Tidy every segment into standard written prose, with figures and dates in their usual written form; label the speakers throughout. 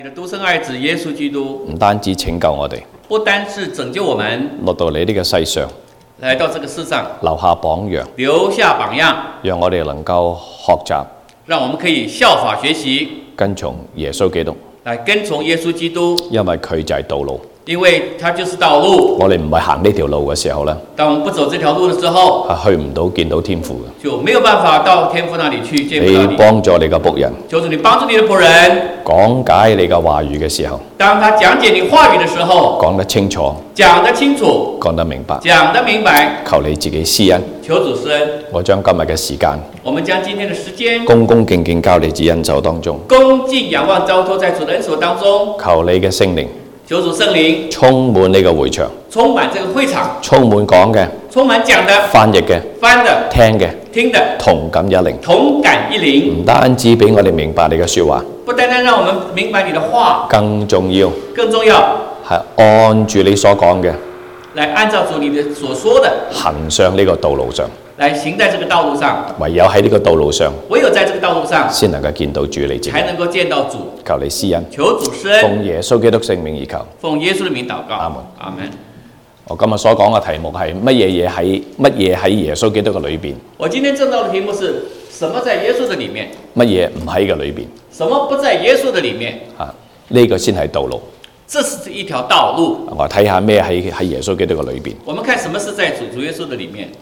Speaker 1: 你的獨生愛子耶穌基督
Speaker 2: 唔單止拯救我哋，
Speaker 1: 不單是拯救我們
Speaker 2: 落到嚟呢個世上，
Speaker 1: 來到這個世上，
Speaker 2: 留下榜樣，
Speaker 1: 留下榜樣，
Speaker 2: 讓我哋能夠學習，
Speaker 1: 讓我們可以效法學習，
Speaker 2: 跟從耶穌基督，
Speaker 1: 來跟從耶穌基督，
Speaker 2: 因為佢就係道路。
Speaker 1: 因為他就是道路。
Speaker 2: 我哋唔係行呢條路嘅時候呢，
Speaker 1: 當我們不走這條路的時候，
Speaker 2: 係去唔到見到天父嘅。
Speaker 1: 就沒有辦法到天父那裡去見不到
Speaker 2: 你幫助你嘅僕人，
Speaker 1: 求主你幫助你的僕人，
Speaker 2: 講解你嘅話語嘅時候，
Speaker 1: 當他講解你話語的時候，
Speaker 2: 講得清楚，
Speaker 1: 講得清楚，
Speaker 2: 講得明白，
Speaker 1: 講得明白，
Speaker 2: 求你自己施恩。
Speaker 1: 求主施恩。
Speaker 2: 我將今日嘅時間，
Speaker 1: 我們將今天的時間
Speaker 2: 恭恭敬敬交你至恩手當中，
Speaker 1: 恭敬仰望交託在主的恩手當中，
Speaker 2: 求你嘅聖靈
Speaker 1: 求主聖靈
Speaker 2: 充滿呢個會場，
Speaker 1: 充滿這個會場，
Speaker 2: 充滿講嘅、
Speaker 1: 充滿講的、
Speaker 2: 翻譯嘅、
Speaker 1: 翻的、
Speaker 2: 聽嘅，
Speaker 1: 聽的，
Speaker 2: 同感一靈，
Speaker 1: 同感一靈。
Speaker 2: 唔單止俾我哋明白你嘅說話，
Speaker 1: 不單單讓我們明白你的話，
Speaker 2: 更重要
Speaker 1: 更重要
Speaker 2: 係按住你所講嘅，
Speaker 1: 來按照主你的所說的
Speaker 2: 行上呢個道路上。
Speaker 1: 來行在這個道路上，
Speaker 2: 唯有喺呢個道路上，
Speaker 1: 唯有在這個道路上，
Speaker 2: 先能夠見到主你自己。
Speaker 1: 才能夠見到主。
Speaker 2: 求你施恩，
Speaker 1: 求主施恩，
Speaker 2: 奉耶穌基督聖名而求。
Speaker 1: 奉耶穌的名禱告。
Speaker 2: 阿門。
Speaker 1: 阿門。
Speaker 2: 我今日所講嘅題目係乜嘢喺耶穌基督嘅裏邊？
Speaker 1: 我今天正道的題目是什麼在耶穌的裡面？
Speaker 2: 乜嘢唔喺嘅裏邊？
Speaker 1: 什麼不在耶穌的裡面？
Speaker 2: 呢個先係道路。
Speaker 1: 這是一條道路。
Speaker 2: 我睇下咩喺耶穌基督嘅裏邊。
Speaker 1: 我們看什麼是在主耶穌的裡面？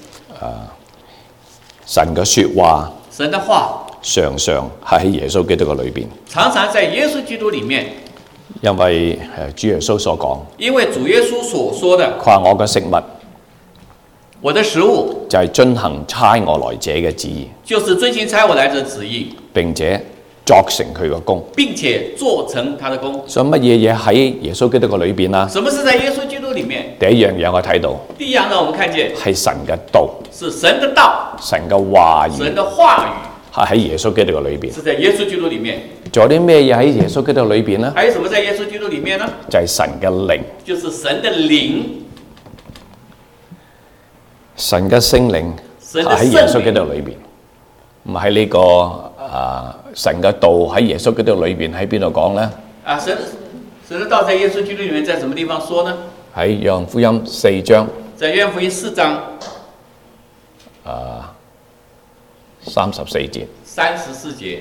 Speaker 2: 神嘅說話，
Speaker 1: 神的話
Speaker 2: 常常係喺耶穌基督嘅裏邊。
Speaker 1: 常常在耶穌基督裡面。
Speaker 2: 因為主耶穌所講，
Speaker 1: 因為主耶穌所說的，
Speaker 2: 佢話我嘅食物，
Speaker 1: 我的食物
Speaker 2: 就係遵行差我來者嘅旨意，
Speaker 1: 就是遵行差我來者旨意，
Speaker 2: 並且作成佢嘅功，
Speaker 1: 並且做成他的功。
Speaker 2: 所以乜嘢喺耶穌基督嘅裏邊啦？
Speaker 1: 什麼是在耶穌基督裡面？
Speaker 2: 第一樣嘢我睇到，
Speaker 1: 第一樣呢，我們看見
Speaker 2: 係神嘅道，
Speaker 1: 是神的道，
Speaker 2: 神嘅話語，
Speaker 1: 神的話
Speaker 2: 係喺耶穌基督嘅裏邊。
Speaker 1: 語是在耶穌基督裡面。
Speaker 2: 仲有啲咩嘢喺耶穌基督裏邊呢？
Speaker 1: 還有什麼在耶穌基督裡面呢？
Speaker 2: 就係神嘅靈，
Speaker 1: 就是神的靈，
Speaker 2: 神嘅聖靈係喺耶穌基督裏邊，唔係呢個神嘅道喺耶穌基督裏邊喺邊度講呢？
Speaker 1: 神的道在耶穌基督裡面，在什麼地方說呢？
Speaker 2: 喺約翰福音4章，
Speaker 1: 在約翰福音4章
Speaker 2: 34節。
Speaker 1: 34節。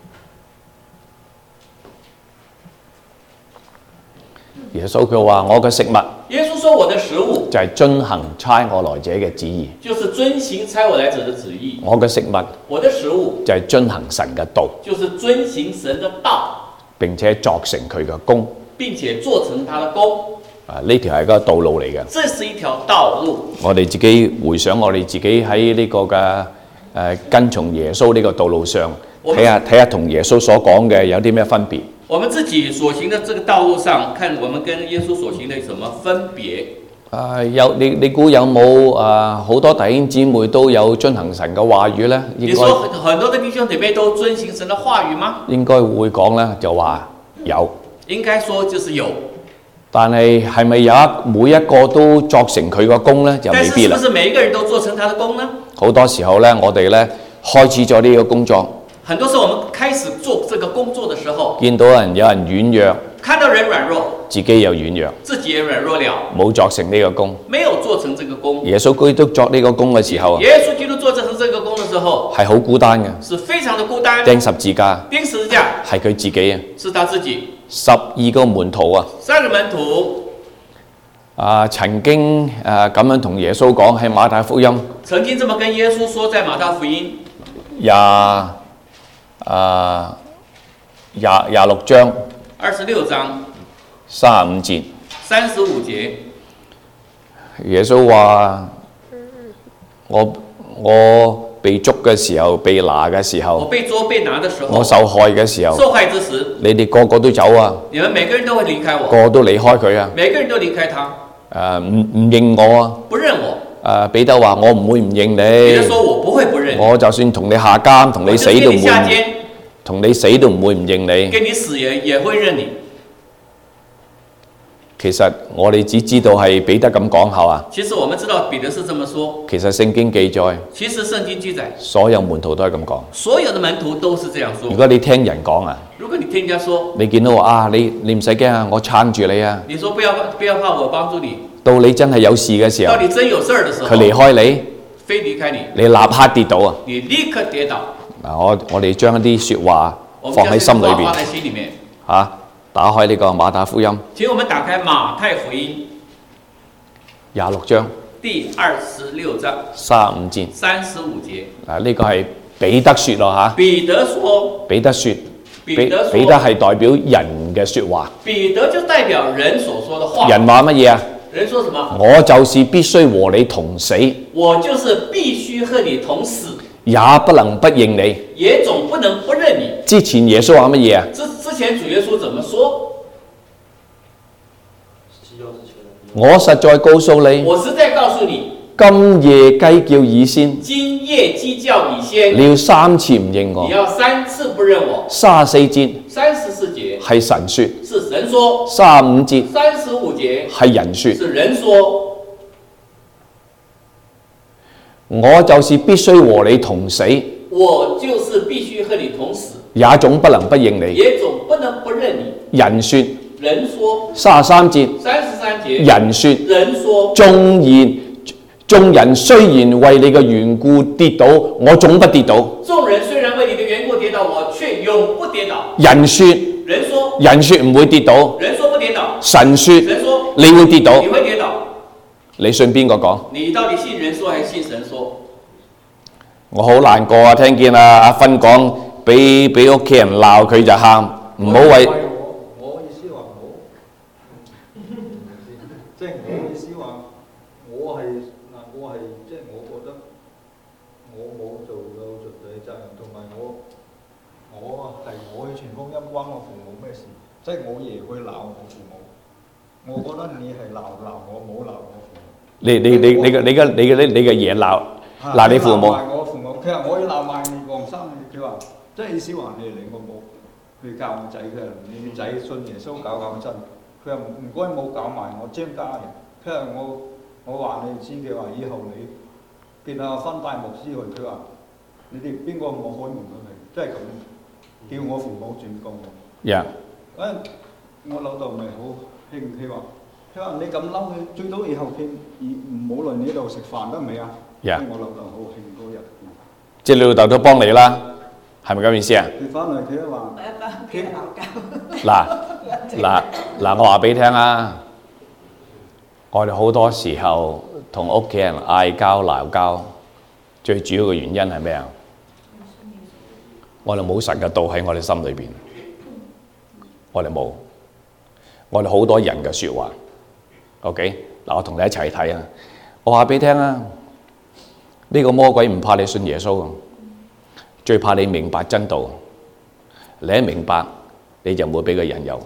Speaker 2: 耶穌佢話：我嘅食物，
Speaker 1: 耶穌說我的食物
Speaker 2: 就係遵行差我來者嘅旨意，
Speaker 1: 就是遵行差我來者的旨意。
Speaker 2: 我嘅食物，
Speaker 1: 我的食物
Speaker 2: 就係遵行神嘅道，
Speaker 1: 就是遵行神的道，
Speaker 2: 並且作成佢嘅功。
Speaker 1: 並且做成他的功。
Speaker 2: 呢條係一個道路嚟嘅。
Speaker 1: 這是一條道路。
Speaker 2: 我哋自己回想我哋自己喺呢個嘅跟從耶穌呢個道路上，睇下同耶穌所講嘅有啲咩分別。
Speaker 1: 我們自己所行的這個道路上，看我們跟耶穌所行的有什麼分別？
Speaker 2: 你估有冇好多弟兄姊妹都有遵行神嘅話語呢？
Speaker 1: 你說很多的弟兄姐妹都遵行神的話語嗎？
Speaker 2: 應該會講呢，就話有。
Speaker 1: 應該說就是有。
Speaker 2: 但係係咪每一個都作成佢個功呢？就未必啦。
Speaker 1: 但是是不是每一個人都做成他的功呢？
Speaker 2: 好多時候呢，我哋呢開始咗呢個工作。
Speaker 1: 很多時候我們開始做這個工作的時候，
Speaker 2: 見到有人軟弱，
Speaker 1: 看到人軟弱，
Speaker 2: 自己又軟弱，
Speaker 1: 自己也軟弱了，
Speaker 2: 冇作成呢個功，
Speaker 1: 沒有做成這個功。
Speaker 2: 耶穌基督作呢個功嘅時候，
Speaker 1: 耶穌基督做成這個功的時候，
Speaker 2: 係好孤單嘅，
Speaker 1: 是非常的孤單。
Speaker 2: 釘十字架，
Speaker 1: 釘十字架
Speaker 2: 係佢自己啊，
Speaker 1: 是他自己。
Speaker 2: 12個門徒啊
Speaker 1: ，12個門徒
Speaker 2: 曾經咁樣同耶穌講喺馬太福音，
Speaker 1: 曾經這麼跟耶穌說，在馬太福音
Speaker 2: 26章
Speaker 1: 26章
Speaker 2: 35節
Speaker 1: ，35節，
Speaker 2: 耶穌話：我被捉嘅時候，被拿嘅時候，
Speaker 1: 我被捉被拿的時候，
Speaker 2: 我受害嘅時候，
Speaker 1: 受害之時，
Speaker 2: 你哋個個都走啊！
Speaker 1: 你們每個人都會離開我，
Speaker 2: 個個都離開佢啊！
Speaker 1: 每個人都離開他，
Speaker 2: 唔認我啊！
Speaker 1: 不認我。
Speaker 2: 彼得話：我唔會唔認你。
Speaker 1: 彼得說：我不會不認你。
Speaker 2: 我就算同你下監，同你死都唔會，同你死都唔會唔認你。
Speaker 1: 跟你死也會認你。
Speaker 2: 其實我哋只知道係彼得咁講係嘛？
Speaker 1: 其實我們知道彼得是這麼說。
Speaker 2: 其實聖經記載，
Speaker 1: 其實聖經記載，
Speaker 2: 所有門徒都係咁講。
Speaker 1: 所有的門徒都是這樣說。
Speaker 2: 如果你聽人講啊，
Speaker 1: 如果你聽人家說，
Speaker 2: 你見到話啊，你唔使驚啊，我撐住你啊。
Speaker 1: 你說不要怕，我幫助你。
Speaker 2: 到你真係有事嘅時候，
Speaker 1: 到你真有事的時候，
Speaker 2: 佢離開你，
Speaker 1: 非離開你，
Speaker 2: 你立刻跌倒啊！
Speaker 1: 你立刻跌倒。
Speaker 2: 嗱，我哋將一啲説話放喺心裏邊
Speaker 1: 放在心裡面
Speaker 2: 嚇。打開呢個馬太福音，
Speaker 1: 請我們打開馬太福音
Speaker 2: 26章
Speaker 1: 第26章
Speaker 2: 35節。
Speaker 1: 嗱，
Speaker 2: 呢個係彼得説咯嚇。
Speaker 1: 彼得說，
Speaker 2: 彼得説，彼得係代表人嘅説話。
Speaker 1: 彼得就代表人所說的話。
Speaker 2: 人話乜嘢啊？
Speaker 1: 人說什麼？
Speaker 2: 我就是必須和你同死。
Speaker 1: 我就是必須和你同死。
Speaker 2: 也不能不認你，
Speaker 1: 也總不能不認你。
Speaker 2: 之前耶穌話乜嘢啊？
Speaker 1: 之前主耶穌怎麼說？
Speaker 2: 我實在告訴你，
Speaker 1: 我實在告訴你，
Speaker 2: 今夜雞叫以先，
Speaker 1: 今夜雞叫以先，
Speaker 2: 你要3次唔認我，
Speaker 1: 你要3次不認我。
Speaker 2: 34節
Speaker 1: 34節
Speaker 2: 係神說，
Speaker 1: 是神說。
Speaker 2: 35節
Speaker 1: 35節
Speaker 2: 係人說，
Speaker 1: 是人說。
Speaker 2: 我就是必須和你同死，
Speaker 1: 我就是必須和你同死，
Speaker 2: 也總不能不認你，
Speaker 1: 也總不能不認你。
Speaker 2: 人說，
Speaker 1: 人說。
Speaker 2: 33節
Speaker 1: 33節
Speaker 2: 人說，
Speaker 1: 人說。
Speaker 2: 眾人雖然為你嘅緣故跌倒，我總不跌倒。
Speaker 1: 眾人雖然為你的緣故跌倒，我卻永不跌倒。
Speaker 2: 人說，人說唔會跌倒，
Speaker 1: 人說不跌倒。
Speaker 2: 神說，
Speaker 1: 神說
Speaker 2: 你會跌倒，
Speaker 1: 你會跌倒。
Speaker 2: 你信邊個講？
Speaker 1: 你到底信人說還是信神說？
Speaker 2: 我好難過啊！聽見阿芬講，俾屋企人鬧佢就喊，唔好為。
Speaker 3: 我意思話我，即係我意思話，我係即係我覺得我冇做到絕對責任，同埋我係我去傳福音關我父母咩事？即係我爺去鬧我父母，我覺得你係鬧我，冇鬧我父母。你嘅爺鬧你父母。鬧我父母，佢話我要鬧埋你黃生，佢話即係意思話你哋兩個冇去教我仔，佢話你仔信耶穌搞真，佢話唔該冇搞埋我張家人，佢話我話你知嘅話，以後你見阿分派牧師去，佢話你哋邊個冇開門佢哋，即係咁叫我父母轉告我。我老豆咪好興，佢話你咁嬲，佢最多以後佢冇來你度食飯得未啊？我老豆好興嗰日。
Speaker 2: 即係你老豆都幫你啦，係咪咁意思啊？
Speaker 3: 佢翻嚟佢都話：
Speaker 2: 嗱，我話俾你聽啊，我哋好多時候同屋企人嗌交鬧交，最主要嘅原因係咩啊？我哋冇神嘅道喺我哋心裏邊，我哋冇，我哋好多人嘅説話。OK， 嗱，我同你一齊睇啊！我話俾你聽啊，呢個魔鬼唔怕你信耶穌，最怕你明白真道。你一明白，你就唔會俾佢引誘。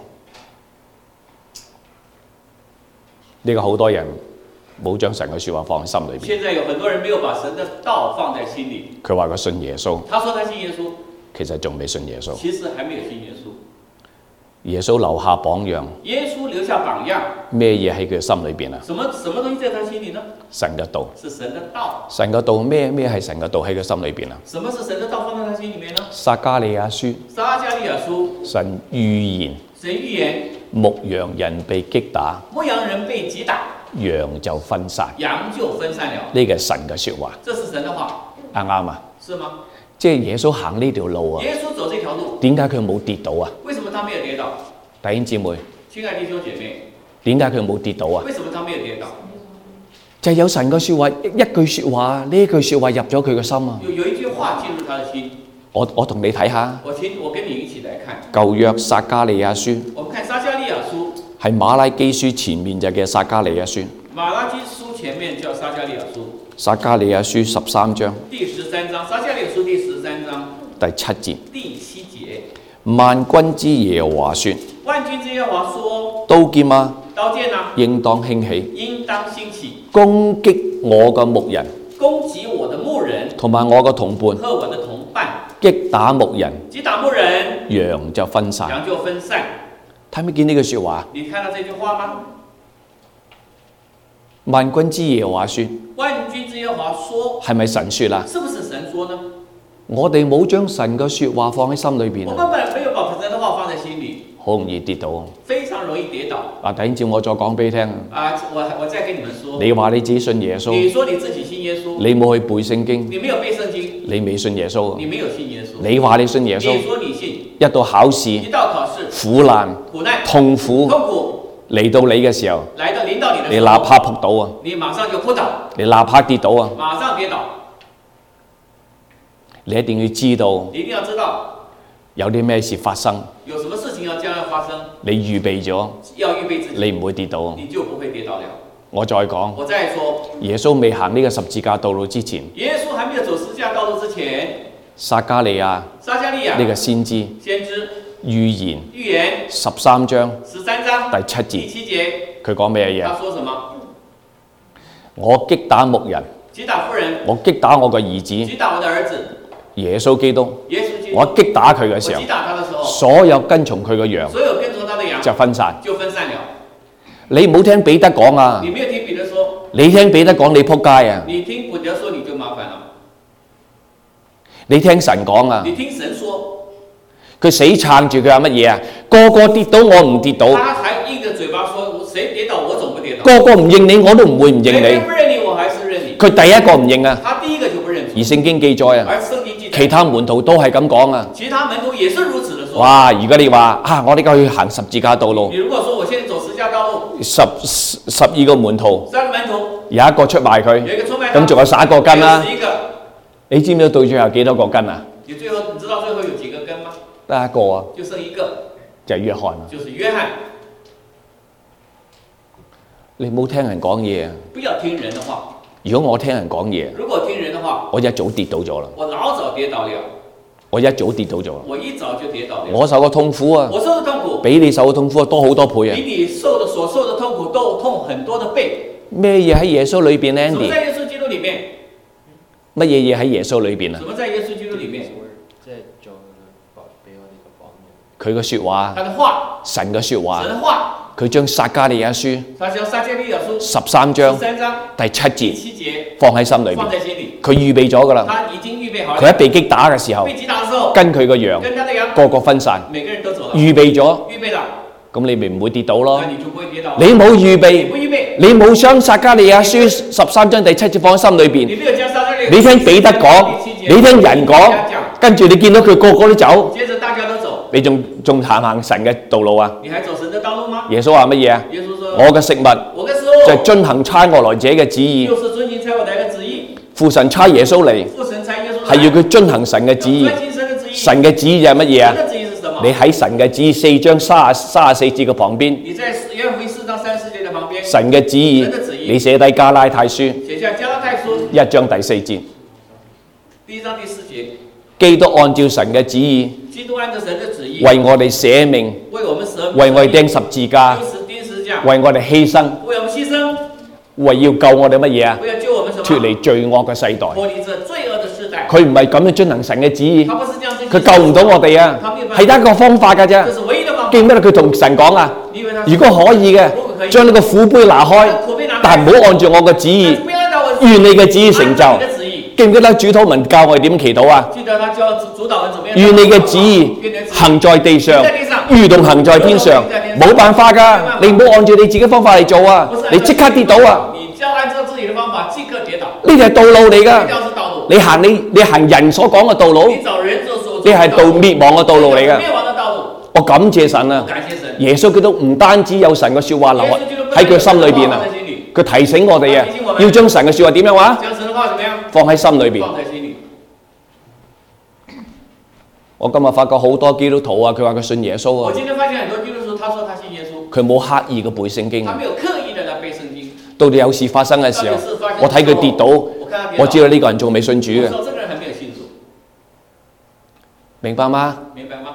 Speaker 2: 呢個好多人冇將神嘅説話放喺心裏邊。
Speaker 1: 現在有很多人沒有把神的道放在心裡。
Speaker 2: 佢話佢信耶穌。
Speaker 1: 他說他信耶穌。
Speaker 2: 其實仲未信耶穌。
Speaker 1: 其實還沒有信耶穌。
Speaker 2: 耶穌留下榜樣。
Speaker 1: 耶穌留下榜樣。
Speaker 2: 咩嘢喺佢心裏邊啊？
Speaker 1: 什麼東西在他心裡呢？
Speaker 2: 神嘅道。
Speaker 1: 是神的道。
Speaker 2: 神嘅道咩係神嘅道喺佢心裏邊啊？
Speaker 1: 什麼是神的道放在他心裡面呢？
Speaker 2: 撒迦利亞書。
Speaker 1: 撒迦利亞書。
Speaker 2: 神預言。
Speaker 1: 神預言。
Speaker 2: 牧羊人被擊打。
Speaker 1: 牧羊人被擊打。
Speaker 2: 羊就分散。
Speaker 1: 羊就分散了。
Speaker 2: 呢個係神嘅説話。
Speaker 1: 這是神的話。
Speaker 2: 啱唔啱啊？
Speaker 1: 是嗎？
Speaker 2: 即係耶穌行呢條路啊！
Speaker 1: 耶穌走這條路。
Speaker 2: 點解佢冇跌倒啊？
Speaker 1: 為什麼他沒有跌倒？
Speaker 2: 弟兄姊妹，
Speaker 1: 親愛弟兄姐妹，
Speaker 2: 點解佢冇跌倒啊？
Speaker 1: 為什麼他沒有跌倒？
Speaker 2: 就係有神嘅説話，一句説話，呢句説話入咗佢嘅心啊！
Speaker 1: 有一句話進入他的心。我
Speaker 2: 同你睇下。
Speaker 1: 我跟你一起來看。
Speaker 2: 舊約撒迦利亞書。
Speaker 1: 我們看撒迦利亞書。
Speaker 2: 係馬拉基書前面就嘅撒迦利亞書。
Speaker 1: 馬拉基書前面叫撒迦利亞書。
Speaker 2: 撒迦利亞書13章。
Speaker 1: 第13章，撒迦利亞書第13章。
Speaker 2: 第7節。
Speaker 1: 第7節。
Speaker 2: 萬軍之耶和華說。
Speaker 1: 萬軍之耶和華說。
Speaker 2: 刀劍啊！
Speaker 1: 刀劍啊！
Speaker 2: 應當興起。
Speaker 1: 應當興起。
Speaker 2: 攻擊我嘅牧人。
Speaker 1: 攻擊我的牧人。
Speaker 2: 同埋我嘅同伴。
Speaker 1: 和我的同伴。
Speaker 2: 擊打牧人。
Speaker 1: 擊打牧人。
Speaker 2: 羊就分散。
Speaker 1: 羊就分散。
Speaker 2: 睇唔見呢句説話？
Speaker 1: 你看到這句話嗎？
Speaker 2: 萬軍之耶和華說，
Speaker 1: 萬軍之耶和華說，
Speaker 2: 係咪神說啊？
Speaker 1: 是不是神說呢？
Speaker 2: 我哋冇將神嘅説話放喺心裏邊
Speaker 1: 我
Speaker 2: 啊，
Speaker 1: 們本來沒有把神的話放在心裡，
Speaker 2: 好容易跌倒。
Speaker 1: 非常容易跌倒。
Speaker 2: 嗱，弟兄姊妹，我再講俾你聽。
Speaker 1: 我再跟你們說，
Speaker 2: 你話你自己信耶穌，
Speaker 1: 你說你自己信耶穌，
Speaker 2: 你冇去背聖經，
Speaker 1: 你沒有背聖經，
Speaker 2: 你未信耶穌。
Speaker 1: 你沒有信耶穌。
Speaker 2: 你話你信耶穌，
Speaker 1: 你說你信，
Speaker 2: 一到考試、
Speaker 1: 一到考試、
Speaker 2: 苦難、痛苦嚟到你嘅時候，
Speaker 1: 臨到你的時候，
Speaker 2: 你立刻撲倒啊！
Speaker 1: 你馬上就撲倒，
Speaker 2: 你立刻跌倒啊！
Speaker 1: 馬上跌倒。
Speaker 2: 你一定要知道，
Speaker 1: 你一定要知道
Speaker 2: 有啲咩事發生，
Speaker 1: 有什麼事情要將要發生，
Speaker 2: 你預備咗，
Speaker 1: 要預備自己，
Speaker 2: 你唔會跌倒，
Speaker 1: 你就不會跌倒了。
Speaker 2: 我再講，
Speaker 1: 我再說，
Speaker 2: 耶穌未行呢個十字架道路之前，
Speaker 1: 耶穌還沒有走十字架道路之前，
Speaker 2: 撒迦利亞呢個先知預言13章第7節，佢講咩嘢？
Speaker 1: 他說什麼？
Speaker 2: 我擊打牧人，我擊打我嘅兒子，耶穌基督，我一擊打佢嘅時候，所有跟從佢嘅羊就分散了。你唔好聽彼得講啊！
Speaker 1: 你沒有聽彼得說，
Speaker 2: 你聽彼得講你仆街啊！
Speaker 1: 你聽彼得說你就麻煩了。
Speaker 2: 你聽神講啊！
Speaker 1: 你聽神說，
Speaker 2: 佢死撐住佢係乜嘢啊？個個跌倒我唔跌倒。
Speaker 1: 他還硬着嘴巴說，誰跌倒我總不跌倒。
Speaker 2: 個個唔認你我都唔會唔認你。
Speaker 1: 誰不認你我還是認你。
Speaker 2: 佢第一個唔認啊！
Speaker 1: 他第一個就不認。
Speaker 2: 而聖經記載啊，其他門徒都係咁講啊。
Speaker 1: 其他門徒也是如此的說。
Speaker 2: 哇！如果你話啊，我哋而家去行十字架道路。
Speaker 1: 你如果說我現在走十字架道路
Speaker 2: ，12個門徒，有一個出賣佢，咁仲有11個跟啦。你知唔知到最後幾多個跟啊？
Speaker 1: 你知道最後有幾個跟嗎？
Speaker 2: 得一個啊，
Speaker 1: 就剩一個，
Speaker 2: 就係約翰啊。
Speaker 1: 就是約翰。
Speaker 2: 你唔好聽人講嘢啊！
Speaker 1: 不要聽人的話。
Speaker 2: 如果我聽人講嘢，
Speaker 1: 如果聽人的話，
Speaker 2: 我一早跌倒咗啦。
Speaker 1: 我老早跌倒了。
Speaker 2: 我一早跌倒咗啦。
Speaker 1: 我一早就跌倒了。
Speaker 2: 我受嘅痛苦啊！
Speaker 1: 我受嘅痛苦
Speaker 2: 比你受嘅痛苦多好多倍啊！
Speaker 1: 比你所受的痛苦都痛很多的倍。
Speaker 2: 咩嘢喺耶穌裏邊呢？
Speaker 1: 什麼在耶穌基督裏面？
Speaker 2: 乜嘢嘢喺耶穌裏邊啊？
Speaker 1: 什麼在耶穌基督裏面？
Speaker 2: 佢嘅説話，神嘅説話，佢將撒迦利亞書13章第7節放喺心裏邊，佢預備咗㗎啦。佢一被擊打嘅時候，跟佢個羊個個分散，預備咗，咁你咪唔會跌倒咯。你冇預備，你冇將撒迦利亞書13章第7節放喺心裏邊，你聽彼得講，你聽人講，跟住你見到佢個個都走。你仲行神嘅道路啊？
Speaker 1: 你還走神的道路嗎？
Speaker 2: 耶穌話乜嘢啊？
Speaker 1: 耶穌說：
Speaker 2: 我嘅食物就係遵行差我來者嘅旨意。
Speaker 1: 就是遵行差我來嘅旨意。
Speaker 2: 父神差耶穌嚟，係要佢遵行神嘅旨意。神嘅旨意就係乜嘢啊？你喺神嘅旨意4章34節嘅旁邊。
Speaker 1: 你在約翰福音4章34節嘅旁邊。
Speaker 2: 神嘅旨意，你寫低加拉太書。
Speaker 1: 寫下加拉太書
Speaker 2: 1章第4節。
Speaker 1: 1章第4節。
Speaker 2: 基督按照神嘅旨意。
Speaker 1: 基督按照神的旨意，
Speaker 2: 為我哋捨命，為我哋釘十字架，為我哋犧牲，為要救我哋乜嘢啊？脫離罪惡嘅世代。佢唔係咁樣遵行神嘅旨意，佢救唔到我哋啊！係得一個方法㗎啫。記唔記得佢同神講啊？如果可以嘅，將呢個苦杯拿開，但係唔好按照我嘅旨意，願你嘅旨意成就。記唔記得主禱文教我哋點祈禱啊？願你嘅旨意行在地上，如同行在天上。冇辦法㗎，你唔好按照你自己方法嚟做啊！你即刻跌倒啊！呢條係道路嚟㗎。你行人所講嘅道路，你係滅亡嘅道路嚟㗎。我感謝神啊！耶穌基督唔單止有神嘅説話留喺佢心裏邊啊，佢提醒我哋啊，要將神嘅説話點樣話？放喺心裏邊。我今日發覺好多基督徒啊，佢話佢信耶穌啊。佢冇刻意嘅背聖經。到底有事發生嘅時候，我睇佢跌倒，我知道呢個人仲未信主嘅。明白嗎？
Speaker 1: 明白嗎？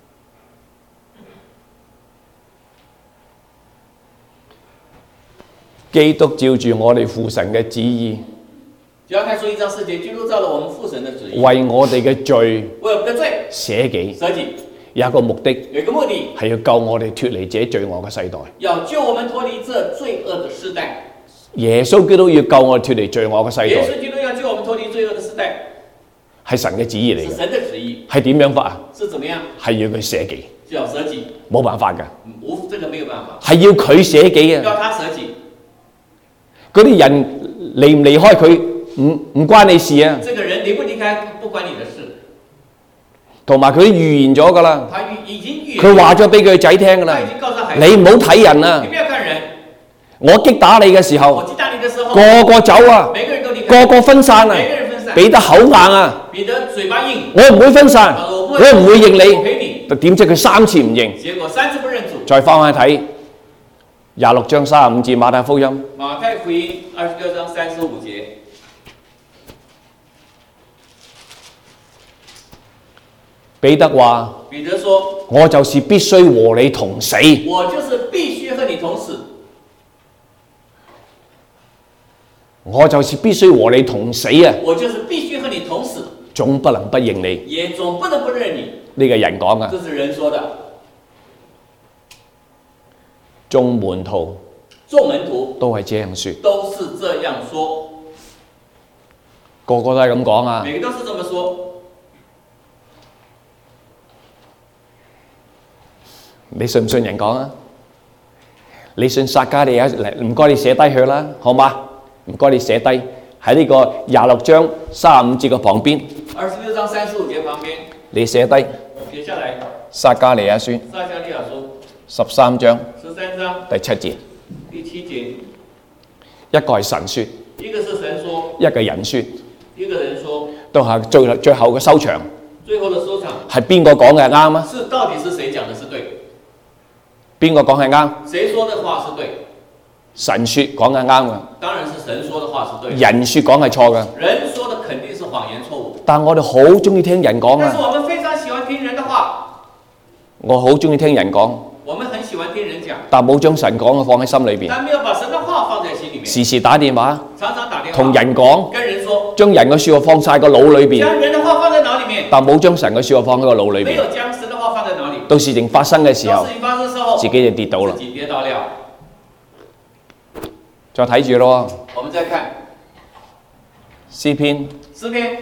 Speaker 2: 基督照住我哋父神嘅旨意。
Speaker 1: 加拉太書1章4節，基督照了我們父神的旨意，
Speaker 2: 為我哋嘅罪，
Speaker 1: 為我們的罪
Speaker 2: 捨己，
Speaker 1: 有
Speaker 2: 一個目的，係要救我哋脫離這罪惡嘅世代。
Speaker 1: 要救我們脫離這罪惡的世代。
Speaker 2: 耶穌基督要救我哋脱離罪惡嘅世
Speaker 1: 耶
Speaker 2: 代，
Speaker 1: 穌基督要救我們脫離罪惡的時代，
Speaker 2: 係神嘅旨意嚟嘅。
Speaker 1: 是神的旨意，
Speaker 2: 係點樣法啊？
Speaker 1: 是怎麼樣？
Speaker 2: 係要佢捨己，
Speaker 1: 就要捨己，
Speaker 2: 冇辦法㗎，
Speaker 1: 這個沒有辦法，
Speaker 2: 係要佢捨己啊！
Speaker 1: 要他捨己。
Speaker 2: 嗰啲人離唔離開佢唔關你事啊！
Speaker 1: 這個人離不離開不關你的事。
Speaker 2: 同埋佢都預言咗㗎啦，
Speaker 1: 他已經預言，
Speaker 2: 佢話咗俾佢仔聽㗎啦
Speaker 1: 他已經告訴孩子，
Speaker 2: 你唔好睇人啊！
Speaker 1: 你不要看人。
Speaker 2: 我擊打你嘅時候，
Speaker 1: 我擊打你的時候，
Speaker 2: 個個走啊，
Speaker 1: 每個人都離開，
Speaker 2: 個個分散啊，
Speaker 1: 每個人分散。
Speaker 2: 彼得口硬啊，
Speaker 1: 彼得嘴巴硬，
Speaker 2: 我唔會分散，我唔會認
Speaker 1: 我陪
Speaker 2: 你。點知佢3次唔認，
Speaker 1: 結果3次不認主。
Speaker 2: 再翻去睇26章35節馬太福音。
Speaker 1: 馬太福音26章35節。
Speaker 2: 彼得話：
Speaker 1: 彼得說：
Speaker 2: 我就是必須和你同死。
Speaker 1: 我就是必須和你同死。
Speaker 2: 我就是必須和你同死啊！
Speaker 1: 我就是必須和你同死，
Speaker 2: 總不能不認你。
Speaker 1: 也總不能不認你。
Speaker 2: 呢個人講啊，
Speaker 1: 這是人說的。
Speaker 2: 眾門徒都係這樣說，
Speaker 1: 都是這樣說，
Speaker 2: 個個都係咁講啊。
Speaker 1: 每個都是這麼說。
Speaker 2: 你信唔信人講啊？你信撒迦利亞嚟？唔該你寫低佢啦，好嗎？唔該你寫低喺呢個26章35節嘅旁邊。
Speaker 1: 26章35節旁邊，
Speaker 2: 你寫低。
Speaker 1: 寫下來。
Speaker 2: 撒迦利亞書。
Speaker 1: 撒迦利亞書。
Speaker 2: 13章。
Speaker 1: 13章。
Speaker 2: 第7節。
Speaker 1: 第7節。
Speaker 2: 一個係神說，
Speaker 1: 一個是神說，
Speaker 2: 一個人說，
Speaker 1: 一個人說，
Speaker 2: 都係最後嘅收場。
Speaker 1: 最後的收場
Speaker 2: 係邊個講嘅啱啊？
Speaker 1: 是到底是誰講的是對？
Speaker 2: 邊個講係啱？
Speaker 1: 誰說的話是對？
Speaker 2: 神說講嘅啱嘅。
Speaker 1: 當然是神說的話是對。
Speaker 2: 人說講係錯嘅。
Speaker 1: 人說的肯定是謊言錯誤。
Speaker 2: 但我哋好中意聽人講啊。
Speaker 1: 但是我們非常喜歡聽人的話。
Speaker 2: 我好中意聽人講。
Speaker 1: 我們很喜歡聽人講。
Speaker 2: 但冇將神講嘅放喺心裏邊。
Speaker 1: 但沒有把神的話放在心裡面。
Speaker 2: 時時打電話。
Speaker 1: 常常打電話。
Speaker 2: 同人講。
Speaker 1: 跟人說。
Speaker 2: 將人嘅説話放晒個腦裏邊。
Speaker 1: 將人的話放在腦裡面。
Speaker 2: 但冇將神嘅説話放喺個腦裏邊。
Speaker 1: 沒有將神的話放在腦裡。
Speaker 2: 到事情發生嘅時候。
Speaker 1: 到事情發生的時候。
Speaker 2: 自己就跌倒啦。
Speaker 1: 自己跌倒了。
Speaker 2: 再睇住咯。
Speaker 1: 我們再看
Speaker 2: 詩篇。
Speaker 1: 詩篇。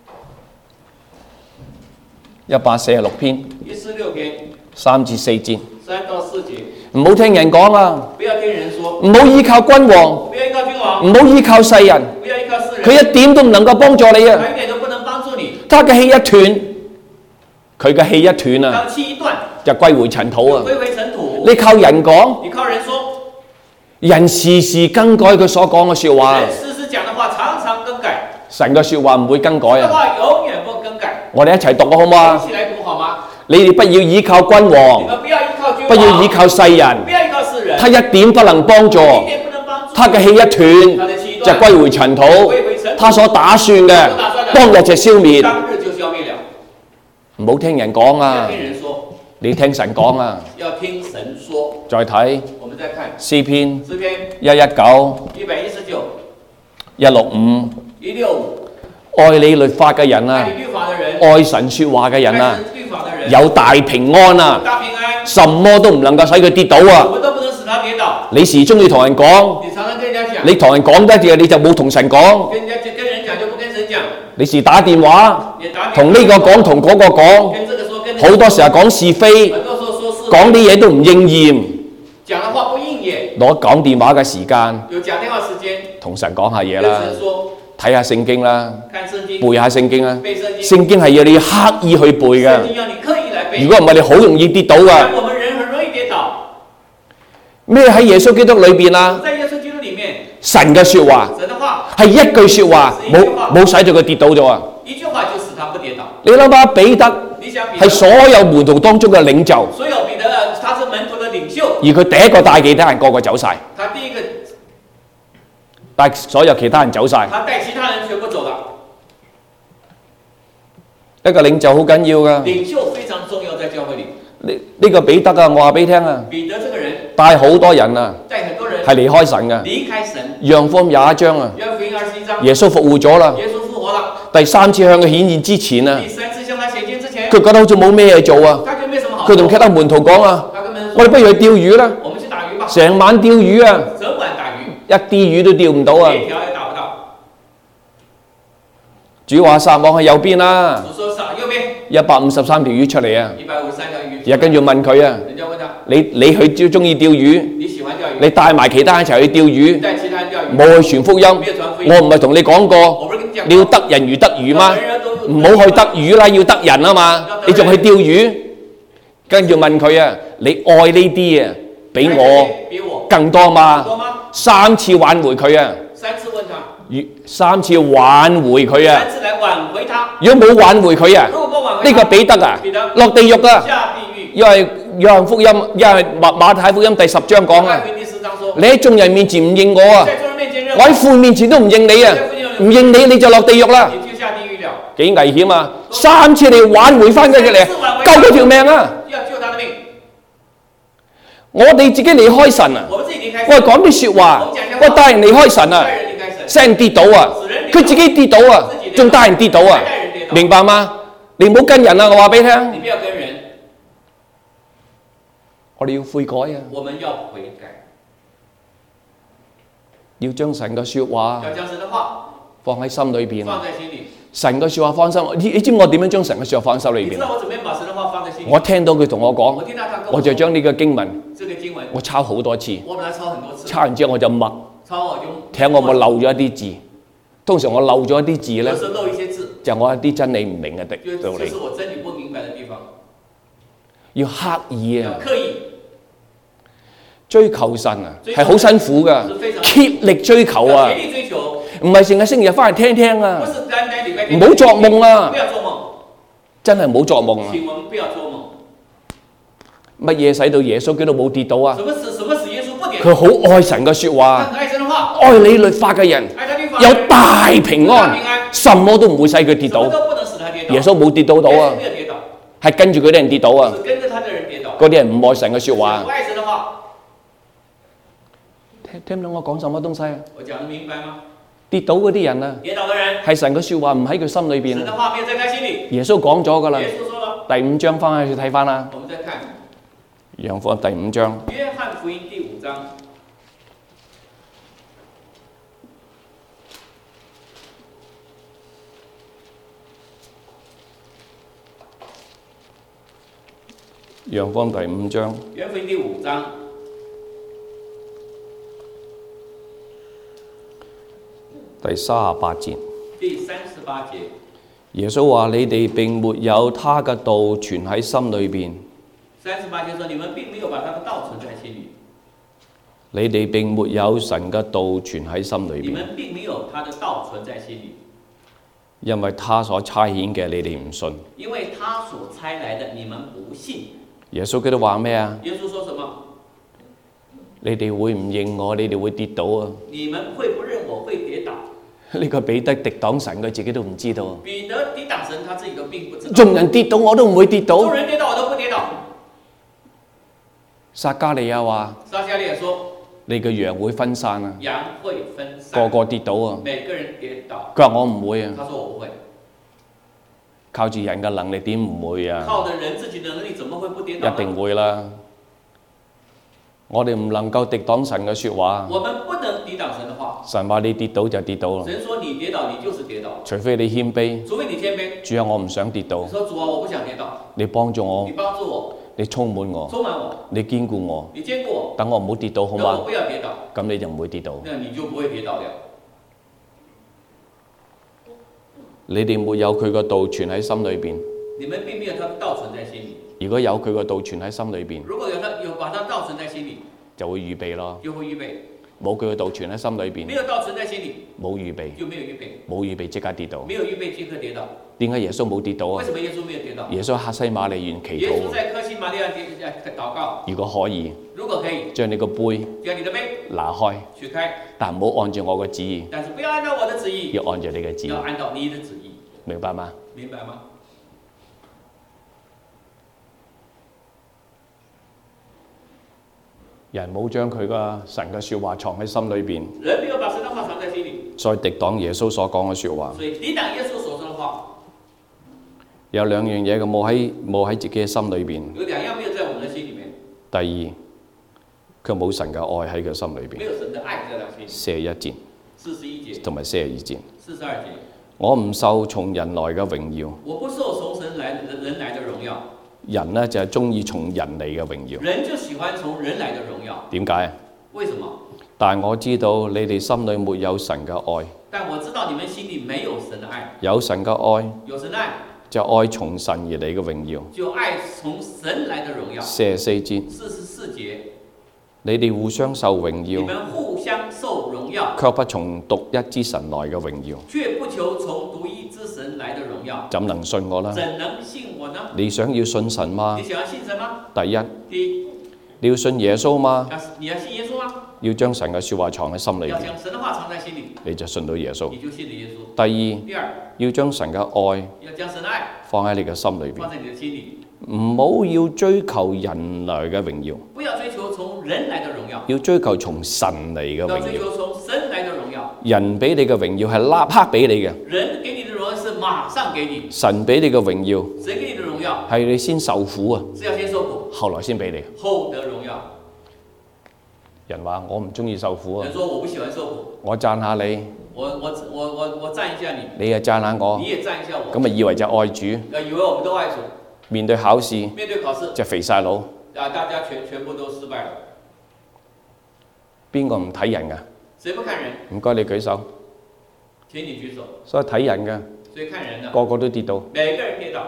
Speaker 2: 146篇。
Speaker 1: 146篇。
Speaker 2: 3至4節。
Speaker 1: 3到4節。
Speaker 2: 唔好聽人講啊！
Speaker 1: 不要聽人說。
Speaker 2: 唔好依靠君王。
Speaker 1: 不要依靠君王。
Speaker 2: 唔好依靠世人。
Speaker 1: 不要依靠世人。
Speaker 2: 佢一點都唔能夠幫助你啊！
Speaker 1: 他一點都不能幫助你。
Speaker 2: 他嘅氣一斷，佢嘅氣一斷啊！
Speaker 1: 當氣一斷，
Speaker 2: 就歸回塵土啊！
Speaker 1: 歸回塵土。
Speaker 2: 你靠人講，
Speaker 1: 你靠人說，
Speaker 2: 人時時更改佢所講嘅説話。
Speaker 1: 人時時講嘅話常常更改。
Speaker 2: 神嘅説話唔會更改啊！
Speaker 1: 神嘅話永遠不更改。
Speaker 2: 我哋一齊讀好唔好啊？
Speaker 1: 一起來讀好嗎？
Speaker 2: 你哋不要依靠君王，
Speaker 1: 你們不要依靠君王，
Speaker 2: 不要依靠世人，
Speaker 1: 不要依靠世人。
Speaker 2: 他一點不能幫助，他嘅氣一斷就歸回塵土，他所打算嘅當日就消滅。
Speaker 1: 當日就消滅了。
Speaker 2: 唔好聽人講啊！
Speaker 1: 要聽人說，
Speaker 2: 你聽神講啊！
Speaker 1: 要聽神說。
Speaker 2: 再睇，
Speaker 1: 我們再看
Speaker 2: 詩篇
Speaker 1: 詩篇
Speaker 2: 119、
Speaker 1: 119、
Speaker 2: 165。
Speaker 1: 165。
Speaker 2: 愛你律法嘅人啊，愛神説話嘅人啊，有大平安啊，什麼都唔能夠使佢跌倒啊！你時鍾意同人講，你同人講得嘅你就冇同神講。你時打電話，同呢個講同嗰個講，好多時候講是非，講啲嘢都唔應驗。攞講電話嘅時間，同神講下嘢啦。睇下聖經啦，背下聖經啦。聖經係要你刻意去背嘅，如果唔係你好容易跌倒噶。咩喺耶穌基督裏邊啊？神嘅説話係一句説話，冇使到佢跌倒咗啊！你諗下彼得係所有門徒當中嘅領袖，而佢第一個帶其他人個個走晒。帶所有其他人走晒。
Speaker 1: 他帶其他人全部走了。
Speaker 2: 一個領袖好緊要噶。
Speaker 1: 領袖非常重要，在教會裏。
Speaker 2: 呢個彼得啊，我話俾你聽啊。
Speaker 1: 彼得這個人
Speaker 2: 帶好多人啊。
Speaker 1: 帶很多人
Speaker 2: 係離開神噶。
Speaker 1: 離開神。
Speaker 2: 約翰福音21章啊。
Speaker 1: 約翰福音21章。
Speaker 2: 耶穌復活咗啦。
Speaker 1: 耶穌復活了。
Speaker 2: 第3次向佢顯現之前啊。
Speaker 1: 第3次向他顯現之前。
Speaker 2: 佢覺得好似冇咩嘢做啊。佢同其他門徒講啊。我哋不如去釣魚啦。
Speaker 1: 我們去打魚吧。
Speaker 2: 成晚釣魚啊。
Speaker 1: 整晚打魚。
Speaker 2: 一啲魚都釣唔到啊！
Speaker 1: 連一條也打不到。
Speaker 2: 主話撒網喺右邊啦，
Speaker 1: 主說撒右邊，
Speaker 2: 153條魚出嚟啊！
Speaker 1: 153條魚。
Speaker 2: 又跟住問佢啊，
Speaker 1: 人家問他，
Speaker 2: 你去中意釣魚，
Speaker 1: 你喜歡釣魚？
Speaker 2: 你帶埋其他人一齊去釣魚，
Speaker 1: 帶其他人釣魚。
Speaker 2: 冇去傳福音。
Speaker 1: 沒有傳福音。
Speaker 2: 我唔係同你講過，
Speaker 1: 我不是跟你講過，
Speaker 2: 你要得人如得魚嗎？唔好去得魚啦，要得人啊嘛！你仲去釣魚？跟住問佢啊，你愛呢啲啊，比我更多嘛？3次挽回佢啊
Speaker 1: ！3次問他。
Speaker 2: 3次挽回佢啊！
Speaker 1: 3次來挽回他。
Speaker 2: 如果冇挽回佢啊，
Speaker 1: 如果不挽回他，
Speaker 2: 呢個彼得啊，落地獄啊！
Speaker 1: 下地獄。
Speaker 2: 因為約翰福音，因為馬太福音第10章講啊，你喺眾人面前唔認我啊，我喺父面前都唔認你啊，唔認你你就落地獄啦，幾危險啊！3次嚟挽回翻佢嚟，救佢條命啊！我哋自己離開神啊，我係講啲説話，我帶人離開神啊，使人跌倒啊，佢自己跌倒啊，仲帶人跌倒啊，明白嗎？你唔好跟人啊，我話俾你聽。
Speaker 1: 你不要跟人。
Speaker 2: 我哋要悔改啊！
Speaker 1: 我們要悔改，
Speaker 2: 要將神嘅説話
Speaker 1: 要將神的話
Speaker 2: 放喺心裏邊。
Speaker 1: 放在心裏。
Speaker 2: 神嘅説話放心，你知唔知我點樣將神嘅説話放喺心裏邊？
Speaker 1: 你知道我怎麼樣把神的話放在心裏？
Speaker 2: 我聽到佢同我講，
Speaker 1: 我聽到他跟我說，
Speaker 2: 我就將呢個經文，
Speaker 1: 這個經文
Speaker 2: 我抄好多次，
Speaker 1: 我把它抄很多次，
Speaker 2: 抄完之後我就默，
Speaker 1: 抄我就
Speaker 2: 睇我冇漏咗一啲字。通常我漏咗一啲字咧，
Speaker 1: 有時漏一些字，
Speaker 2: 就我一啲真理唔明嘅道理，
Speaker 1: 就是我真理不明白的地方，
Speaker 2: 要刻意啊，
Speaker 1: 要刻意
Speaker 2: 追求神啊，係好辛苦噶，竭力追求啊，
Speaker 1: 竭力追求，
Speaker 2: 唔係成日星期日翻嚟聽聽啊，
Speaker 1: 不是單單禮拜天，
Speaker 2: 唔好作夢啊，
Speaker 1: 不要做夢，
Speaker 2: 真係唔好作夢啊！
Speaker 1: 請我們不要做夢。
Speaker 2: 乜嘢使到耶穌基督冇跌倒啊？
Speaker 1: 什麼使耶穌不跌倒？
Speaker 2: 佢好愛神嘅説話，
Speaker 1: 他很愛神的話，
Speaker 2: 愛你律法嘅人
Speaker 1: 愛他律法
Speaker 2: 有大平安，什麼都唔會使佢跌倒。
Speaker 1: 什麼都不能使他跌倒。
Speaker 2: 耶穌冇跌倒到啊，
Speaker 1: 沒有跌倒，
Speaker 2: 係跟住嗰啲人跌倒啊，
Speaker 1: 是跟着他的人跌倒。
Speaker 2: 嗰啲人唔愛神嘅説話
Speaker 1: 不。愛神的話，
Speaker 2: 聽唔到我講什麼東西啊？
Speaker 1: 我講得明白嗎？
Speaker 2: 跌倒嗰啲人啊，
Speaker 1: 跌倒的人，
Speaker 2: 係神嘅説話唔喺佢心裏邊啊。
Speaker 1: 神的話沒有在他心裏。
Speaker 2: 耶穌講咗㗎啦，
Speaker 1: 耶穌說了，
Speaker 2: 第5章翻去睇翻啦，
Speaker 1: 我們再看
Speaker 2: 約翰福音第5章。
Speaker 1: 約翰福音第5章。
Speaker 2: 約翰福音第5章。
Speaker 1: 約翰福音第5章。
Speaker 2: 第38節。
Speaker 1: 第38節。
Speaker 2: 耶穌話：你哋並沒有他嘅道存喺心裏邊。
Speaker 1: 38節說：你們並沒有把他的道存在心裏。
Speaker 2: 你哋並沒有神嘅道存喺心裏邊。
Speaker 1: 你們並沒有他的道存在心裏。
Speaker 2: 因為他所差遣嘅，你哋唔信。
Speaker 1: 因為他所差來的，你們不信。
Speaker 2: 耶穌基督話咩啊？
Speaker 1: 耶穌說什麼？
Speaker 2: 你哋會唔認我？你哋會跌倒啊！
Speaker 1: 你們會不認我會跌倒？
Speaker 2: 呢個彼得敵擋神，佢自己都唔知道。
Speaker 1: 彼得抵擋神，他自己都並不知道。
Speaker 2: 眾人跌倒，我都唔會跌倒。
Speaker 1: 眾人跌倒，我都不跌倒。
Speaker 2: 撒迦利亞話：
Speaker 1: 撒迦利亞說：
Speaker 2: 你嘅羊會分散啊！
Speaker 1: 羊會分散，
Speaker 2: 個個跌倒啊！
Speaker 1: 每個人跌倒。
Speaker 2: 佢話我唔會啊。
Speaker 1: 他說我不會。
Speaker 2: 靠住人嘅能力點唔會啊？
Speaker 1: 靠着人自己的能力，怎麼會不跌倒？
Speaker 2: 一定會啦！我哋唔能夠敵擋神嘅説話。
Speaker 1: 我們不能抵擋神的話。
Speaker 2: 神話你跌倒就跌倒啦。
Speaker 1: 神說你跌倒，你就是跌倒。
Speaker 2: 除非你謙卑。
Speaker 1: 除非你謙卑。
Speaker 2: 主啊，我唔想跌倒。
Speaker 1: 你說主啊，我不想跌倒。
Speaker 2: 你幫助我。
Speaker 1: 你幫助我。
Speaker 2: 你充滿我。
Speaker 1: 充滿我。
Speaker 2: 你堅固我。
Speaker 1: 你堅固我。
Speaker 2: 等我唔好跌倒，好嗎？
Speaker 1: 讓我不要跌倒。
Speaker 2: 咁你就唔會跌倒。
Speaker 1: 那你就不會跌倒了。
Speaker 2: 你哋沒有佢個道存喺心裏邊。
Speaker 1: 你們並沒有他的道存在心裏。
Speaker 2: 如果有佢個道存喺心裏邊，
Speaker 1: 如果有把他道存在心裏，
Speaker 2: 就會預備咯。
Speaker 1: 就會預備。
Speaker 2: 冇佢個道存喺心裏邊，
Speaker 1: 沒有道存在心裏，
Speaker 2: 冇預備，
Speaker 1: 就沒有預備。
Speaker 2: 冇預備即刻跌倒。
Speaker 1: 沒有預備即刻跌倒。
Speaker 2: 點解耶穌冇跌倒啊？
Speaker 1: 為什麼耶穌沒有跌倒？
Speaker 2: 耶穌喺客西馬尼園祈禱。
Speaker 1: 耶穌在客西馬尼園禱告。
Speaker 2: 如果可以，將你個杯
Speaker 1: 將你的杯
Speaker 2: 拿開，
Speaker 1: 取開，
Speaker 2: 但唔好按照我嘅旨意。
Speaker 1: 但是不要按照我的旨意，
Speaker 2: 要按照你嘅旨意。
Speaker 1: 要按照你的旨意。
Speaker 2: 明白嗎？
Speaker 1: 明白嗎？
Speaker 2: 人冇將佢嘅神嘅説話藏喺心裏邊，
Speaker 1: 人沒有把神的話藏在心裏，
Speaker 2: 所以敵擋耶穌所講嘅説話。
Speaker 1: 所以抵擋耶穌所說的話。
Speaker 2: 有兩樣嘢嘅冇喺自己嘅心裏邊。
Speaker 1: 有兩樣沒有在我們的心裡面。
Speaker 2: 第二， 佢冇神嘅愛喺佢心裏邊。
Speaker 1: 没有神的爱在他心里。
Speaker 2: 41節
Speaker 1: 41節
Speaker 2: 同埋42節，
Speaker 1: 42節，
Speaker 2: 我唔受從人來嘅榮耀。
Speaker 1: 我不受從人來的榮耀。
Speaker 2: 人呢就係中意從人嚟嘅榮耀。
Speaker 1: 人就喜歡從人來的榮耀。
Speaker 2: 點解？
Speaker 1: 為什麼？
Speaker 2: 但我知道你哋心裏沒有神嘅愛。
Speaker 1: 但我知道你們心裡沒有神的愛。
Speaker 2: 有神嘅愛，
Speaker 1: 有神的愛，
Speaker 2: 就愛從神而嚟嘅榮耀。
Speaker 1: 就愛從神來的榮耀。
Speaker 2: 44節，
Speaker 1: 44節，
Speaker 2: 你哋互相受榮
Speaker 1: 你
Speaker 2: 耀，
Speaker 1: 們互相受榮耀，
Speaker 2: 卻不從獨一之神來嘅榮耀。
Speaker 1: 卻不求從獨一之神來的榮耀。
Speaker 2: 怎能信我呢？
Speaker 1: 怎能信我呢？
Speaker 2: 你想要信神嗎
Speaker 1: 你？想要信神嗎？
Speaker 2: 第一，
Speaker 1: 第一，
Speaker 2: 你要信耶穌嗎？
Speaker 1: 你要信耶穌嗎？
Speaker 2: 要將神嘅説話藏喺心裏邊，
Speaker 1: 要將神的話藏在心裡，
Speaker 2: 你就信到耶穌。
Speaker 1: 你就信了耶穌。
Speaker 2: 第二，
Speaker 1: 第二，
Speaker 2: 要將神嘅愛
Speaker 1: 要將神的愛
Speaker 2: 放喺你嘅心裏邊，
Speaker 1: 放在你的心裡，
Speaker 2: 唔好要追求人來嘅榮耀，
Speaker 1: 不要追求從人來的榮耀，
Speaker 2: 要追求從神嚟嘅
Speaker 1: 要
Speaker 2: 榮耀。
Speaker 1: 追求從神來的榮耀。
Speaker 2: 人俾你嘅榮耀係立刻俾你嘅，
Speaker 1: 人給你的榮耀是馬上給你，
Speaker 2: 神俾你嘅榮耀
Speaker 1: 神給你的榮耀
Speaker 2: 係你先受苦啊，
Speaker 1: 是要先受苦，
Speaker 2: 後來先俾你。
Speaker 1: 後得榮耀。
Speaker 2: 人話我唔中意受苦啊
Speaker 1: 人，說我不喜歡受苦，
Speaker 2: 我讚下你，
Speaker 1: 我讚一下你，
Speaker 2: 你又讚下我
Speaker 1: 你，也讚一下我，
Speaker 2: 咁咪以為就愛主，
Speaker 1: 以為我們都愛主，
Speaker 2: 面對考試
Speaker 1: 面對考試，
Speaker 2: 就肥晒佬，
Speaker 1: 大家全部都失敗了。
Speaker 2: 邊個唔睇人㗎？
Speaker 1: 誰不看人？
Speaker 2: 唔該你舉手。
Speaker 1: 請你舉手。
Speaker 2: 所以睇人㗎，
Speaker 1: 所以看人的，
Speaker 2: 個個都跌倒。
Speaker 1: 每個人跌倒。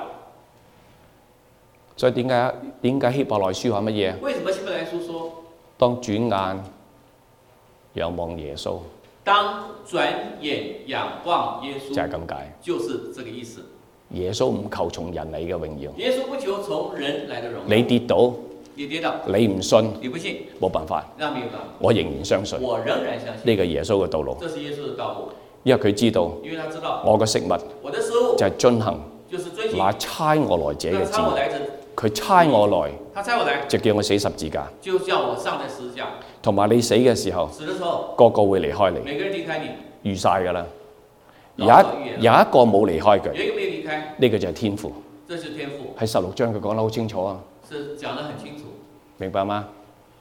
Speaker 2: 所以點解希伯來書話乜嘢？
Speaker 1: 為什麼希伯來書說，
Speaker 2: 當轉眼仰望耶穌，
Speaker 1: 當轉眼仰望耶穌，
Speaker 2: 就係咁解。
Speaker 1: 就是這個意思。
Speaker 2: 耶穌唔求從人嚟嘅榮耀，
Speaker 1: 耶穌不求從人來的榮耀。
Speaker 2: 你跌倒，
Speaker 1: 你跌倒，
Speaker 2: 你唔信，
Speaker 1: 你不信，
Speaker 2: 冇辦法。
Speaker 1: 那沒有辦法。
Speaker 2: 我仍然相信
Speaker 1: 我仍然相信
Speaker 2: 呢個耶穌嘅道路，
Speaker 1: 這是耶穌的道路，
Speaker 2: 因為佢知道
Speaker 1: 因為他知道
Speaker 2: 我嘅食物
Speaker 1: 我的食物
Speaker 2: 就係遵行
Speaker 1: 就是遵行
Speaker 2: 那差我來者嘅旨意。
Speaker 1: 差我來者，
Speaker 2: 佢差我來，
Speaker 1: 他差我來
Speaker 2: 就叫我死十字架。
Speaker 1: 就叫我上在十字架。
Speaker 2: 同埋你死嘅時候，
Speaker 1: 死的時候，
Speaker 2: 個個會離開你，
Speaker 1: 每個人離開你，
Speaker 2: 預晒㗎啦。有
Speaker 1: 老早預言
Speaker 2: 一個冇離開佢，
Speaker 1: 有一個沒有離開，
Speaker 2: 呢個就係天父。
Speaker 1: 這是天父，
Speaker 2: 喺16章佢講得好清楚啊，
Speaker 1: 是講得很清楚。
Speaker 2: 明白嗎？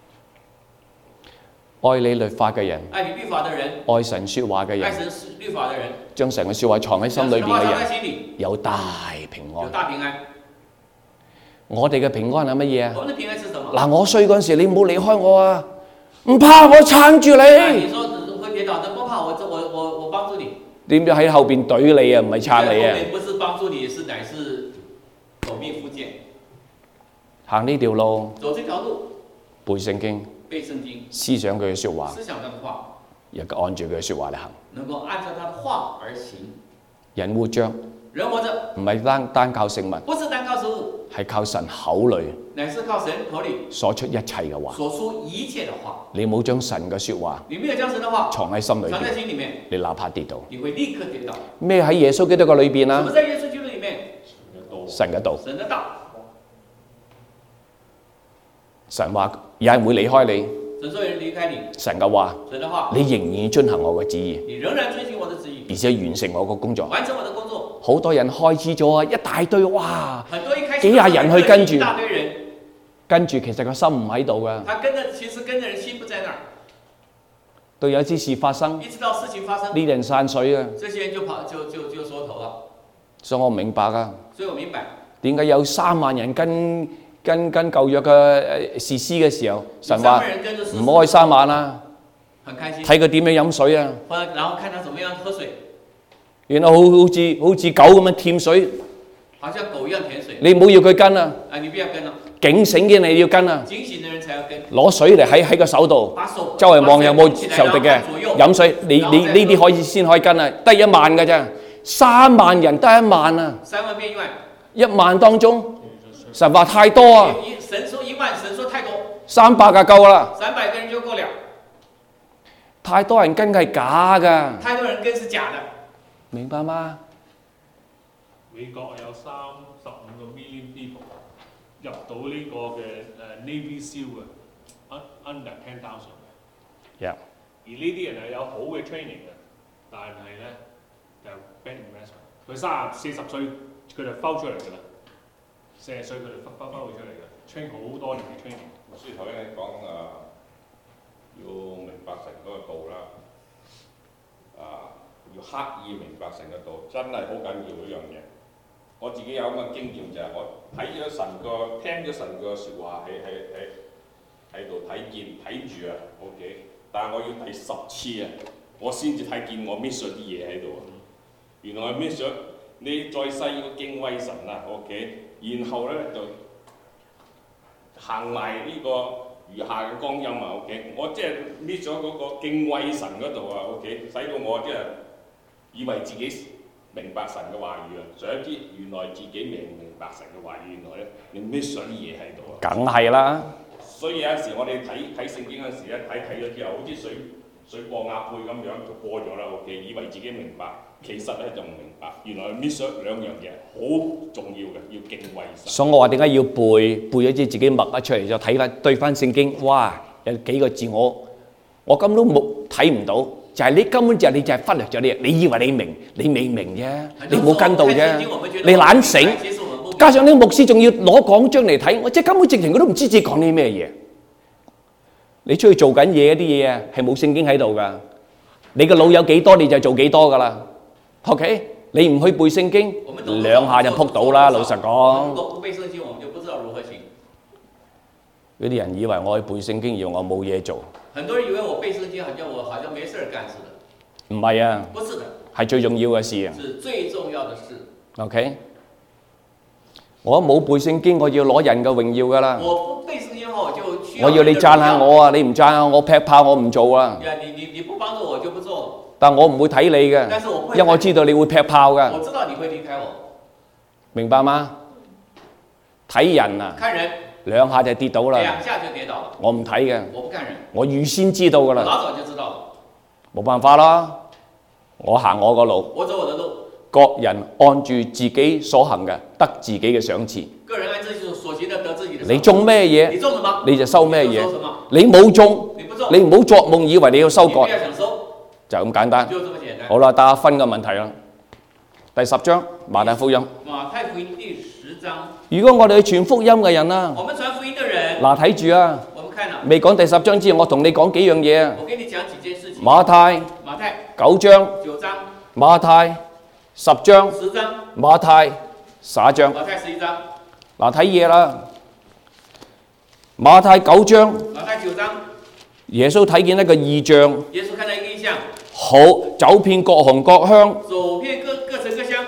Speaker 2: 愛你律法嘅人，
Speaker 1: 愛你律法的人，
Speaker 2: 愛神説話嘅
Speaker 1: 愛
Speaker 2: 人，
Speaker 1: 神律法的人，
Speaker 2: 將神嘅説話藏喺心裏邊
Speaker 1: 將神的話
Speaker 2: 嘅人，
Speaker 1: 藏在心裡，
Speaker 2: 有大平
Speaker 1: 有
Speaker 2: 安。
Speaker 1: 大平安。
Speaker 2: 我哋嘅平安係乜嘢啊？
Speaker 1: 我們的平安是什麼？
Speaker 2: 嗱，我衰嗰陣時，你唔好離開我啊！唔怕，我撐住你。
Speaker 1: 你說會跌倒，但不怕，我幫助你。
Speaker 2: 點知喺後邊懟你啊，唔係撐你啊！
Speaker 1: 後面不是幫助你，是乃是狗命附件。
Speaker 2: 行呢條路，
Speaker 1: 走這條路，
Speaker 2: 背聖經，
Speaker 1: 背聖經，
Speaker 2: 思想佢嘅説話，
Speaker 1: 思想他的話，
Speaker 2: 又按住佢嘅説話嚟行。
Speaker 1: 能夠按照他的話而行。
Speaker 2: 人活着
Speaker 1: 人活着
Speaker 2: 唔係單靠食物，
Speaker 1: 不是單靠食物，
Speaker 2: 係靠神口裏
Speaker 1: 乃是靠神口裡
Speaker 2: 所出一切嘅話。
Speaker 1: 所出一切的話。
Speaker 2: 你冇將神嘅説話
Speaker 1: 你沒有將神的話
Speaker 2: 藏喺心裏
Speaker 1: 藏在
Speaker 2: 邊，
Speaker 1: 心裡面，
Speaker 2: 你哪怕跌倒。
Speaker 1: 你會立刻跌倒。
Speaker 2: 咩喺耶穌基督嘅裏邊啊
Speaker 1: 什麼？在耶穌基督裡面？
Speaker 2: 神嘅道。
Speaker 1: 神的道。
Speaker 2: 神話有人會離開你，
Speaker 1: 神說有人離開你，
Speaker 2: 神嘅話，
Speaker 1: 神的話，
Speaker 2: 你仍然遵行我嘅旨意，
Speaker 1: 你仍然遵行我的旨意，
Speaker 2: 而且完成我個工作。
Speaker 1: 完成我的工作。
Speaker 2: 好多人開始咗啊，一大堆哇，
Speaker 1: 很多一開始
Speaker 2: 幾廿人去跟住
Speaker 1: 一大堆人，
Speaker 2: 跟住其實個心唔喺度噶，
Speaker 1: 他跟着其實跟着人心不在那兒，
Speaker 2: 到有啲事發生，
Speaker 1: 一直到事情發生，
Speaker 2: 呢啲人散水啊，
Speaker 1: 這些人就跑就縮頭了。
Speaker 2: 所以我明白啊，
Speaker 1: 所以我明白
Speaker 2: 點解有3萬人跟舊約嘅士師嘅時候，神話唔好去3萬啊，
Speaker 1: 很開心，
Speaker 2: 睇佢點樣飲水啊，
Speaker 1: 然後看他怎麼樣喝水，
Speaker 2: 然後好似狗咁樣舔水，
Speaker 1: 好像狗一樣舔水。
Speaker 2: 你唔好要佢跟啊，
Speaker 1: 啊，你不要跟啊，
Speaker 2: 警醒嘅你要跟啊，
Speaker 1: 警醒的人才要跟。
Speaker 2: 攞水嚟喺個手度，
Speaker 1: 把手
Speaker 2: 周圍望有冇仇敵嘅，飲水，你呢啲可以先可以跟啊，得1萬嘅啫，3萬人得1萬啊
Speaker 1: ，3萬變1萬
Speaker 2: ，1萬當中神話太多啊，
Speaker 1: 神說1萬，神說太多
Speaker 2: ，300就夠啦，
Speaker 1: ，300個人就夠了。
Speaker 2: 太多人跟係假㗎，
Speaker 1: 太多人跟是假的，
Speaker 2: 明白嗎？
Speaker 4: 美國有35個 million people 入到呢個嘅Navy SEAL 嘅 under 10,000嘅，
Speaker 2: Yeah.
Speaker 4: 而呢啲人係有好嘅 training 嘅，但係咧就 bad investment。佢40歲佢就拋出嚟㗎啦，40歲佢就拋出嚟㗎，train 好多年嘅 training。
Speaker 5: 所以頭先你講道啦，要刻意明白神嘅道，真係好緊要呢樣嘢。我自己有咁嘅經驗就係我聽咗神嘅説話喺度睇住啊 ，OK， 但係我要第10次啊，我先至睇見我 miss 咗啲嘢喺度啊。原來 miss 咗，你再細要敬畏神啊 ，OK， 然後咧就行埋呢個餘下嘅光陰啊 ，OK， 我即係 miss 咗嗰個敬畏神嗰度啊 ，OK， 使到我即係以為自己明白神嘅話語啊，想知原來自己明唔明白神嘅話語，原來咧你 miss 咗啲嘢喺度啊。
Speaker 2: 梗係啦。
Speaker 5: 所以有陣時我哋睇聖經嗰陣時咧，睇咗之後，好似水過鴨背咁樣就過咗啦。OK， 以為自己明白，其實咧就唔明白。原來 miss 咗兩樣嘢，好重要嘅，要敬畏神。所以我話點解要背
Speaker 2: 咗啲自己默咗出嚟，就睇翻對翻聖經，哇！有幾個字我根本都冇睇唔到，就係你根本就你就係忽略咗啲嘢，你以為你明，你未明啫，你冇跟到啫，你懶醒。加上呢個牧師仲要攞講章嚟睇，我即係根本直情佢都唔知自己講啲咩嘢。你出去做緊嘢啲嘢啊，係冇聖經喺度噶。你個腦有幾多你就做幾多噶啦。OK， 你唔去背聖經，兩下就撲到啦。老實講。
Speaker 1: 不背聖經，我們就不知道如何行。
Speaker 2: 嗰啲人以為我去背聖經，以為我冇嘢做。
Speaker 1: 很多人以為我背聖經，好像沒事幹似的。
Speaker 2: 唔係啊。
Speaker 1: 不是的。係
Speaker 2: 最重要嘅事啊。
Speaker 1: 是最重要的事。
Speaker 2: OK。我冇背聖經，我要攞人嘅榮耀噶啦。
Speaker 1: 我不背聖經後，就需要。
Speaker 2: 我要你讚下我啊！你唔讚下我，劈炮我唔做啊！
Speaker 1: 你不幫助我就不做。
Speaker 2: 但我唔會睇你嘅，因為我知道你會劈炮噶。
Speaker 1: 我知道你會離開我。
Speaker 2: 明白嗎？睇人啊，
Speaker 1: 看人
Speaker 2: 兩下就跌倒啦。
Speaker 1: 兩下就跌倒了。
Speaker 2: 我唔睇嘅。
Speaker 1: 我不看人。
Speaker 2: 我預先知道噶啦。
Speaker 1: 我老早就知道了。冇
Speaker 2: 辦法啦，我行我個路。
Speaker 1: 我走我的路。
Speaker 2: 各人按住自己所行嘅，得自己嘅賞賜。
Speaker 1: 個人按自己所行的，得自己的賞賜。
Speaker 2: 你種咩嘢？
Speaker 1: 你種什麼？
Speaker 2: 你就收咩嘢。
Speaker 1: 你
Speaker 2: 冇種，
Speaker 1: 你不種，
Speaker 2: 你唔好作夢以為你要收割。
Speaker 1: 你不要想收。
Speaker 2: 就咁簡單。
Speaker 1: 就這麼簡單。
Speaker 2: 好啦，大家分個問題啦。第10章馬太福音。
Speaker 1: 馬太福音第10章。
Speaker 2: 如果我哋去傳福音嘅人啦，
Speaker 1: 我們傳福音的人。
Speaker 2: 嗱，睇住啊。
Speaker 1: 我們看啦。
Speaker 2: 未講第10章之前，我同你講幾樣嘢啊。
Speaker 1: 我給你講幾件事情。
Speaker 2: 馬太9章。
Speaker 1: 9章。
Speaker 2: 馬太10章。
Speaker 1: 10章。
Speaker 2: 馬太11章。
Speaker 1: 馬太11章。
Speaker 2: 嗱，睇嘢啦。馬太9章。
Speaker 1: 馬太9章。
Speaker 2: 耶穌睇見一個異象。
Speaker 1: 耶穌看到一個異象。
Speaker 2: 好，走遍各行各鄉。
Speaker 1: 走遍各城各鄉。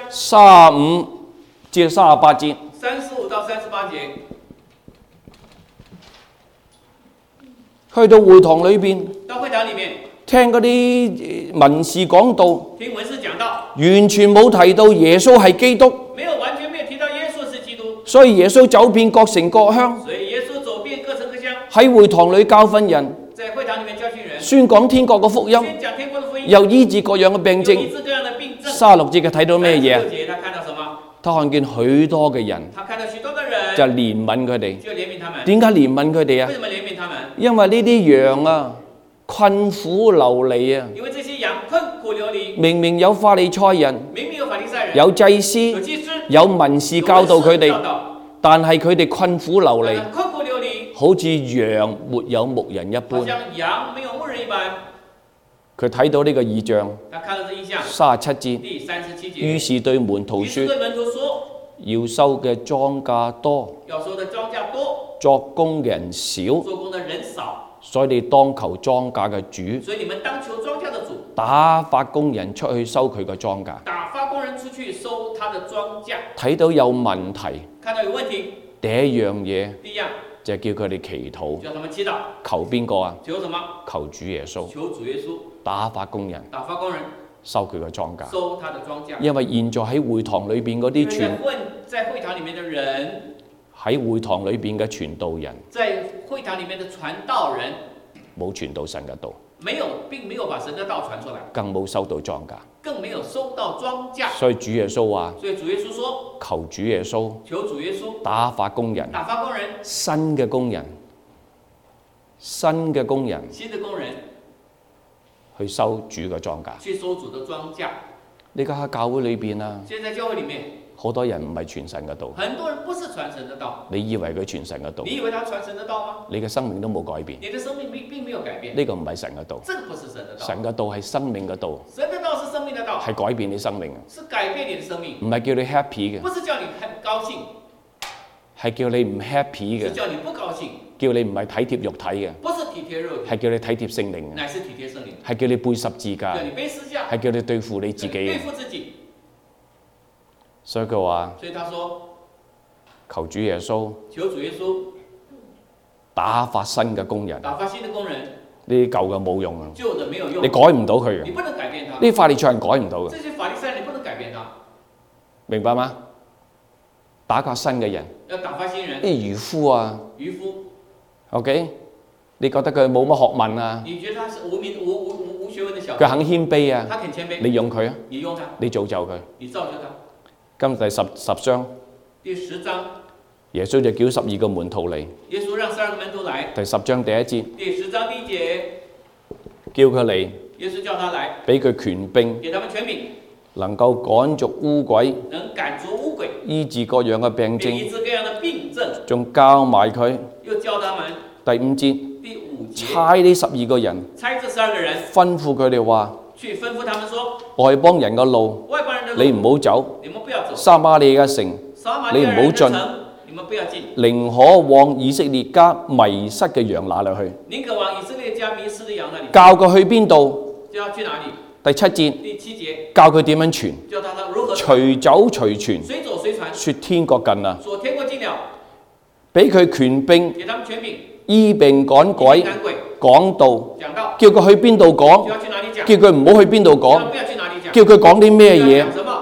Speaker 2: 35至38節。
Speaker 1: 35到38節。
Speaker 2: 去到會堂裏邊。
Speaker 1: 到會堂裡面。
Speaker 2: 聽嗰啲文士講道。
Speaker 1: 聽文士講道。
Speaker 2: 完全冇提到耶穌係基督。
Speaker 1: 完全沒有提到耶穌是基督。
Speaker 2: 所以耶穌走遍各城各鄉。
Speaker 1: 所以耶穌走遍各城各鄉。
Speaker 2: 喺會堂裏教訓人。
Speaker 1: 在會堂裡面教訓人。
Speaker 2: 宣講天國嘅福音。
Speaker 1: 宣講天國嘅福音。
Speaker 2: 又醫治各樣嘅病症。36節佢睇到咩嘢？他看見許多嘅人。就憐憫佢哋。點解憐憫佢哋啊？因為呢啲羊啊，困苦流離啊。
Speaker 1: 因為這些羊困苦流離。明
Speaker 2: 明有法利賽人。
Speaker 1: 人。
Speaker 2: 有祭司。有文士教導佢哋。但係佢哋困苦流離。好似羊沒有牧人一般。佢睇到呢個異象。37節。於是對門徒說：要收嘅莊稼多。作工嘅人少。所以你當求莊稼嘅主。打發工人出去收佢嘅莊稼。睇到有問題。第一樣嘢。就叫佢哋祈禱。求邊個啊？求主耶穌。打發工人。收佢嘅莊稼。因為現在喺會堂裏邊嗰啲喺會堂裏邊嘅傳道人。冇傳到神嘅道。
Speaker 1: 並沒有把神的道傳出來。
Speaker 2: 更冇收到莊稼。
Speaker 1: 更沒有收到莊稼。
Speaker 2: 所以主耶穌話。
Speaker 1: 所以主耶穌說。
Speaker 2: 求主耶穌。
Speaker 1: 求主耶穌。
Speaker 2: 打發工人。
Speaker 1: 打發工人。
Speaker 2: 新嘅工人。新嘅工人。
Speaker 1: 新嘅工人。
Speaker 2: 去收主嘅莊稼。
Speaker 1: 去收主的莊稼。
Speaker 2: 你家喺教會裏邊啊。
Speaker 1: 現在教會裡面。
Speaker 2: 好多人唔係傳神嘅道，
Speaker 1: 很多人不是傳神的道，
Speaker 2: 你以為佢傳神嘅道，
Speaker 1: 你以為他傳神的道嗎？
Speaker 2: 你嘅生命都冇改變。
Speaker 1: 你的生命並沒有改變，
Speaker 2: 呢個唔係神嘅道，
Speaker 1: 這個不是神的道。
Speaker 2: 神嘅道係生命嘅道，
Speaker 1: 神的道是生命的道，
Speaker 2: 係改變你生命，
Speaker 1: 是改變你的生命，
Speaker 2: 唔係叫你 happy 嘅，
Speaker 1: 不是叫你很高興，
Speaker 2: 係叫你唔 happy 嘅，
Speaker 1: 是叫你不高興，
Speaker 2: 叫你唔係體貼肉體嘅，
Speaker 1: 不是體貼肉體，
Speaker 2: 係叫你體貼聖靈嘅，
Speaker 1: 乃是體貼聖靈，
Speaker 2: 係叫你背十字架，
Speaker 1: 叫你背十字架，
Speaker 2: 係叫你對付你自己
Speaker 1: 對
Speaker 2: 嘅。
Speaker 1: 付自己。
Speaker 2: 所以佢話
Speaker 1: 所以他說，
Speaker 2: 求主耶穌
Speaker 1: 求主耶穌
Speaker 2: 打發新嘅工人，
Speaker 1: 打發新的工人，
Speaker 2: 呢啲舊嘅冇用啊，
Speaker 1: 舊的沒有用，
Speaker 2: 你改唔到佢嘅，
Speaker 1: 你不能改變他。
Speaker 2: 呢啲法利賽人改唔到嘅，
Speaker 1: 這些法利賽人你不能改變他，
Speaker 2: 明白嗎？打發新嘅人，
Speaker 1: 要打發新人。
Speaker 2: 啲漁夫啊
Speaker 1: 漁夫，
Speaker 2: ，OK， 你覺得佢冇乜學問啊？
Speaker 1: 你覺得他是無學問的小
Speaker 2: 佢肯謙卑啊？
Speaker 1: 他肯謙卑，
Speaker 2: 你用佢啊？
Speaker 1: 你用他，
Speaker 2: 你造就佢。
Speaker 1: 你造就他。
Speaker 2: 今日第十章，
Speaker 1: 第10章，
Speaker 2: 耶穌就叫12個門徒嚟。
Speaker 1: 耶穌讓12個門徒來。
Speaker 2: 第10章第1節，
Speaker 1: 第10章第1節，
Speaker 2: 叫佢嚟，
Speaker 1: 耶穌叫他來，
Speaker 2: 俾佢權柄，
Speaker 1: 給他們權柄，
Speaker 2: 能夠趕逐污鬼，
Speaker 1: 能趕逐污鬼，
Speaker 2: 醫治各樣嘅病症，
Speaker 1: 並醫治各樣的病症，
Speaker 2: 仲教埋佢。
Speaker 1: 又教他們。
Speaker 2: 第5節，
Speaker 1: 第5節，
Speaker 2: 差呢12個人，
Speaker 1: 差這12個人，
Speaker 2: 吩咐佢哋話：
Speaker 1: 去吩咐他們說，
Speaker 2: 外邦人嘅路，
Speaker 1: 外邦人的路，
Speaker 2: 你唔好走；
Speaker 1: 你們不要走；
Speaker 2: 撒瑪利亞城，
Speaker 1: 撒瑪利亞人的城，你們不要進。
Speaker 2: 寧可往以色列家迷失嘅羊那裏去。
Speaker 1: 寧可往以色列家迷失的羊那裡。
Speaker 2: 教佢去邊度？
Speaker 1: 就要去哪裡？
Speaker 2: 第7節，
Speaker 1: 第7節，
Speaker 2: 教佢點樣傳，
Speaker 1: 教他如何
Speaker 2: 隨走隨傳，
Speaker 1: 隨走隨傳，
Speaker 2: 說天國近啦，
Speaker 1: 說天國近了，
Speaker 2: 俾佢權柄，
Speaker 1: 給他們權柄，
Speaker 2: 醫病趕鬼，
Speaker 1: 趕鬼，
Speaker 2: 講道，
Speaker 1: 講道，
Speaker 2: 叫佢去邊度講，
Speaker 1: 就要去哪裡講，
Speaker 2: 叫佢唔好去邊度
Speaker 1: 叫他
Speaker 2: 講，
Speaker 1: 們不要去哪裡講，
Speaker 2: 叫佢講啲咩嘢。
Speaker 1: 講什麼？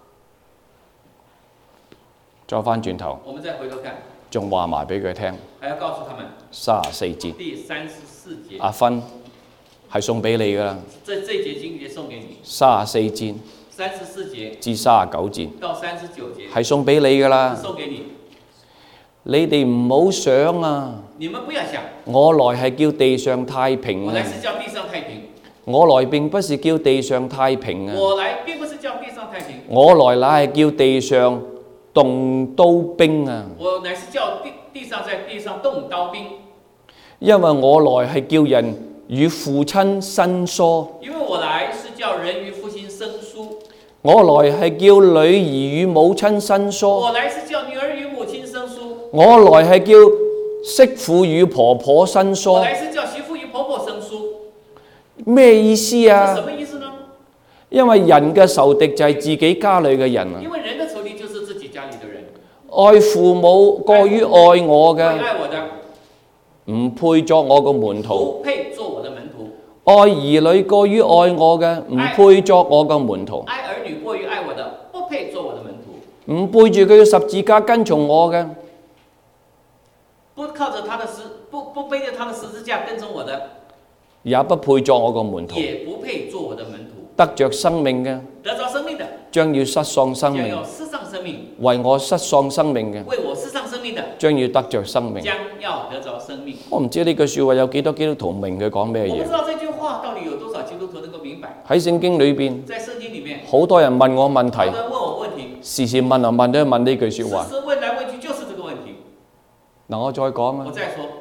Speaker 2: 再翻轉頭，
Speaker 1: 我們再回頭看，
Speaker 2: 仲話埋俾佢聽，
Speaker 1: 還要告訴他們
Speaker 2: 34節，
Speaker 1: 第34節，
Speaker 2: 阿芬係送俾你噶啦，
Speaker 1: 這節經節送給你
Speaker 2: 34節
Speaker 1: ，34節
Speaker 2: 至39節
Speaker 1: 到39節
Speaker 2: 係送俾你噶啦
Speaker 1: 是。送給你，
Speaker 2: 你哋唔好想啊，
Speaker 1: 你們不要想，
Speaker 2: 我來係叫地上太平啊
Speaker 1: 我來，是叫地上太平，
Speaker 2: 我來並不是叫地上太平啊，
Speaker 1: 我來並不是叫地上太平，
Speaker 2: 我來乃係叫地上動刀兵啊，
Speaker 1: 我乃是叫地上在地上動刀兵，
Speaker 2: 因為我來係叫人與父親生疏，
Speaker 1: 因為我來是叫人與父親生疏，
Speaker 2: 我來係叫女兒與母親生疏，
Speaker 1: 我來是叫女兒與母親生疏，
Speaker 2: 我來係叫媳婦與婆婆生疏
Speaker 1: 我。來是叫媳婦與婆婆生疏，
Speaker 2: 咩意思
Speaker 1: 是
Speaker 2: 啊
Speaker 1: 什？麼意思呢？
Speaker 2: 因為人嘅仇敵就係自己家裏嘅人啊，
Speaker 1: 因為人的仇敵就是自己家裡的人，
Speaker 2: 愛父母過於愛我
Speaker 1: 會
Speaker 2: 嘅，
Speaker 1: 愛我的
Speaker 2: 唔配作我個門徒；
Speaker 1: 不配做我的門徒，
Speaker 2: 愛兒女過於愛我嘅，唔配作我個門徒；
Speaker 1: 愛兒女過於愛我的，不配做我的門徒，
Speaker 2: 唔背住佢嘅十字架跟從我嘅，
Speaker 1: 不靠着他的不背着他的十字架跟從我的，
Speaker 2: 也不配作我個門徒。
Speaker 1: 也不配做我的門徒。
Speaker 2: 得着生命嘅，
Speaker 1: 得着生命的，
Speaker 2: 將要失喪生命；
Speaker 1: 將要失喪生命；
Speaker 2: 為我失喪生命嘅，
Speaker 1: 為我失喪生命的，
Speaker 2: 將要得着生命。
Speaker 1: 將要得着生命。
Speaker 2: 我唔知呢句説話有幾多基督徒明佢講咩嘢
Speaker 1: 我不知。道這句話到底有多少基督徒能夠明白。
Speaker 2: 喺聖經裏邊，
Speaker 1: 在聖經裡面，
Speaker 2: 好多人問我問
Speaker 1: 好多
Speaker 2: 題，
Speaker 1: 人問我問題，
Speaker 2: 時時問嚟問都係問呢句説話。
Speaker 1: 時問來問去就是這個問題。
Speaker 2: 嗱，我再講啊，
Speaker 1: 我再說，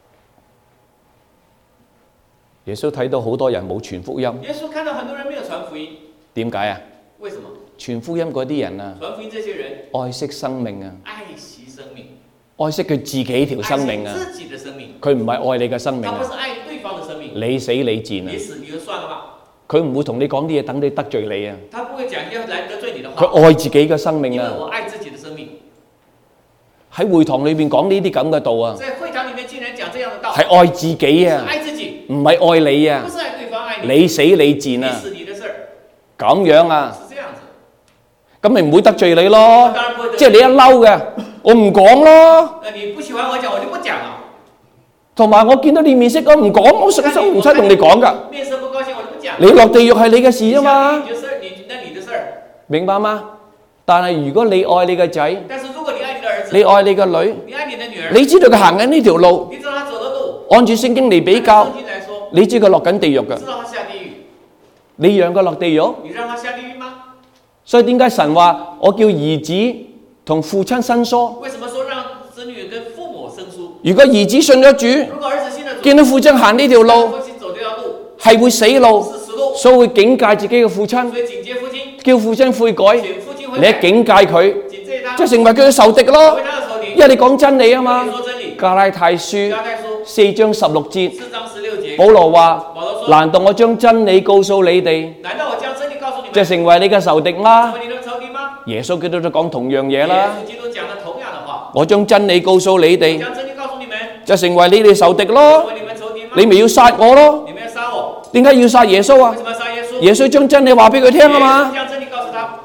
Speaker 2: 耶穌睇到好多人冇傳福音，
Speaker 1: 耶穌看到很多人沒有傳福音，
Speaker 2: 點解啊？
Speaker 1: 為什麼？
Speaker 2: 傳福音嗰啲人啊，
Speaker 1: 傳福音這些人
Speaker 2: 愛惜生命啊，
Speaker 1: 愛惜生命，
Speaker 2: 愛惜佢自己條生命啊，
Speaker 1: 愛惜自己的生命，
Speaker 2: 佢唔係愛你嘅生命啊，
Speaker 1: 他不是愛對方的生命。
Speaker 2: 你死你賤啊
Speaker 1: 你！死你就算了吧，
Speaker 2: 佢唔會同你講啲嘢等你得罪你啊，
Speaker 1: 他不會講一些來得罪你的
Speaker 2: 佢
Speaker 1: 話，
Speaker 2: 愛自己嘅生命
Speaker 1: 因為
Speaker 2: 啊！
Speaker 1: 我愛自己的生命。
Speaker 2: 喺會堂裏邊講呢啲咁嘅道啊，
Speaker 1: 在會堂裡面竟然講這樣的道，
Speaker 2: 係愛自己
Speaker 1: 是
Speaker 2: 啊，
Speaker 1: 愛自己，
Speaker 2: 唔係愛你啊
Speaker 1: 不！是愛對方，愛你。
Speaker 2: 你死你賤
Speaker 1: 你
Speaker 2: 啊！
Speaker 1: 死你的事兒，
Speaker 2: 咁樣啊，
Speaker 1: 是這樣子。
Speaker 2: 咁咪唔會得罪你咯
Speaker 1: 我當然不會得罪。
Speaker 2: 即係你一嬲嘅，我唔講咯。
Speaker 1: 那你不喜歡我講，我就不講了。
Speaker 2: 同埋我見到你面色，我唔講，我實心唔使同你講噶。
Speaker 1: 面色不高興，我就不講。
Speaker 2: 你落地獄係你嘅事啊嘛，
Speaker 1: 你的事兒，你的事兒。
Speaker 2: 明白嗎？但係如果你愛你嘅仔，
Speaker 1: 但是如果你愛你的兒子，
Speaker 2: 你愛你嘅女，
Speaker 1: 你愛你的女兒，
Speaker 2: 你知道佢行緊呢條路，
Speaker 1: 你知道他走的路，
Speaker 2: 按住聖經嚟比較
Speaker 1: 按聖，經來說，
Speaker 2: 你知佢落緊地獄㗎，
Speaker 1: 知道他下地獄，
Speaker 2: 你讓佢落地獄，
Speaker 1: 你讓他下地獄嗎？
Speaker 2: 所以點解神話我叫兒子同父親生疏？
Speaker 1: 為什麼說讓子女跟父母生疏？
Speaker 2: 如果兒子信咗主，
Speaker 1: 如果兒子信咗主，
Speaker 2: 見到父親行呢條路，
Speaker 1: 父親走這條路
Speaker 2: 係會死路，
Speaker 1: 是死路，
Speaker 2: 所以會警戒自己嘅父親，
Speaker 1: 所以警戒父親，
Speaker 2: 叫父親悔改。
Speaker 1: 請父親悔
Speaker 2: 你一
Speaker 1: 改，
Speaker 2: 警戒佢，
Speaker 1: 警戒他，
Speaker 2: 就成為佢嘅仇敵
Speaker 1: 成
Speaker 2: 咯
Speaker 1: 為。他的仇敵。
Speaker 2: 因為你講真理啊嘛。
Speaker 1: 你說真理。
Speaker 2: 加拉太書
Speaker 1: 加拉太書
Speaker 2: 4章16節，
Speaker 1: 4章16節，
Speaker 2: 保羅話：
Speaker 1: 保羅說：
Speaker 2: 難道我將真理告訴你哋，
Speaker 1: 難道我將真理告訴你們，
Speaker 2: 就成為你嘅仇敵嗎
Speaker 1: 成？為你的仇敵嗎？
Speaker 2: 耶穌基督都講同樣嘢
Speaker 1: 耶
Speaker 2: 啦。
Speaker 1: 穌基督講的同樣的話，
Speaker 2: 我將真理告訴你哋，
Speaker 1: 將真理告訴你們，
Speaker 2: 就成為你哋仇敵
Speaker 1: 成
Speaker 2: 咯。
Speaker 1: 為你們仇敵嗎？
Speaker 2: 你咪要殺我咯？
Speaker 1: 你們要殺我，
Speaker 2: 點解要殺耶穌啊
Speaker 1: 為？什麼要殺耶穌？
Speaker 2: 耶穌將真理話俾佢聽啊嘛。
Speaker 1: 將真理告訴他。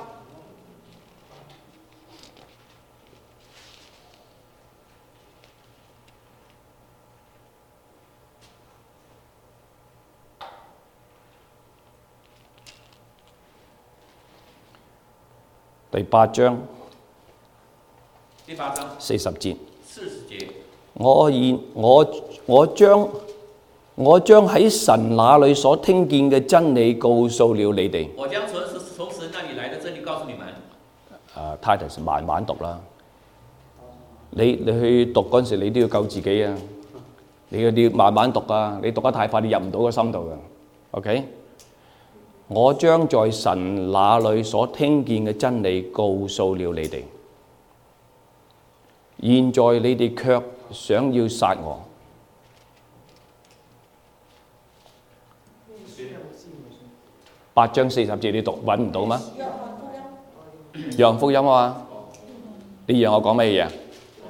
Speaker 2: 第8章
Speaker 1: 第8章
Speaker 2: 40節，
Speaker 1: 40節，
Speaker 2: 我將喺神那裏所聽見嘅真理告訴了你哋。
Speaker 1: 我將從神那裡來的真理告訴你們。
Speaker 2: Titus 慢慢讀啦。你去讀嗰陣時，你都要救自己啊！你要慢慢讀啊！你讀得太快，你入唔到個心度嘅。OK？我將在神那裏所聽見嘅真理告訴了你哋。現在你哋卻想要殺我。8章40節你讀揾唔到嗎？約翰福音啊嘛，你讓我講咩嘢？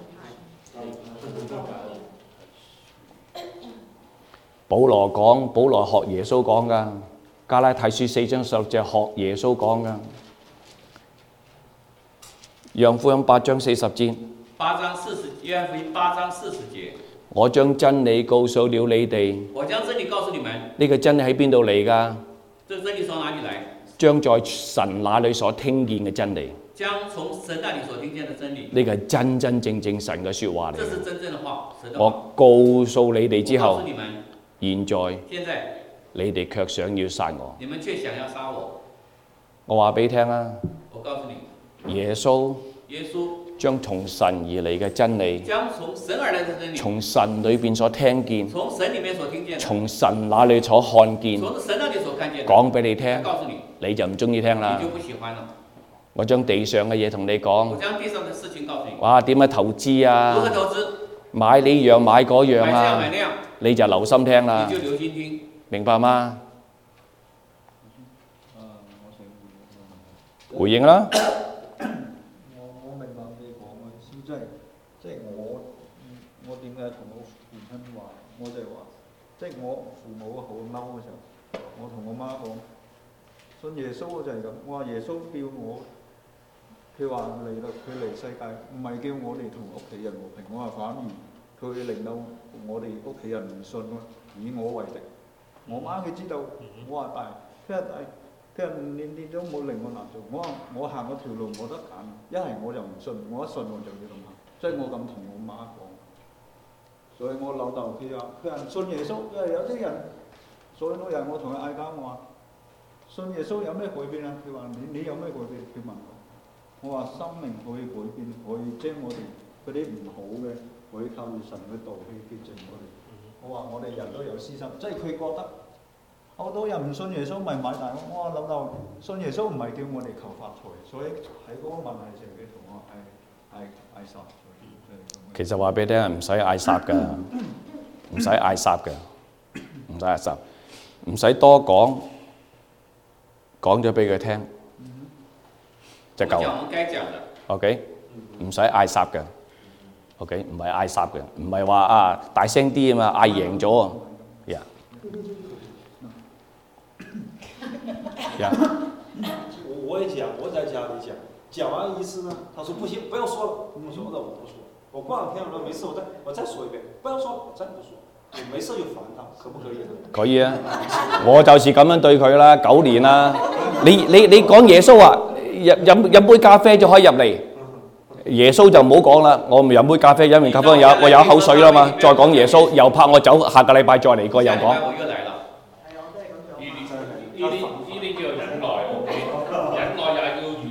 Speaker 2: 保羅學耶穌講噶，加拉太書4章16節學耶穌講噶。約翰福音8章40節。
Speaker 1: 約翰福音8章40節。
Speaker 2: 我將真理告訴了你哋。
Speaker 1: 我將真理告訴你們。
Speaker 2: 呢個真理喺邊度嚟㗎？
Speaker 1: 這真理從哪裡來？
Speaker 2: 將在神那裡所聽見嘅真理。
Speaker 1: 將從神那裡所聽見的真理。
Speaker 2: 呢個係真真正正神嘅説話嚟。
Speaker 1: 這是真正的話，神的話。
Speaker 2: 我告訴你哋之後，現在你哋卻想要殺我。
Speaker 1: 你們卻想要殺我。
Speaker 2: 我話俾你聽啊！
Speaker 1: 我告訴你，
Speaker 2: 耶穌將從神而嚟嘅真理，
Speaker 1: 將從神而來的真理，
Speaker 2: 從神裏邊所聽見，
Speaker 1: 從神裡面所聽見，
Speaker 2: 從神那裡所看見，
Speaker 1: 從神那裡所看見，
Speaker 2: 講俾你聽，
Speaker 1: 告訴你，
Speaker 2: 你就唔中意聽啦。
Speaker 1: 你就不喜歡了。
Speaker 2: 我將地上嘅嘢同你講，
Speaker 1: 我將地上嘅事情告訴你。
Speaker 2: 哇，點樣投資啊？
Speaker 1: 如何投資？
Speaker 2: 買呢樣買嗰樣啊？
Speaker 1: 買呢樣買那樣，
Speaker 2: 你就留心聽啦。
Speaker 1: 你就留心聽，
Speaker 2: 明白嗎？回應啦。
Speaker 3: 我明白你講嘅意思，即係我點解同我父親話，我就係話，即係我父母好嬲嘅時候，我同我媽講，信耶穌就係咁。我話耶穌叫我，佢話佢嚟世界，唔係叫我哋同屋企人和平。我話反而佢令到我哋屋企人唔信咯，以我為敵。我媽佢知道，我話佢話你都冇令我難做。我行嗰條路冇得揀，一係我就唔信，我一信我就要咁行，所以我咁同我媽講。所以我老豆佢話信耶穌，因為有啲人，所以有人我同佢嗌交，我話信耶穌有咩改變啊？佢話你有咩改變？佢問我話生命可以改變，可以將我哋嗰啲唔好嘅可以靠住神嘅道去潔淨我哋。我話我哋人都有私心，即係佢覺得。好多人唔信耶穌咪買大屋。我話老豆，信耶穌唔係叫我哋求發財，所以喺嗰個問題上佢同我嗌殺。
Speaker 2: 其實話俾你聽，唔使嗌殺㗎，唔使嗌殺㗎，唔使嗌殺，唔使多講，講咗俾佢聽就夠啦。OK， 唔使嗌殺㗎。OK， 唔係嗌殺嘅，唔係話啊大聲啲啊嘛，嗌贏咗啊。
Speaker 6: 我也講，我在家裡講完一次呢，他說不行，不要說了。我說那我不說，我過兩天我說沒事，我再說一遍，不要說，我再不說，我沒事就煩他，可不可以？
Speaker 2: 可以啊，我就是咁樣對佢啦，9年啦。你講耶穌啊，飲杯咖啡就可以入嚟，耶穌就唔好講啦，我唔飲杯咖啡，飲完咖啡我有口水啦嘛，再講耶穌又拍我走，下個禮拜再嚟過又講。
Speaker 4: 呢啲叫忍耐，忍耐也要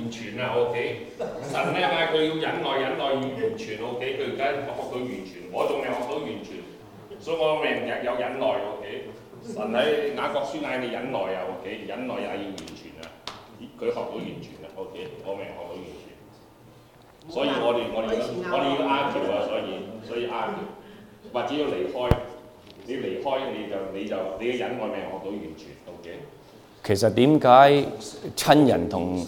Speaker 5: 神咧嗌佢要忍耐，忍耐完全 OK， 佢而家學到完全，我仲未學到完全，所以我明日有忍耐 OK。神喺雅各書嗌你忍耐啊 OK， 忍耐也要完全啊，佢學到完全啦 OK， 我未學到完全，所以我哋要argue啊，所以argue， 或者要離開，你離開你嘅忍耐未學到完全 OK。
Speaker 2: 其實點解親人同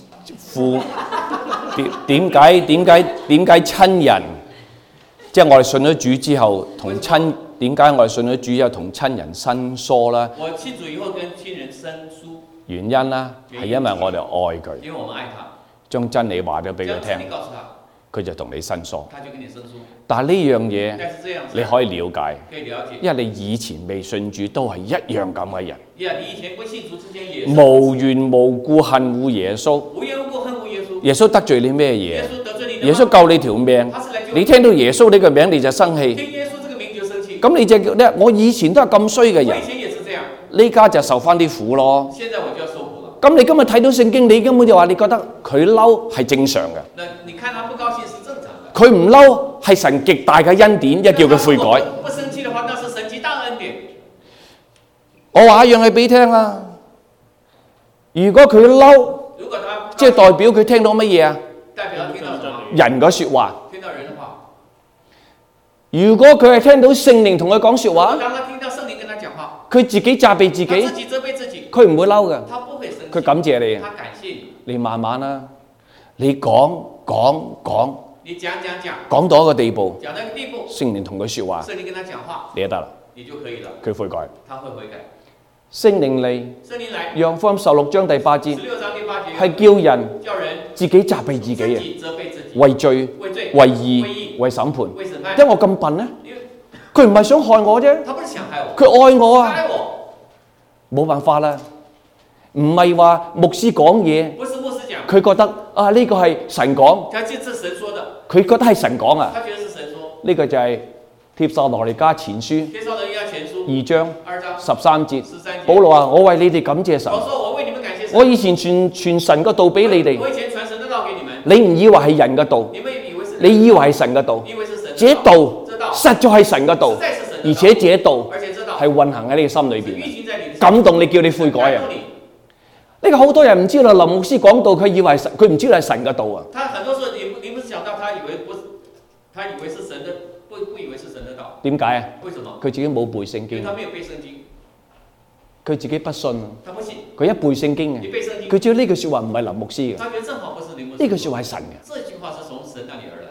Speaker 2: 點解親人，即係我哋信咗主之後同點解我哋信咗主之後同親人生疏啦？
Speaker 1: 我信主以後跟親人生疏，
Speaker 2: 原因啦係因為我哋愛佢，
Speaker 1: 因為我們愛他，
Speaker 2: 將真理話咗俾佢
Speaker 1: 將真理
Speaker 2: 聽，
Speaker 1: 告訴他，
Speaker 2: 佢就同你生疏。
Speaker 1: 他就跟你生疏。
Speaker 2: 但係呢樣嘢
Speaker 1: 但是這樣子
Speaker 2: 你可以了解，
Speaker 1: 可以了解，
Speaker 2: 因為你以前未信主都係一樣咁嘅人，
Speaker 1: 你以前不信主之前也是
Speaker 2: 無緣無故恨惡耶穌。
Speaker 1: 無緣無故恨惡耶穌，
Speaker 2: 耶穌得罪你咩嘢？
Speaker 1: 耶穌得罪你的嗎？
Speaker 2: 耶穌救你條命，
Speaker 1: 他是來救
Speaker 2: 你聽到耶穌呢個名你就生氣，
Speaker 1: 聽耶穌這個名就生氣。
Speaker 2: 咁你就咧，我以前都係咁衰嘅人，
Speaker 1: 我以前也是這樣，
Speaker 2: 呢家就受翻啲苦咯。
Speaker 1: 現在我就要受苦了。
Speaker 2: 咁你今日睇到聖經，你根本就話你覺得佢嬲係正常嘅，
Speaker 1: 那你看他不高興是正常的。
Speaker 2: 佢唔嬲係神極大嘅恩典，一叫佢悔改。
Speaker 1: 不生氣的話，那是神極大恩典。
Speaker 2: 我話一樣係俾你聽啦。如果佢嬲，
Speaker 1: 如果他
Speaker 2: 即係代表佢聽到乜嘢啊？
Speaker 1: 代表他聽到什麼？
Speaker 2: 人嘅説話。
Speaker 1: 聽到人的話。
Speaker 2: 如果佢係聽到聖靈同佢講説話，
Speaker 1: 當他聽到聖靈跟他講話，
Speaker 2: 佢自己責備自己，
Speaker 1: 他自己責備自己，
Speaker 2: 佢唔會嬲嘅，
Speaker 1: 他不會生氣，
Speaker 2: 佢感謝你。
Speaker 1: 他感謝你。
Speaker 2: 你慢慢啦，你講，
Speaker 1: 你講
Speaker 2: 講到一個地步，
Speaker 1: 講到一個地步，
Speaker 2: 聖靈同佢説話，
Speaker 1: 聖靈跟他講話，
Speaker 2: 你就得啦，
Speaker 1: 你就可以了。
Speaker 2: 佢悔改。
Speaker 1: 他會悔改。
Speaker 2: 聖靈嚟，
Speaker 1: 聖靈來，
Speaker 2: 約翰福音16章第8節，
Speaker 1: 16章第8節
Speaker 2: 係叫人自己責備自己
Speaker 1: 自
Speaker 2: 啊，
Speaker 1: 己責備自己，
Speaker 2: 為罪、
Speaker 1: 為罪、
Speaker 2: 為義、為審判。
Speaker 1: 為審判。
Speaker 2: 因為我咁笨咧，
Speaker 1: 因為
Speaker 2: 佢唔係想害我啫，
Speaker 1: 他不是想害我，
Speaker 2: 佢愛我啊，
Speaker 1: 他愛我，
Speaker 2: 冇辦法啦，唔係話牧師講嘢，
Speaker 1: 不是牧師講，
Speaker 2: 佢覺得啊呢個係神講，
Speaker 1: 他這是神說的，
Speaker 2: 佢覺得係神講啊，
Speaker 1: 他覺得是神說。
Speaker 2: 呢個就係帖撒羅尼迦前書
Speaker 1: 帖撒羅尼迦前書
Speaker 2: 2章
Speaker 1: 2章
Speaker 2: 13節，
Speaker 1: 13節，
Speaker 2: 保羅話：我為你哋感謝神。
Speaker 1: 我說我為你們感謝神。
Speaker 2: 我以前傳神個道俾你哋，
Speaker 1: 我以前傳神的道給你們，
Speaker 2: 你唔以為係人嘅道，
Speaker 1: 你們以為是人的道，
Speaker 2: 你以為係神嘅道，
Speaker 1: 以為是神的
Speaker 2: 這道
Speaker 1: 道
Speaker 2: 實在係神嘅道，
Speaker 1: 實在是神的道，
Speaker 2: 而且這道
Speaker 1: 而且這道
Speaker 2: 係運行喺你嘅心裏邊，
Speaker 1: 是運行在你的心
Speaker 2: 感動你叫你悔改啊！
Speaker 1: 感動你
Speaker 2: 呢個好多人唔知道，林牧師講道，佢以為神，佢唔知道係神嘅道啊！
Speaker 1: 他很多時候你不是講到他以為不是，他以為是神的，不以為是神的道。
Speaker 2: 點解啊？
Speaker 1: 為什麼？
Speaker 2: 佢自己冇背聖經，
Speaker 1: 因為他沒有背聖經，
Speaker 2: 佢自己不信啊！
Speaker 1: 他不信。
Speaker 2: 佢一背聖經嘅，
Speaker 1: 你背聖經，
Speaker 2: 佢知道呢句説話唔係林牧師嘅，
Speaker 1: 他覺得正好不是林牧師。
Speaker 2: 呢句説話係神嘅，
Speaker 1: 這句話是從神那裡而來，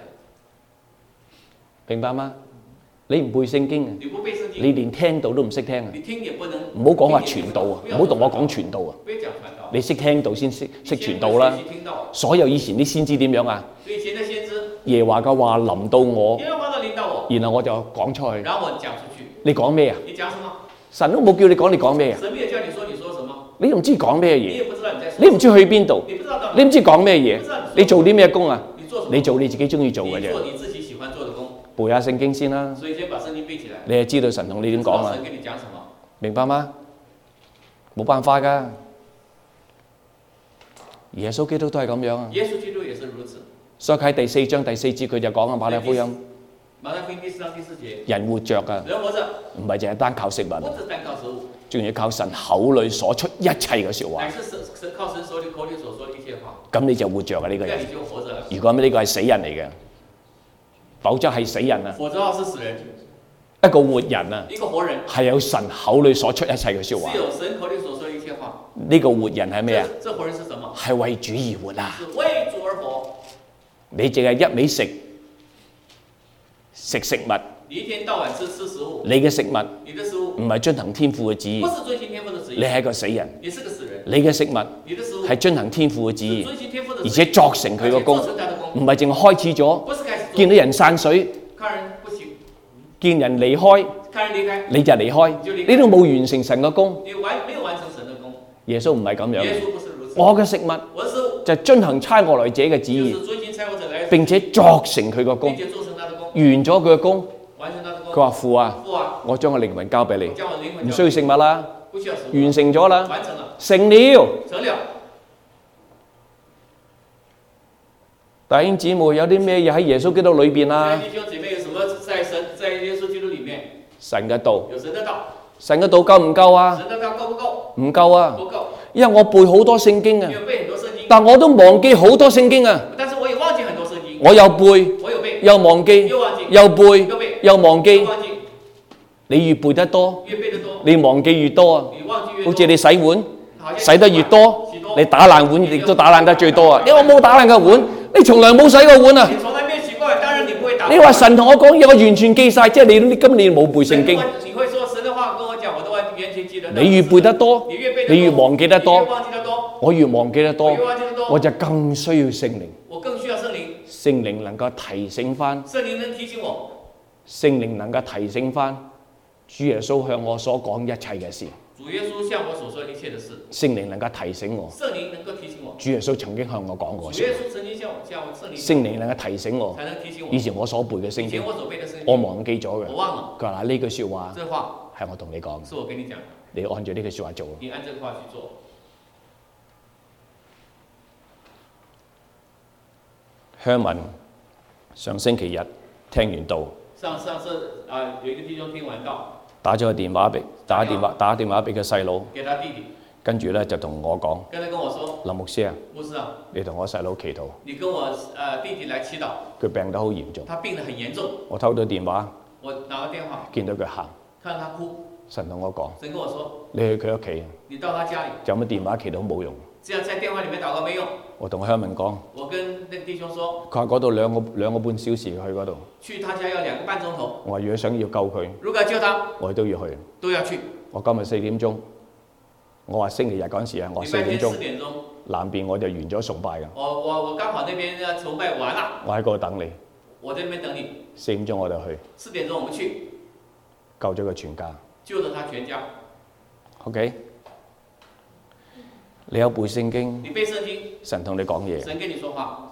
Speaker 2: 明白嗎？你唔背聖經嘅，
Speaker 1: 你不背聖經，
Speaker 2: 你連聽道都唔識聽啊！
Speaker 1: 你聽也不能。
Speaker 2: 唔好講話傳道啊！唔好同我講傳道啊！
Speaker 1: 不要講傳道。
Speaker 2: 你識聽道先識傳道啦。所有以前啲先知點樣啊？
Speaker 1: 所以以前的先知，
Speaker 2: 耶和華嘅話臨到我，
Speaker 1: 耶和華的臨到我，
Speaker 2: 然後我就講出去。
Speaker 1: 然後我講出去。
Speaker 2: 你講咩啊？
Speaker 1: 你講什麼？
Speaker 2: 神都冇叫你講，你講咩啊？
Speaker 1: 神沒有叫你說，你說什麼？
Speaker 2: 你都唔知講咩
Speaker 1: 你
Speaker 2: 嘢，
Speaker 1: 也不知道你在說。
Speaker 2: 你唔知去邊度，
Speaker 1: 你不知道到哪裡。
Speaker 2: 你唔知講咩嘢，你做啲咩工啊？
Speaker 1: 你做什麼？
Speaker 2: 你做你自己中意做嘅啫。
Speaker 1: 你做你自己喜歡做的工。
Speaker 2: 背下聖經先啦，
Speaker 1: 所以先把聖經背起來。
Speaker 2: 你就知道神同你點講啦。
Speaker 1: 神跟你講什麼？
Speaker 2: 明白嗎？冇辦法㗎，耶穌基督都係咁樣啊。
Speaker 1: 耶穌基督也是如此。
Speaker 2: 所以喺第4章第4節佢就講啊，馬太福音，
Speaker 1: 馬太福音第4章第4節，
Speaker 2: 人活着啊，
Speaker 1: 人活着
Speaker 2: 唔係淨係單靠食物，
Speaker 1: 不只單靠食物，
Speaker 2: 仲要靠神口裏所出一切嘅説話。
Speaker 1: 乃是神靠神手裡口裡所說的一切話。
Speaker 2: 咁你就活着啊呢個人。
Speaker 1: 這樣你就活着了。
Speaker 2: 如果呢個係死人嚟嘅，否則係死人啊。
Speaker 1: 否則是死人。
Speaker 2: 一個活人啊，
Speaker 1: 一個活人
Speaker 2: 係有神口裏所出一切嘅説話。
Speaker 1: 是有神口裡所說的一切話。
Speaker 2: 呢個活人係咩啊？
Speaker 1: 這活人是什麼？
Speaker 2: 係為主而活啊！
Speaker 1: 是為主而活。
Speaker 2: 你淨係一味食物，
Speaker 1: 你一天到晚吃食物，
Speaker 2: 你嘅食物
Speaker 1: 你的食物
Speaker 2: 唔係遵行天父嘅旨意，
Speaker 1: 不是遵行天父的旨意，
Speaker 2: 你係一個死人。
Speaker 1: 你是個死人。
Speaker 2: 你嘅食物
Speaker 1: 你的食物
Speaker 2: 係遵行天父嘅旨意，
Speaker 1: 遵行天父的旨意，
Speaker 2: 而且作成佢個功，
Speaker 1: 而且做成他的功，
Speaker 2: 唔係淨係開始咗，
Speaker 1: 不是開始做，
Speaker 2: 見到人散水，
Speaker 1: 看人不行，
Speaker 2: 見人離開，
Speaker 1: 看人離開，
Speaker 2: 你就離開，你都冇完成神嘅功。
Speaker 1: 你沒有完成神的功。
Speaker 2: 耶穌唔係咁樣嘅，
Speaker 1: 耶穌不是如此。
Speaker 2: 我嘅食物
Speaker 1: 我的食物
Speaker 2: 就係遵行差我來者嘅旨意
Speaker 1: 就，是遵行差我者來，
Speaker 2: 並且作成佢個功，
Speaker 1: 並且做成他的功，
Speaker 2: 完咗佢嘅功。
Speaker 1: 完成他的功。
Speaker 2: 佢話父啊，
Speaker 1: 父啊，
Speaker 2: 我將個靈魂交俾你，
Speaker 1: 將我靈魂
Speaker 2: 唔需要食物啦，
Speaker 1: 不需要食物，
Speaker 2: 完成咗啦，
Speaker 1: 完成了，
Speaker 2: 成了。
Speaker 1: 成了。
Speaker 2: 弟兄姊妹有啲咩嘢喺耶穌基督裏邊啊？
Speaker 1: 弟兄姐妹有什麼在耶穌基督裡面？
Speaker 2: 神嘅道，
Speaker 1: 有神的道。
Speaker 2: 神嘅道夠唔夠啊？
Speaker 1: 神的道夠不夠？
Speaker 2: 唔夠啊！
Speaker 1: 不夠。
Speaker 2: 因為我背好多聖經啊，
Speaker 1: 因為背很多聖經，
Speaker 2: 但我都忘記好多聖經啊。
Speaker 1: 但是我也忘記很多聖經。
Speaker 2: 我又背，
Speaker 1: 我有背，
Speaker 2: 又忘記，
Speaker 1: 又忘記，
Speaker 2: 又背，
Speaker 1: 又背，
Speaker 2: 又忘記。
Speaker 1: 又忘記。
Speaker 2: 你越背得多，
Speaker 1: 越背得多，
Speaker 2: 你忘記越多啊！
Speaker 1: 你忘記越多。
Speaker 2: 好似你洗碗，
Speaker 1: 好像
Speaker 2: 洗得越多，
Speaker 1: 洗多
Speaker 2: 你打爛碗亦都打爛得最多啊！因為我冇打爛個碗，你從來冇洗過碗啊！
Speaker 1: 你從來沒有洗過碗，當然你不會打。
Speaker 2: 你話神同我講嘢，我完全記晒，即係你今年冇背聖經。
Speaker 1: 你會說神的話跟我講，我都完全記得。
Speaker 2: 你越背得多，
Speaker 1: 你越背得多，
Speaker 2: 你越忘記得多，
Speaker 1: 你越忘記得多，
Speaker 2: 我越忘記得多，
Speaker 1: 我越忘記得多，
Speaker 2: 我就更需要聖靈。
Speaker 1: 我更需要聖靈。
Speaker 2: 聖靈能夠提醒翻，
Speaker 1: 聖靈能提醒我，
Speaker 2: 聖靈能夠提醒翻主耶穌向我所講一切嘅事。
Speaker 1: 主耶穌向我所說一切的事，
Speaker 2: 聖靈能夠提醒我，
Speaker 1: 聖靈能夠提醒我。
Speaker 2: 主耶穌曾經向我講過
Speaker 1: 主耶穌曾經向我聖靈，
Speaker 2: 聖靈能夠提醒我，
Speaker 1: 才能提醒我。
Speaker 2: 以前我所背嘅聖經，
Speaker 1: 以前我所背的聖經，
Speaker 2: 我忘記咗嘅。
Speaker 1: 我忘了。
Speaker 2: 佢話呢句説話，
Speaker 1: 這話
Speaker 2: 係我同你講，
Speaker 1: 是我跟你講，
Speaker 2: 你按照呢句説話做。
Speaker 1: 你按這個話去做。
Speaker 2: 香文上星期日聽完道，
Speaker 1: 上次有一個弟兄聽完道，
Speaker 2: 打咗個電話俾打電話俾個細佬，
Speaker 1: 給他弟弟，
Speaker 2: 跟住咧就同我講，
Speaker 1: 跟他跟我說，
Speaker 2: 林牧師啊，
Speaker 1: 牧師啊，
Speaker 2: 你同我細佬祈禱，
Speaker 1: 你跟我弟弟來祈禱，
Speaker 2: 佢病得好嚴重，
Speaker 1: 他病得很嚴重，
Speaker 2: 我偷到電話，
Speaker 1: 我拿個電話，
Speaker 2: 見到佢喊，
Speaker 1: 看到他哭，
Speaker 2: 神同我講，
Speaker 1: 神跟我說，
Speaker 2: 你去佢屋企，
Speaker 1: 你到他家裡，
Speaker 2: 有乜電話祈禱冇用。
Speaker 1: 這樣在電話裡面禱告沒用。
Speaker 2: 我同香文講，
Speaker 1: 我跟那個弟兄說，
Speaker 2: 佢話嗰度兩個半小時去嗰度，
Speaker 1: 去他家要2個半鐘頭。
Speaker 2: 我話如果想要救佢，
Speaker 1: 如果要救他，
Speaker 2: 我都要去。
Speaker 1: 都要去。
Speaker 2: 我今日4點鐘，我話星期日嗰陣時啊，我4點鐘，
Speaker 1: 4點鐘
Speaker 2: 南邊我就完咗崇拜㗎。
Speaker 1: 我剛好那邊崇拜完了，
Speaker 2: 我喺嗰度等你。
Speaker 1: 我在那邊等你。
Speaker 2: 4點鐘我就去。
Speaker 1: 4點鐘我們去，
Speaker 2: 救咗佢全家。
Speaker 1: 救咗他全家。
Speaker 2: OK。你有背聖經，
Speaker 1: 你背聖經，
Speaker 2: 神同你講嘢，
Speaker 1: 神跟你說話，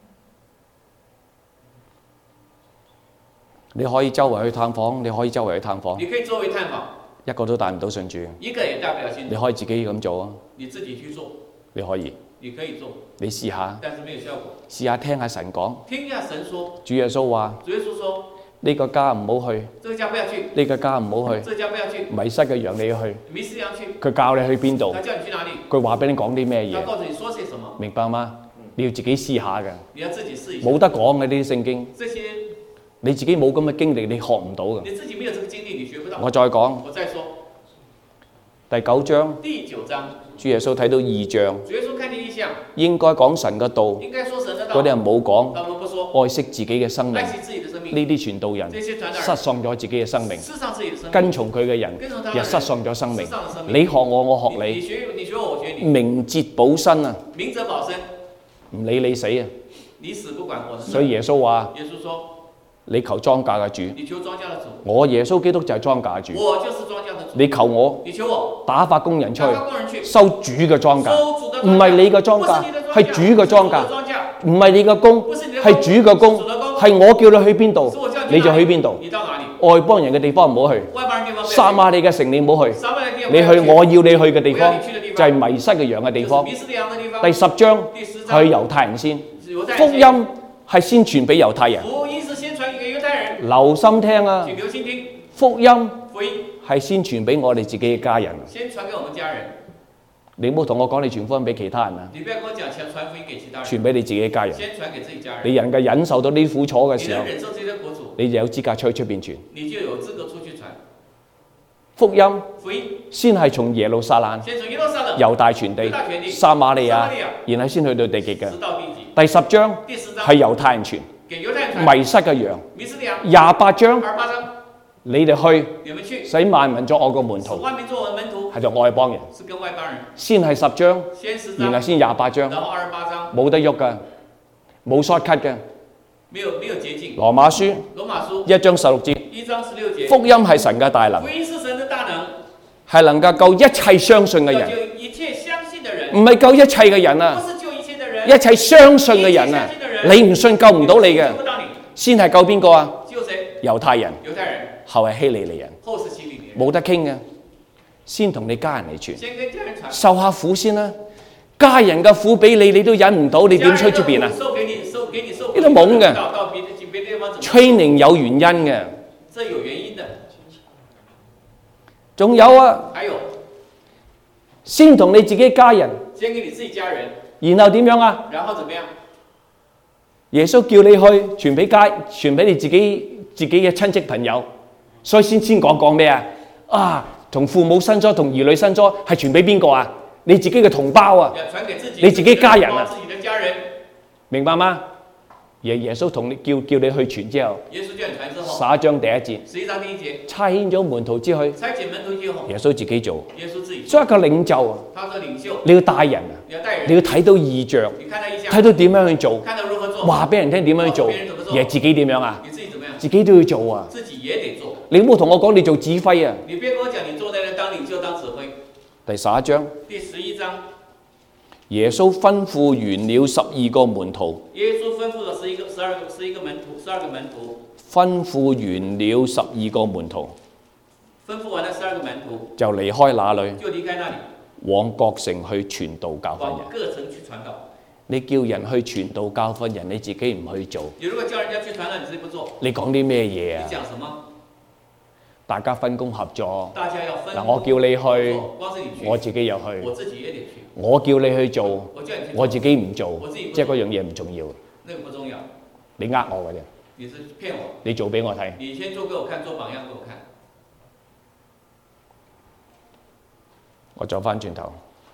Speaker 2: 你可以周圍去探訪，你可以周圍去探訪，
Speaker 1: 你可以周圍探訪，
Speaker 2: 一個都帶唔到信主，
Speaker 1: 一個也帶不了信主，
Speaker 2: 你可以自己咁做啊，
Speaker 1: 你自己去做，
Speaker 2: 你可以，
Speaker 1: 你可以做，
Speaker 2: 你試下，
Speaker 1: 但是沒有效果，
Speaker 2: 試下聽下神講，
Speaker 1: 聽下神說，
Speaker 2: 主耶穌話，
Speaker 1: 主耶穌說，
Speaker 2: 呢個家唔好去，
Speaker 1: 這個家不要去，
Speaker 2: 呢個家唔好去，
Speaker 1: 這個家不要去，
Speaker 2: 迷失嘅羊你要去，
Speaker 1: 迷失羊去，
Speaker 2: 佢教你去邊度，
Speaker 1: 他叫你去哪裡，
Speaker 2: 佢話俾你講啲咩嘢，
Speaker 1: 他告訴你說些什麼，
Speaker 2: 明白嗎？你要自己試下嘅，
Speaker 1: 你要自己試一下，
Speaker 2: 冇得講嘅呢啲聖經，
Speaker 1: 這些
Speaker 2: 你自己冇咁嘅經歷，你學唔到嘅。
Speaker 1: 你自己沒有這個經歷，你學不到。
Speaker 2: 我再講，
Speaker 1: 我再說，
Speaker 2: 第9章，
Speaker 1: 第9章，
Speaker 2: 主耶穌睇到異象，
Speaker 1: 主耶穌看見異象，
Speaker 2: 應該講神嘅道，
Speaker 1: 應該說神的道，
Speaker 2: 嗰啲人冇講，
Speaker 1: 他們不說，
Speaker 2: 愛惜自己嘅生命，
Speaker 1: 愛惜自己的生命，
Speaker 2: 呢啲傳道人
Speaker 1: 這些傳道人
Speaker 2: 失喪咗自己嘅生命，
Speaker 1: 失喪自己的生命，
Speaker 2: 跟從佢嘅人
Speaker 1: 跟從他的人
Speaker 2: 又失喪咗生命
Speaker 1: 失喪了生。命
Speaker 2: 你學我，我學
Speaker 1: 你
Speaker 2: 你，
Speaker 1: 學我，我學你，
Speaker 2: 明哲保身啊，
Speaker 1: 明哲保身，
Speaker 2: 唔理你死啊。
Speaker 1: 你死不管我死。
Speaker 2: 所以耶穌話：
Speaker 1: 耶穌說，
Speaker 2: 你求莊稼嘅主，
Speaker 1: 你求莊稼的主，
Speaker 2: 我耶穌基督就係莊稼主。
Speaker 1: 我就是莊稼的主。
Speaker 2: 你求我，
Speaker 1: 你求我，
Speaker 2: 打發工人出
Speaker 1: 打發工人去
Speaker 2: 去收主嘅莊稼，
Speaker 1: 收主的莊稼，
Speaker 2: 唔係你嘅莊稼，係主嘅莊稼，唔係你嘅工，係主嘅工，係我叫你去邊度，你就去邊度。
Speaker 1: 你到哪裡？
Speaker 2: 外邦人嘅地方唔好去，
Speaker 1: 外邦人地方不要去，
Speaker 2: 撒瑪利嘅城你唔好去，
Speaker 1: 撒瑪利的地方
Speaker 2: 你去
Speaker 1: 不要去，
Speaker 2: 我要你去嘅地方
Speaker 1: 我要你去的地方
Speaker 2: 就係迷失嘅羊嘅地方。
Speaker 1: 就是迷失的羊的地方。
Speaker 2: 第10章
Speaker 1: 第10
Speaker 2: 係猶太人先，
Speaker 1: 猶太人
Speaker 2: 福音係先傳俾猶太人。
Speaker 1: 福音是先傳給猶太人，
Speaker 2: 留心聽啊！
Speaker 1: 請留心聽。
Speaker 2: 福音
Speaker 1: 福音
Speaker 2: 係先傳俾我哋自己嘅家人。
Speaker 1: 先傳給我們家人。
Speaker 2: 你唔好同我講你傳福音俾其他人啊！
Speaker 1: 你不要跟我講先傳福音給其他人，
Speaker 2: 傳俾你自己嘅家人。
Speaker 1: 先傳給自己家人。
Speaker 2: 你人嘅忍受到呢啲苦楚嘅時候
Speaker 1: 你能，忍受這些苦楚，
Speaker 2: 你就有資格出去出邊傳
Speaker 1: 你就有資格出去傳
Speaker 2: 福音。
Speaker 1: 福音。
Speaker 2: 先係從耶路撒冷、
Speaker 1: 先從耶路撒冷、
Speaker 2: 猶大全地、撒瑪利亞，然後先去到地極嘅。
Speaker 1: 直到地極。
Speaker 2: 第10章
Speaker 1: 第10章
Speaker 2: 係猶太人傳，
Speaker 1: 給猶太人傳
Speaker 2: 迷失嘅羊。
Speaker 1: 迷失的羊。
Speaker 2: 28章
Speaker 1: 28章
Speaker 2: 你哋去
Speaker 1: 你們去，
Speaker 2: 使萬民作我個門
Speaker 1: 使
Speaker 2: 徒，
Speaker 1: 萬民做我的門徒，
Speaker 2: 係就外邦人。
Speaker 1: 是跟外邦人。
Speaker 2: 先係10章，
Speaker 1: 先10
Speaker 2: 然後
Speaker 1: 章，
Speaker 2: 先28章，
Speaker 1: 然後28章，
Speaker 2: 冇得喐㗎，冇 shortcut 嘅。
Speaker 1: 沒有捷徑。
Speaker 2: 羅馬書
Speaker 1: 羅馬書
Speaker 2: 1章16節，
Speaker 1: 1章16節，
Speaker 2: 福音係神嘅大能
Speaker 1: 福，音是神的大能，
Speaker 2: 係能夠救一切相信嘅人，
Speaker 1: 要救一切相信的人，
Speaker 2: 唔係救一切嘅人啊，
Speaker 1: 不是救一切的人，
Speaker 2: 一切相信嘅人啊，你唔信救唔到你嘅
Speaker 1: 救，不到你，
Speaker 2: 先係救邊個啊？
Speaker 1: 救誰？
Speaker 2: 猶太人，
Speaker 1: 猶太人，
Speaker 2: 後係希利尼人，
Speaker 1: 後是希利尼人，
Speaker 2: 冇得傾嘅，先同你家人嚟傳，
Speaker 1: 先跟家人傳，
Speaker 2: 受下苦先啦。家人嘅苦俾你，你都忍唔到，你點出去出邊啊？
Speaker 1: 受給你，受給你受
Speaker 2: 呢度懵嘅
Speaker 1: 到別的地方怎麼
Speaker 2: training 有原因嘅。
Speaker 1: 這有原因的。
Speaker 2: 仲有啊，
Speaker 1: 還有，
Speaker 2: 先同你自己家人，
Speaker 1: 先給你自己家人，
Speaker 2: 然後點樣啊？
Speaker 1: 然後怎麼樣？
Speaker 2: 耶穌叫你去傳俾你自己嘅親戚朋友，所以先講咩啊？啊，同父母生咗，同兒女生咗，係傳俾邊個啊？你自己嘅同胞啊，你自己家人啊，
Speaker 1: 自己的家人，
Speaker 2: 明白嗎？耶穌同你叫你去傳之後，
Speaker 1: 耶穌叫你傳之後
Speaker 2: 11章第1節，
Speaker 1: 11章第1節，
Speaker 2: 差遣咗門徒之去，
Speaker 1: 差遣門徒之後，
Speaker 2: 耶穌自己做，
Speaker 1: 耶穌自己做，
Speaker 2: 所以一個領袖啊，
Speaker 1: 他做領袖，
Speaker 2: 你要帶人啊，
Speaker 1: 你要帶人，
Speaker 2: 你要睇到異象，
Speaker 1: 你看到異象，
Speaker 2: 睇到點樣去做，
Speaker 1: 看到如何做，
Speaker 2: 話俾人聽點樣去做，
Speaker 1: 告訴別人怎麼做，
Speaker 2: 而自己點樣啊？
Speaker 1: 你自己怎麼樣？
Speaker 2: 自己都要做啊！
Speaker 1: 自己也得做。
Speaker 2: 你唔好同我講你做指揮啊！
Speaker 1: 你別跟我講你坐在那當領袖當指揮。
Speaker 2: 第11章，
Speaker 1: 第11章，
Speaker 2: 耶穌吩咐完了12個門徒，
Speaker 1: 耶穌吩咐了12個門徒，
Speaker 2: 吩咐完了12個門徒，
Speaker 1: 吩咐完了12個門徒，
Speaker 2: 就離開那裏，
Speaker 1: 就離開那裡，
Speaker 2: 往各城去傳道教訓
Speaker 1: 往
Speaker 2: 人。
Speaker 1: 各城去傳道。
Speaker 2: 你叫人去傳道教訓人，你自己唔去做，
Speaker 1: 你如果叫人家去傳道，你自己不做，
Speaker 2: 你講啲咩嘢啊
Speaker 1: 你？講什麼？
Speaker 2: 大家分工合作。
Speaker 1: 大家要分。
Speaker 2: 嗱，我叫你去，
Speaker 1: 光是你去，
Speaker 2: 我自己又去。
Speaker 1: 我自己也得去。
Speaker 2: 我叫你去做，
Speaker 1: 我叫你去做，
Speaker 2: 我自己唔做
Speaker 1: 我自己不做，
Speaker 2: 即係嗰樣嘢唔重要。
Speaker 1: 那個不重要，
Speaker 2: 你呃我嘅啫，
Speaker 1: 你是騙我。
Speaker 2: 你做俾我睇。
Speaker 1: 你先做給我看，做榜樣給我看。
Speaker 2: 我走翻轉頭。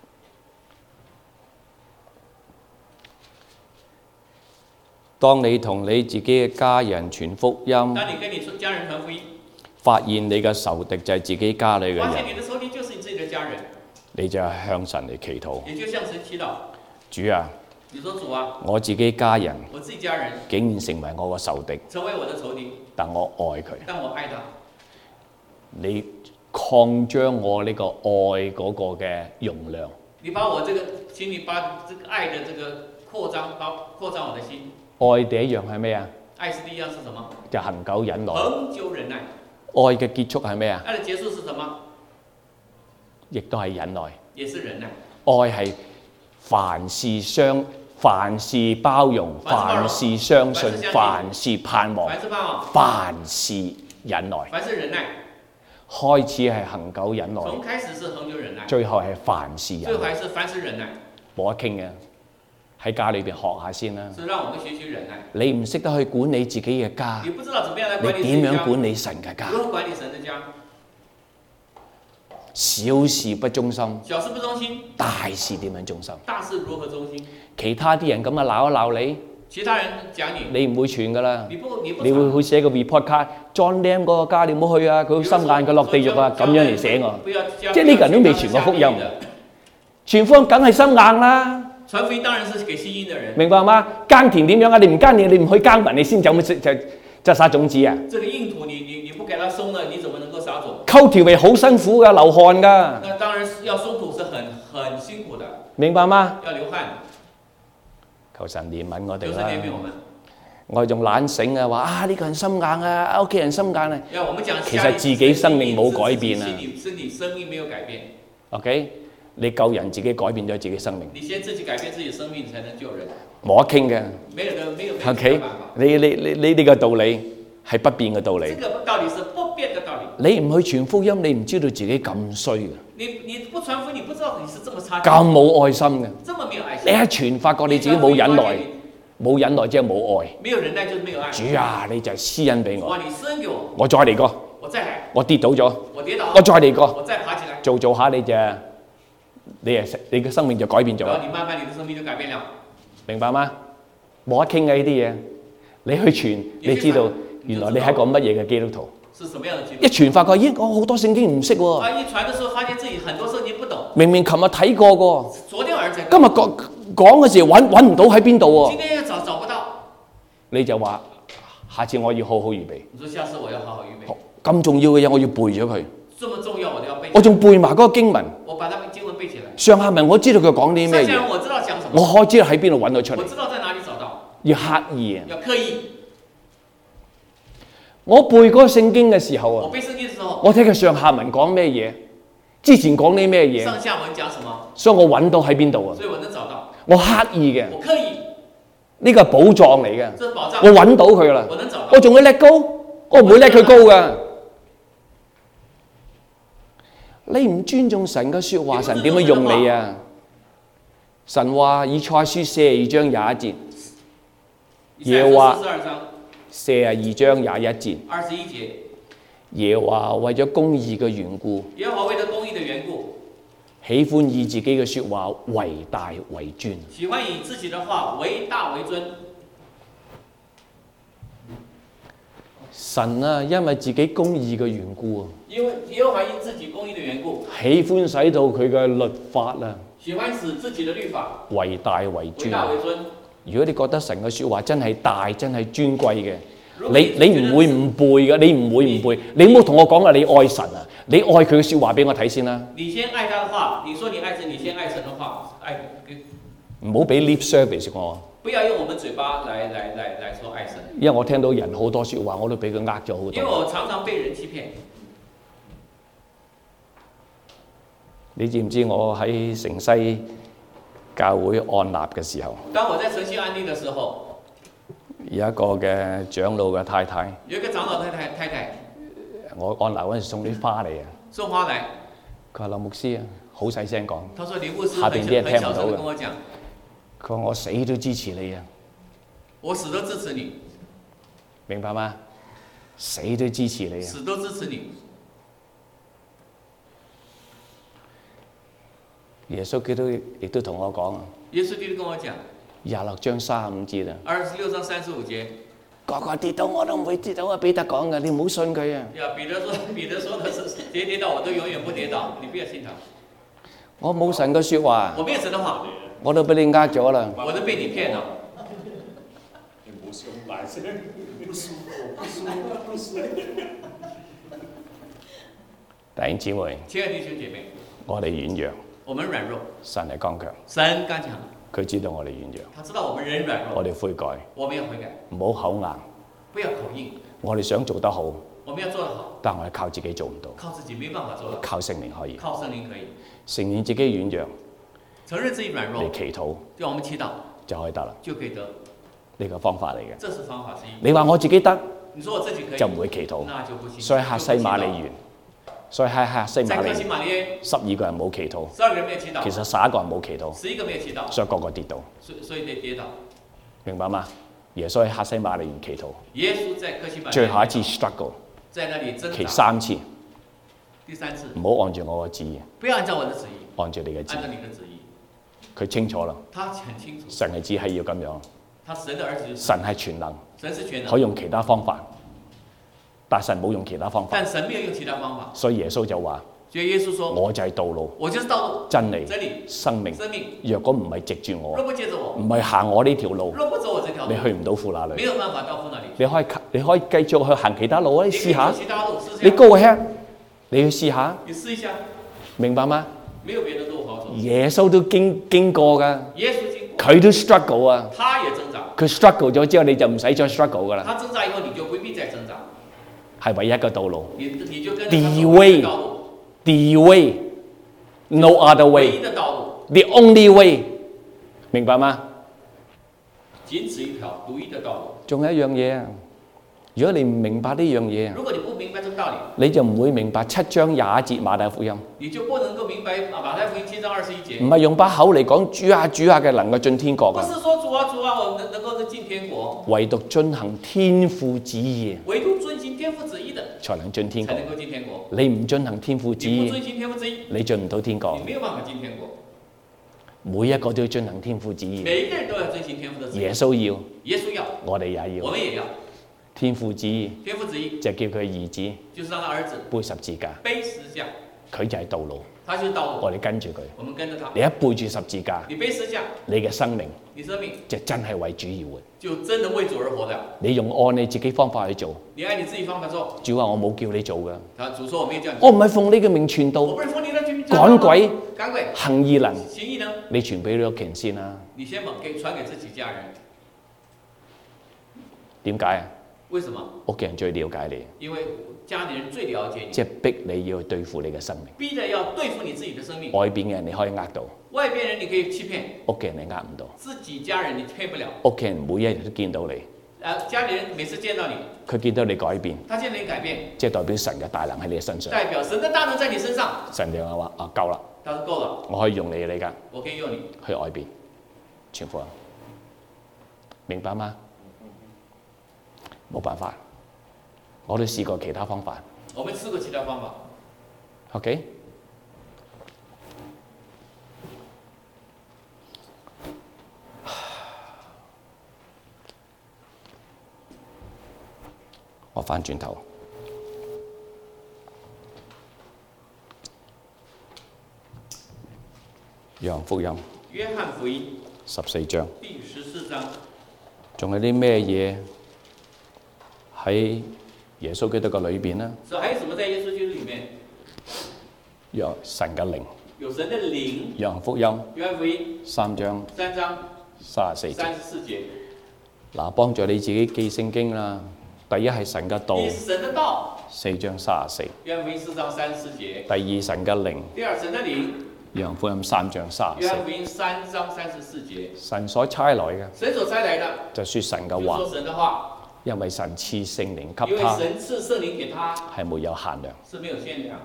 Speaker 2: 當你同你自己嘅家人傳福音，
Speaker 1: 當你跟你家人傳福音，
Speaker 2: 發現你嘅仇敵就係自己家裏嘅人，
Speaker 1: 發現你的仇敵就是你自己的家人，
Speaker 2: 你就向神嚟祈禱。
Speaker 1: 你就向神祈禱。
Speaker 2: 主啊，
Speaker 1: 你說主啊，
Speaker 2: 我自己家人
Speaker 1: 我自己家人
Speaker 2: 竟然成為我嘅仇敵，
Speaker 1: 成為我的仇敵，
Speaker 2: 但我愛佢。
Speaker 1: 但我愛他。
Speaker 2: 你擴張我呢個愛嗰個嘅容量。
Speaker 1: 你把我這個，請你把這個愛的這個擴張我的心。
Speaker 2: 愛第一樣係咩啊？
Speaker 1: 愛是第一樣是什麼？
Speaker 2: 就恒久忍耐。
Speaker 1: 恒久忍耐。
Speaker 2: 愛嘅結束係咩啊？
Speaker 1: 愛的結束是什麼？
Speaker 2: 亦都係忍耐。
Speaker 1: 也是忍耐。
Speaker 2: 愛係凡事包容，凡事相信，凡事盼望，凡事忍耐。
Speaker 1: 凡事忍耐。
Speaker 2: 開始係恒久忍耐，
Speaker 1: 從開始是恒久忍耐，
Speaker 2: 最後係凡事忍耐。
Speaker 1: 最後還是凡事忍耐。
Speaker 2: 冇得傾嘅，喺家裏邊學下先啦。
Speaker 1: 是讓我們學習忍耐。
Speaker 2: 你唔識得去管理自己嘅家，
Speaker 1: 你不知道怎麼樣來管理
Speaker 2: 你點樣管理神嘅家？
Speaker 1: 如何管理神的家？
Speaker 2: 小事不忠心，
Speaker 1: 小事不忠心，
Speaker 2: 大事點樣忠心？
Speaker 1: 大事如何忠心？
Speaker 2: 其他啲人咁啊鬧一鬧你，
Speaker 1: 其他人講你，
Speaker 2: 你唔會傳噶啦。
Speaker 1: 你
Speaker 2: 會去寫個 report card，John Lam 嗰個家你唔好去啊，佢心硬，佢落地獄啊，咁樣嚟寫我。即係呢個人都未傳過福音，傳福音梗係心硬啦。
Speaker 1: 傳福音當然是給心硬的人。
Speaker 2: 明白嗎？耕田點樣啊？你唔耕田，你唔去耕耘，你先就撒種子啊？
Speaker 1: 這個硬土你不給它鬆了，你怎麼能夠撒種？
Speaker 2: 溝田係好辛苦噶，流汗噶。
Speaker 1: 那當然要鬆土是很辛苦的。
Speaker 2: 明白嗎？
Speaker 1: 要流汗。
Speaker 2: 求神憐憫我哋啦。
Speaker 1: 求神憐憫我們。
Speaker 2: 我哋仲懶醒啊，話啊呢個人心硬啊，屋企人心硬啊。
Speaker 1: 我們講
Speaker 2: 其實自己生命冇改變啊。
Speaker 1: 身體生命沒有改變。
Speaker 2: OK， 你救人，自己改變咗自己生命。
Speaker 1: 你先自己改變自己生命，你才能救人。
Speaker 2: 冇得傾嘅。
Speaker 1: 沒有
Speaker 2: OK， 你呢個道理係不變嘅道理。
Speaker 1: 這個道理是不變的道理。
Speaker 2: 你唔去傳福音，你唔知道自己咁衰嘅。
Speaker 1: 你不傳福音，你不知道你是這麼差。
Speaker 2: 咁冇愛心嘅。
Speaker 1: 這麼沒有愛心。
Speaker 2: 你一傳發覺你自己冇忍耐，冇忍耐即係冇愛。
Speaker 1: 沒有忍耐就是沒有愛。
Speaker 2: 主啊，你就係施恩俾我。
Speaker 1: 哇，你施恩給我。
Speaker 2: 我再嚟過。
Speaker 1: 我再來。
Speaker 2: 我跌倒咗。
Speaker 1: 我跌倒。
Speaker 2: 我再嚟過。
Speaker 1: 我再爬起來。
Speaker 2: 做下你嘅生命就改變咗。
Speaker 1: 然後你慢慢你的生命就改變了。明
Speaker 2: 白嗎？冇得傾嘅呢啲嘢，你去傳，你知道原來你係一個乜嘢嘅基督徒。
Speaker 1: 是什麼樣的基督徒？
Speaker 2: 一傳發覺，咦，我好多聖經唔識喎。
Speaker 1: 啊！一傳的時候，發現自己很多聖經不懂。
Speaker 2: 明明琴日睇過個。
Speaker 1: 昨天晚上才。
Speaker 2: 今日講嘅時候揾唔到喺邊度喎。
Speaker 1: 今天又找不到。
Speaker 2: 你就話：下次我要好好預備。
Speaker 1: 你說下次我要好好預備。
Speaker 2: 咁重要嘅嘢，我要背咗佢。
Speaker 1: 這麼重要，我都要背。
Speaker 2: 我仲背埋嗰個經文。
Speaker 1: 我把那經文背起來。
Speaker 2: 上下文我知道佢講啲咩嘢。
Speaker 1: 上下文我知道講什麼。
Speaker 2: 我可以知道喺邊度揾到出嚟。
Speaker 1: 我知道在哪裡找到。
Speaker 2: 要刻意啊！
Speaker 1: 要刻意。
Speaker 2: 我背嗰個聖經嘅時候啊，
Speaker 1: 我背聖經嘅時候，
Speaker 2: 我睇佢上下文講咩嘢，之前講啲咩嘢。
Speaker 1: 上下文講什麼？
Speaker 2: 所以我揾到喺邊度啊？
Speaker 1: 所以我能找到。
Speaker 2: 我刻意嘅。
Speaker 1: 我刻意。
Speaker 2: 呢個係寶藏嚟嘅，
Speaker 1: 這是寶藏，
Speaker 2: 我揾到佢啦，
Speaker 1: 我能找到。
Speaker 2: 我仲會叻高，我唔會叻佢高㗎。你唔尊重神嘅説話，神點樣用你啊？神話以賽亞書42章21節，耶和華42章21節，耶和華為咗公義嘅緣故，
Speaker 1: 耶和華為咗公義嘅緣故，
Speaker 2: 喜歡以自己嘅説話為大為尊。
Speaker 1: 喜歡以自己嘅話為大為尊。
Speaker 2: 神啊，因為自己公義嘅緣故啊，
Speaker 1: 因為耶和華因自己公義嘅緣故，
Speaker 2: 喜歡使到佢嘅律法啊，
Speaker 1: 喜歡使自己嘅律法
Speaker 2: 為大為
Speaker 1: 為
Speaker 2: 尊。
Speaker 1: 大為尊。
Speaker 2: 如果你覺得神嘅説話真係大、真係尊貴嘅，你唔會唔背嘅，你唔會唔背。你唔好同我講啊，你愛神啊，你愛佢嘅説話俾我睇先啦。
Speaker 1: 你先愛他的話，你說你愛神，你先愛神的話，
Speaker 2: 唔好俾 lip service 我。
Speaker 1: 不要用我們嘴巴來說愛神。
Speaker 2: 因為我聽到人好多説話，我都俾佢呃咗好多。
Speaker 1: 因為我常常被人欺騙。
Speaker 2: 你知唔知我喺城西教會按立嘅時候，
Speaker 1: 當我在城西安利嘅時候，
Speaker 2: 有一個嘅長老嘅太太，
Speaker 1: 有一個長老太太，
Speaker 2: 我按立嗰陣送啲花嚟啊，
Speaker 1: 送花嚟，
Speaker 2: 佢話林牧師啊，好細聲講，
Speaker 1: 他說林牧師
Speaker 2: 下邊啲人聽唔到
Speaker 1: 很小聲地跟我
Speaker 2: 嘅，
Speaker 1: 講，
Speaker 2: 佢話我死都支持你啊，
Speaker 1: 我死都支持你，
Speaker 2: 明白嗎？死都支持你啊，
Speaker 1: 死都支持你。
Speaker 2: 耶穌基督亦都同我講啊，
Speaker 1: 耶穌基督跟我講
Speaker 2: 26章35節啊
Speaker 1: ，26章35節，
Speaker 2: 個個跌倒我都唔會跌倒啊，彼得講嘅，你唔好信佢啊。
Speaker 1: 彼得說的是誰跌倒我都永遠不跌倒，你不要信他。
Speaker 2: 我冇神嘅説話，
Speaker 1: 我沒有神的話，
Speaker 2: 我都俾你呃咗啦。
Speaker 1: 我都被你騙了。
Speaker 4: 你唔好咁大聲，
Speaker 2: 弟兄姊妹，
Speaker 1: 親愛的弟兄姐妹，
Speaker 2: 我哋軟弱，
Speaker 1: 我們軟弱，
Speaker 2: 神係剛強，
Speaker 1: 神剛強，
Speaker 2: 佢知道我哋軟弱，
Speaker 1: 他知道我們人軟
Speaker 2: 我
Speaker 1: 弱，
Speaker 2: 哋悔改，
Speaker 1: 我們要悔改，
Speaker 2: 唔好口硬。
Speaker 1: 不要口硬，
Speaker 2: 我哋想做得好，
Speaker 1: 我們要做得好，
Speaker 2: 但我哋靠自己做唔到，
Speaker 1: 靠自己沒辦法做到，
Speaker 2: 靠聖靈可以。
Speaker 1: 靠聖靈可以。
Speaker 2: 承認自己軟弱
Speaker 1: 承認自己軟弱
Speaker 2: 嚟，祈禱
Speaker 1: 讓我們祈禱
Speaker 2: 就可以得啦，
Speaker 1: 就可以得，
Speaker 2: 呢個方法嚟嘅。
Speaker 1: 這是方法之一。
Speaker 2: 你話我自己得
Speaker 1: 你說我自己可以，
Speaker 2: 就唔會祈禱，
Speaker 1: 那就不行。
Speaker 2: 所以客西馬利園，所以喺客西
Speaker 1: 在客西
Speaker 2: 馬利園
Speaker 1: 馬利園
Speaker 2: 12個人冇祈禱，
Speaker 1: 12個人沒有祈禱，
Speaker 2: 其實11個人冇祈禱，
Speaker 1: 11個沒有祈禱，
Speaker 2: 所以個個跌倒，
Speaker 1: 所以得跌倒。
Speaker 2: 明白嗎？耶穌喺客西馬利園祈禱，
Speaker 1: 耶穌在客西馬利園
Speaker 2: 最後一次 struggle，
Speaker 1: 在那裡掙
Speaker 2: 祈
Speaker 1: 扎
Speaker 2: 3次，
Speaker 1: 第三次，
Speaker 2: 唔好按照我嘅旨意，
Speaker 1: 不要按照我的旨意，
Speaker 2: 按照你嘅旨
Speaker 1: 按照
Speaker 2: 意。
Speaker 1: 你的旨意。
Speaker 2: 佢清楚啦，
Speaker 1: 他很清楚，
Speaker 2: 神嘅旨意係要咁樣，
Speaker 1: 他神的兒子就是
Speaker 2: 神係全能，
Speaker 1: 神是全能，
Speaker 2: 可以用其他方法，但神冇用其他方法，
Speaker 1: 但神沒有用其他方法。
Speaker 2: 所以耶穌就話：
Speaker 1: 所以耶穌說：
Speaker 2: 我就係道路、
Speaker 1: 我就是道路、
Speaker 2: 真理、
Speaker 1: 真理、
Speaker 2: 生命。
Speaker 1: 生命。
Speaker 2: 若果唔係藉住我，
Speaker 1: 若不借着我，
Speaker 2: 唔係行我呢條路，
Speaker 1: 若不走我這條路，
Speaker 2: 你去唔到父那裏。
Speaker 1: 沒有辦法到父那裡。
Speaker 2: 你可以繼續去行其他路啊！你試下
Speaker 1: 你可以走，其他路試下，
Speaker 2: 你高輕，你去試下，
Speaker 1: 你試一下，
Speaker 2: 明白嗎？
Speaker 1: 沒有別的路好走。
Speaker 2: 耶穌都經過㗎，
Speaker 1: 耶穌經過，
Speaker 2: 佢都 struggle 啊！
Speaker 1: 他也掙扎。
Speaker 2: 佢 struggle 咗之後，你就唔使再 struggle 㗎啦，
Speaker 1: 他掙扎以後，你就不必再掙扎，
Speaker 2: 係唯一嘅道路。
Speaker 1: 你就跟着他
Speaker 2: The
Speaker 1: 走
Speaker 2: way
Speaker 1: 道路，
Speaker 2: The way, no other
Speaker 1: 唯
Speaker 2: way.
Speaker 1: 一的道路，
Speaker 2: The only way，明白嗎？
Speaker 1: 僅此一條獨一的道路。
Speaker 2: 仲有一樣嘢啊！如果你唔明白呢樣嘢啊，
Speaker 1: 如果你不明白這個道理，
Speaker 2: 你就唔會明白7章21節馬太福音，
Speaker 1: 你就不能夠明白馬太福音7章21節。
Speaker 2: 唔係用把口嚟講主啊主啊嘅能夠進天國
Speaker 1: 不
Speaker 2: 啊，
Speaker 1: 是說主啊主啊，我能夠進天國，
Speaker 2: 唯獨遵行天父旨意
Speaker 1: 唯獨遵行天父旨意的
Speaker 2: 才能進天國。
Speaker 1: 才能夠進天國。
Speaker 2: 你唔遵行天父旨意，
Speaker 1: 你不遵行天父旨意，
Speaker 2: 你進唔到天國
Speaker 1: 你。沒有辦法進天國。
Speaker 2: 每一個都要遵行天父旨意，
Speaker 1: 每一個人都要遵行天父的旨意。
Speaker 2: 耶穌要，
Speaker 1: 耶穌要，
Speaker 2: 我哋也要。
Speaker 1: 我們也要。
Speaker 2: 天父旨意
Speaker 1: 天父旨意
Speaker 2: 就叫佢兒子
Speaker 1: 就是讓他兒子
Speaker 2: 背十字架，
Speaker 1: 背十字架，
Speaker 2: 佢就係道路，
Speaker 1: 他就是道路。
Speaker 2: 我哋跟住佢。
Speaker 1: 我們跟着他。
Speaker 2: 你一背住十字架，
Speaker 1: 你背十字架，
Speaker 2: 你嘅生命
Speaker 1: 你生命
Speaker 2: 就真係為主而活。
Speaker 1: 就真的為主而活的。
Speaker 2: 你用按你自己方法去做，
Speaker 1: 你按你自己方法做。
Speaker 2: 主話我冇叫你做㗎，
Speaker 1: 他主說我沒有叫你做。
Speaker 2: 我唔係奉你嘅名傳道，
Speaker 1: 我不是奉你的名
Speaker 2: 趕鬼
Speaker 1: 趕鬼
Speaker 2: 行異能，
Speaker 1: 行異能，
Speaker 2: 你傳俾你屋企人先啦。
Speaker 1: 你先傳給自己家人。
Speaker 2: 點解啊？
Speaker 1: 為什麼？
Speaker 2: 屋企人最了解你，
Speaker 1: 因為家裏人最了解
Speaker 2: 即
Speaker 1: 你，
Speaker 2: 係逼你要對付你嘅生命。
Speaker 1: 逼着要對付你自己的生命。
Speaker 2: 外邊嘅人你可以呃到，
Speaker 1: 外邊人你可以欺騙，
Speaker 2: 屋企人你呃唔到。
Speaker 1: 自己家人你騙不了。
Speaker 2: 屋企人每一日都見到你，
Speaker 1: 家裏人每次見到你，
Speaker 2: 佢見到你改變，
Speaker 1: 他見到你改變，
Speaker 2: 即係代表神嘅大能喺你嘅身上。
Speaker 1: 代表神的大能在你身上。
Speaker 2: 神就話夠啦，
Speaker 1: 他說夠了，
Speaker 2: 我可以用你而家
Speaker 1: 我可以用你
Speaker 2: 去外邊傳福音，明白嗎？冇辦法，我都試過其他方法。
Speaker 1: 我們試過其他方法。
Speaker 2: OK， 我翻轉頭，約翰福音
Speaker 1: 約翰福音
Speaker 2: 14章，
Speaker 1: 第14章，
Speaker 2: 仲有啲咩嘢喺耶穌基督嘅裏邊呢？
Speaker 1: 所以還有什麼在耶穌基督裡面？
Speaker 2: 有神嘅靈。
Speaker 1: 有神的靈。
Speaker 2: 約翰福音
Speaker 1: 約翰福音
Speaker 2: 3章
Speaker 1: 3章
Speaker 2: 34節。
Speaker 1: 34節。
Speaker 2: 嗱，幫助你自己記聖經啦。第一係神嘅道
Speaker 1: 第一是神的道。
Speaker 2: 4章34。
Speaker 1: 約翰福音4章34節。
Speaker 2: 第二神嘅靈。
Speaker 1: 第二神的靈。
Speaker 2: 約翰福音3章34。
Speaker 1: 約翰福音3章34節。
Speaker 2: 神所差來嘅。
Speaker 1: 神所差來的。
Speaker 2: 就説神嘅
Speaker 1: 就
Speaker 2: 話。
Speaker 1: 說神的話。
Speaker 2: 因為神賜聖靈
Speaker 1: 因
Speaker 2: 給他。
Speaker 1: 為神賜聖靈給他。
Speaker 2: 係沒有限量。
Speaker 1: 是沒有限量。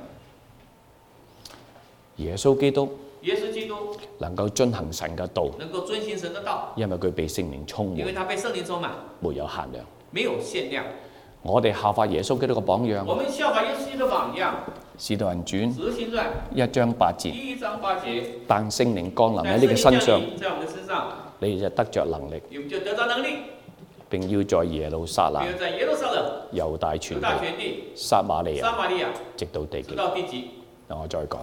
Speaker 2: 耶穌基督。
Speaker 1: 耶穌基督
Speaker 2: 能夠遵行神嘅道。
Speaker 1: 能夠遵行神的道。
Speaker 2: 因為佢被聖靈充滿。
Speaker 1: 因為他被聖靈充滿。
Speaker 2: 沒有限量。
Speaker 1: 沒有限量。
Speaker 2: 我哋效法耶穌基督嘅榜樣。
Speaker 1: 我們效法耶穌基督的榜樣。
Speaker 2: 使徒行傳
Speaker 1: 使徒行傳
Speaker 2: 1章8節。
Speaker 1: 1章8節。
Speaker 2: 但聖靈降臨喺你嘅身上，
Speaker 1: 在我們身上，
Speaker 2: 你就得着能力。
Speaker 1: 你們就得到能力。
Speaker 2: 並要在耶路撒冷、
Speaker 1: 並要在耶路撒冷、
Speaker 2: 猶大全地、
Speaker 1: 地、
Speaker 2: 撒瑪利亞，直到地極。
Speaker 1: 直到地極。
Speaker 2: 嗱，我再講，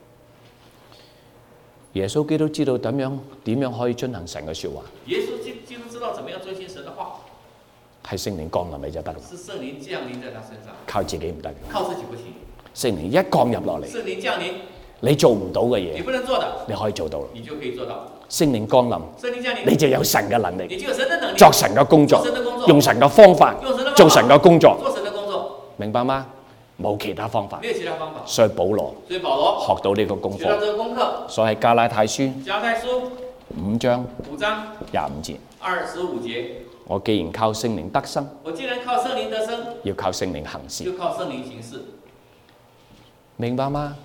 Speaker 2: 耶穌基督知道點樣可以遵行神嘅説話。
Speaker 1: 耶穌基督知道怎麼樣遵行神的話。
Speaker 2: 係聖靈降臨你就得啦。
Speaker 1: 是聖靈降臨在他身上。
Speaker 2: 靠自己唔得。
Speaker 1: 靠自己不行。
Speaker 2: 聖靈一降入落嚟，
Speaker 1: 聖靈降臨，
Speaker 2: 你做唔到嘅嘢，
Speaker 1: 你不能做的，
Speaker 2: 你可以做到。
Speaker 1: 你就可以做到。
Speaker 2: 聖靈降臨，
Speaker 1: 聖靈降臨，
Speaker 2: 你就有神嘅能力，
Speaker 1: 你就有神的能力，
Speaker 2: 作神嘅工作，用神嘅方法，做神嘅工作，
Speaker 1: 做神的工作，
Speaker 2: 明白嗎？冇其他方法。
Speaker 1: 沒有其他方法。
Speaker 2: 所以保羅
Speaker 1: 學
Speaker 2: 到呢個功課，
Speaker 1: 學到這個功課。
Speaker 2: 所以加拉太書5章25節。
Speaker 1: 25節。
Speaker 2: 我既然靠聖靈得生，
Speaker 1: 我既然靠聖靈得生，
Speaker 2: 要靠聖靈行事，
Speaker 1: 就靠聖靈行事。
Speaker 2: 明白嗎？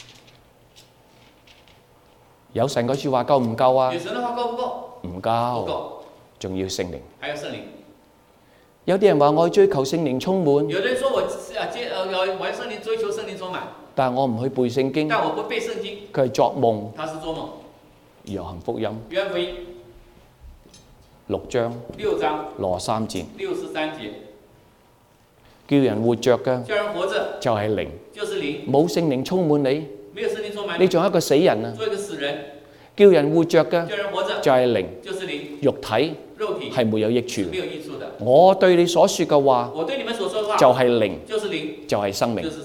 Speaker 2: 有神嘅説話夠唔夠啊？
Speaker 1: 有神嘅話夠唔夠？
Speaker 2: 唔夠，
Speaker 1: 不夠，
Speaker 2: 仲要聖靈。
Speaker 1: 還有聖靈。
Speaker 2: 有啲人話我追求聖靈充滿，
Speaker 1: 有人說我要聖靈追求聖靈充滿，
Speaker 2: 但係我唔去背聖經，
Speaker 1: 但我不背聖經，
Speaker 2: 佢係作夢。
Speaker 1: 他是做夢。
Speaker 2: 約翰福音6章63節，叫人活着嘅，就係靈，冇聖靈充滿你，你仲係一個死人啊！叫人活着嘅，就係靈，肉體係沒有益處。我對你所說嘅話，就係靈，就係生命。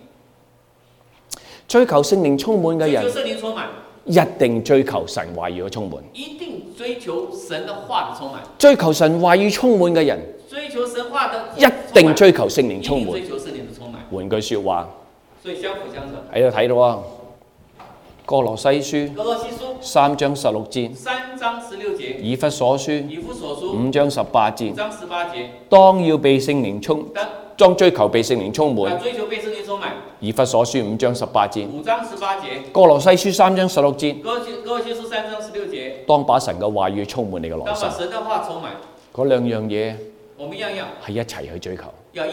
Speaker 2: 追求聖靈充滿嘅人，一定追求神話語嘅充滿。
Speaker 1: 一定追求神的話的充滿。
Speaker 2: 追求神話語充滿嘅人，
Speaker 1: 追求神話的
Speaker 2: 一定追求聖靈充滿。
Speaker 1: 追求聖靈的充滿。
Speaker 2: 換句説話，
Speaker 1: 所以相輔相成。
Speaker 2: 喺度睇到啊，哥羅西書3章16節，以弗所書5章18節，當要被聖靈充，當追求被聖靈充滿。以弗所書5章18節，哥羅西書3章16節，當把神嘅話語充滿你嘅內心。嗰兩樣嘢係一齊去追求。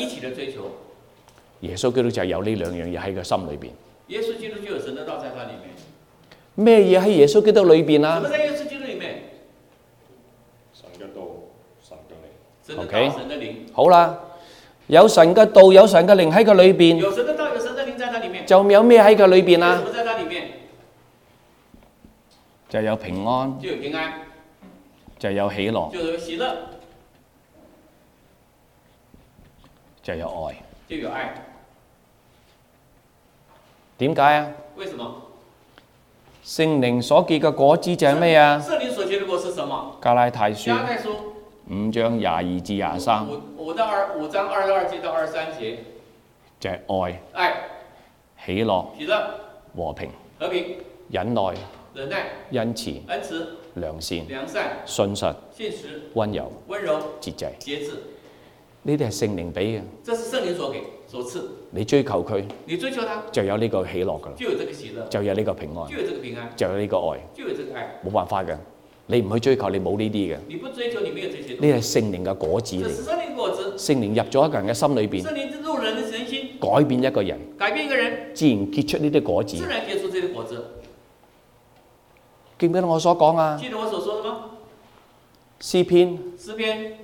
Speaker 2: 耶穌基督就有呢兩樣嘢喺佢心裏邊。
Speaker 1: 耶穌基督就有神的道在他裡面。
Speaker 2: 咩嘢喺耶穌基督裏邊啊？
Speaker 1: 什麼在耶穌基督裡面？
Speaker 5: 神嘅道，神嘅靈。
Speaker 1: 神的道，神的靈。
Speaker 2: 好啦，有神嘅道，有神嘅靈喺佢裏邊。
Speaker 1: 有神的道，有神的靈在他裡面。
Speaker 2: 就有咩喺佢裏邊啊？
Speaker 1: 什麼在他裡面？
Speaker 2: 就有平安。
Speaker 1: 就有平安。
Speaker 2: 就有喜樂。
Speaker 1: 就有喜樂。
Speaker 2: 就有愛。
Speaker 1: 就有愛。
Speaker 2: 點解啊？
Speaker 1: 為什麼？
Speaker 2: 聖靈所結嘅果子就係咩啊？
Speaker 1: 聖靈所結嘅果是什麼？
Speaker 2: 加拉太書
Speaker 1: 5章22至23。5章22節到23節。
Speaker 2: 就係愛、
Speaker 1: 愛、
Speaker 2: 喜樂、
Speaker 1: 喜樂、
Speaker 2: 和平、
Speaker 1: 和平、
Speaker 2: 忍耐、
Speaker 1: 忍耐、
Speaker 2: 恩慈、
Speaker 1: 恩慈、
Speaker 2: 良善、
Speaker 1: 良善、
Speaker 2: 信實、
Speaker 1: 信實、
Speaker 2: 温柔、
Speaker 1: 温柔、
Speaker 2: 節制，
Speaker 1: 節制。
Speaker 2: 呢啲係聖靈俾嘅。
Speaker 1: 這是聖靈所賜。
Speaker 2: 你追求佢，
Speaker 1: 你追求他，
Speaker 2: 就有呢個喜樂噶啦，
Speaker 1: 就有這個喜樂，
Speaker 2: 就有呢個平安，
Speaker 1: 就有這個平安，
Speaker 2: 就有呢個愛，
Speaker 1: 就有這個愛。
Speaker 2: 冇辦法嘅。你唔去追求，你冇呢啲嘅。
Speaker 1: 你不追求，你沒有這些東西。
Speaker 2: 呢係聖靈嘅果子嚟。
Speaker 1: 這是聖靈果子。
Speaker 2: 聖靈入咗一個人嘅心裏邊，
Speaker 1: 聖靈入人的人心，
Speaker 2: 改變一個人，
Speaker 1: 改變一個人，
Speaker 2: 自然結出呢啲果子。
Speaker 1: 自然結出這些果子。
Speaker 2: 記唔記得我所講啊？
Speaker 1: 記得我所說的嗎？
Speaker 2: 詩篇
Speaker 1: 詩篇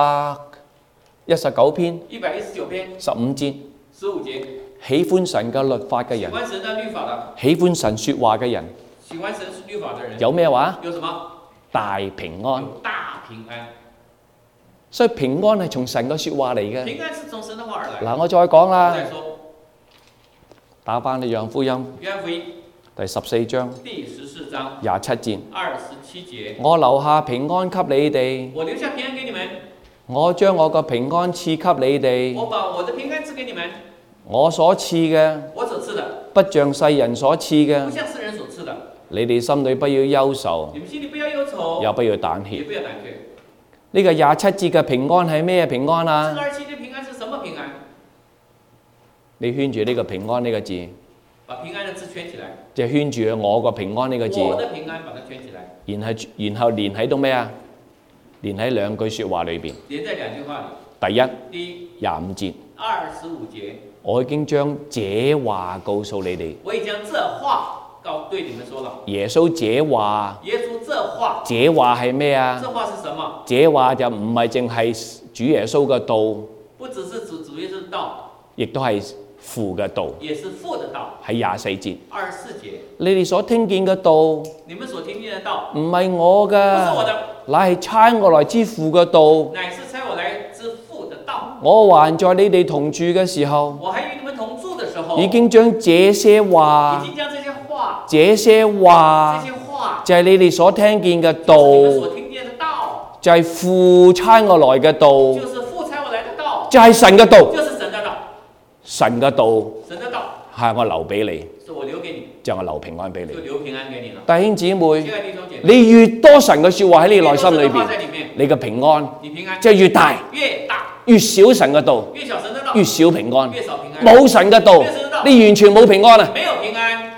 Speaker 2: 119篇
Speaker 1: 119篇
Speaker 2: 15節，
Speaker 1: 15節，
Speaker 2: 喜歡神嘅律法嘅人，
Speaker 1: 喜歡神的律法的，
Speaker 2: 喜歡神說話嘅人，
Speaker 1: 喜歡神律法的人，
Speaker 2: 有咩話？
Speaker 1: 有什麼？
Speaker 2: 大平安。
Speaker 1: 有大平安。
Speaker 2: 所以平安係從神嘅說話嚟嘅。
Speaker 1: 平安是從神的話而來。
Speaker 2: 嗱，我再講啦，
Speaker 1: 再說，
Speaker 2: 打翻你約翰福音
Speaker 1: 約翰福音
Speaker 2: 第14章
Speaker 1: 第14章
Speaker 2: 27節，
Speaker 1: 27節，
Speaker 2: 我留下平安給你哋，
Speaker 1: 我留下平安給你們，
Speaker 2: 我將我嘅平安賜給你哋，
Speaker 1: 我把我的平安賜給你們，
Speaker 2: 我所賜嘅
Speaker 1: 我所賜的，
Speaker 2: 不像世人所賜嘅，
Speaker 1: 不像世人所賜的。
Speaker 2: 你哋心裏不要憂愁，
Speaker 1: 你們心裡不要憂愁，
Speaker 2: 也不要膽怯。
Speaker 1: 也不要膽怯。
Speaker 2: 呢個27節嘅平安係咩平安啊？
Speaker 1: 這個27的平安是什麼平安？
Speaker 2: 你圈住呢個平安呢個字，
Speaker 1: 把平安的字圈起來，
Speaker 2: 就係圈住我個平安呢個字，
Speaker 1: 我的平安把它圈起來，
Speaker 2: 然後連喺到咩啊？連喺兩句説話裏邊。
Speaker 1: 連在兩句話裡。
Speaker 2: 第一
Speaker 1: 第一
Speaker 2: 25節，
Speaker 1: 25節，
Speaker 2: 我已經將這話告訴你哋。
Speaker 1: 我已將這話對你們說了。
Speaker 2: 耶穌這話，
Speaker 1: 耶穌這話，
Speaker 2: 這話係咩啊？
Speaker 1: 這話是什麼？
Speaker 2: 這話就唔係淨係主耶穌嘅道，
Speaker 1: 不只是主耶穌的道，
Speaker 2: 亦都係父嘅道。
Speaker 1: 也是父的道。
Speaker 2: 喺24節，
Speaker 1: 24節，
Speaker 2: 你哋所聽見嘅道，
Speaker 1: 你們所聽見的道，
Speaker 2: 唔係我
Speaker 1: 不是我
Speaker 2: 嘅，
Speaker 1: 的，
Speaker 2: 乃係差我來之父嘅道。
Speaker 1: 乃是差我來之父的道。
Speaker 2: 我還在你哋同住嘅時候，
Speaker 1: 我還與你們同住的時候，
Speaker 2: 已經將這些話
Speaker 1: 已經將這些話，
Speaker 2: 這些話就係你哋所聽見嘅道，
Speaker 1: 你們所聽見的道，
Speaker 2: 就係父差我來嘅道，
Speaker 1: 就是父差我來的道，
Speaker 2: 就係神嘅道。
Speaker 1: 就是神的道。
Speaker 2: 神嘅道
Speaker 1: 神的道
Speaker 2: 係我留俾你，
Speaker 1: 是我留給你，
Speaker 2: 就我留平安俾你。
Speaker 1: 就留平安給你了。
Speaker 2: 弟兄姊妹，
Speaker 1: 親愛的弟兄姐妹，
Speaker 2: 你越多神嘅説話喺你內心裏邊
Speaker 1: 越多神的話在裡面，
Speaker 2: 你嘅平安
Speaker 1: 你平安
Speaker 2: 就越大，
Speaker 1: 越大，
Speaker 2: 越少神嘅道，
Speaker 1: 越小神的道，
Speaker 2: 越少平安。
Speaker 1: 越少平安。
Speaker 2: 冇神嘅道，你完全冇平安啊！
Speaker 1: 沒有平安。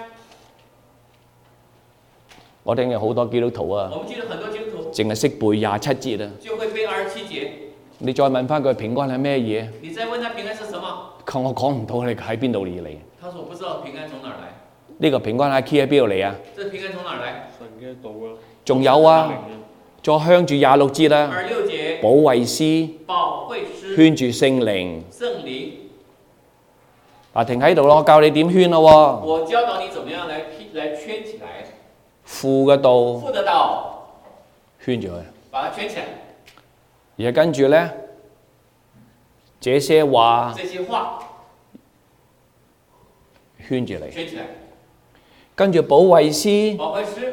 Speaker 2: 我聽見好多基督徒啊，
Speaker 1: 我們記得很多基督徒
Speaker 2: 淨係識背27節啊。
Speaker 1: 就會背27節。
Speaker 2: 你再問翻佢平安係咩嘢？
Speaker 1: 你再問他平安是什麼？
Speaker 2: 佢我講唔到你喺邊度而嚟。
Speaker 1: 他說我不知道平安從哪兒來。
Speaker 2: 呢個平安係 key 喺邊度嚟啊？
Speaker 1: 這平安從哪兒來？
Speaker 4: 神嘅道啊，
Speaker 2: 仲有啊，再向住26節啦，
Speaker 1: 26節，
Speaker 2: 保惠師
Speaker 1: 保惠師，
Speaker 2: 圈住聖靈。
Speaker 1: 聖靈。
Speaker 2: 嗱，停喺度咯，我教你點圈咯喎。
Speaker 1: 我教導你怎麼樣來圈起來。
Speaker 2: 父嘅道
Speaker 1: 父的道，
Speaker 2: 圈住佢，
Speaker 1: 把它圈起來。
Speaker 2: 而跟住咧，這些話
Speaker 1: 這些話
Speaker 2: 圈住你，
Speaker 1: 圈起來。
Speaker 2: 跟住保惠師
Speaker 1: 保惠師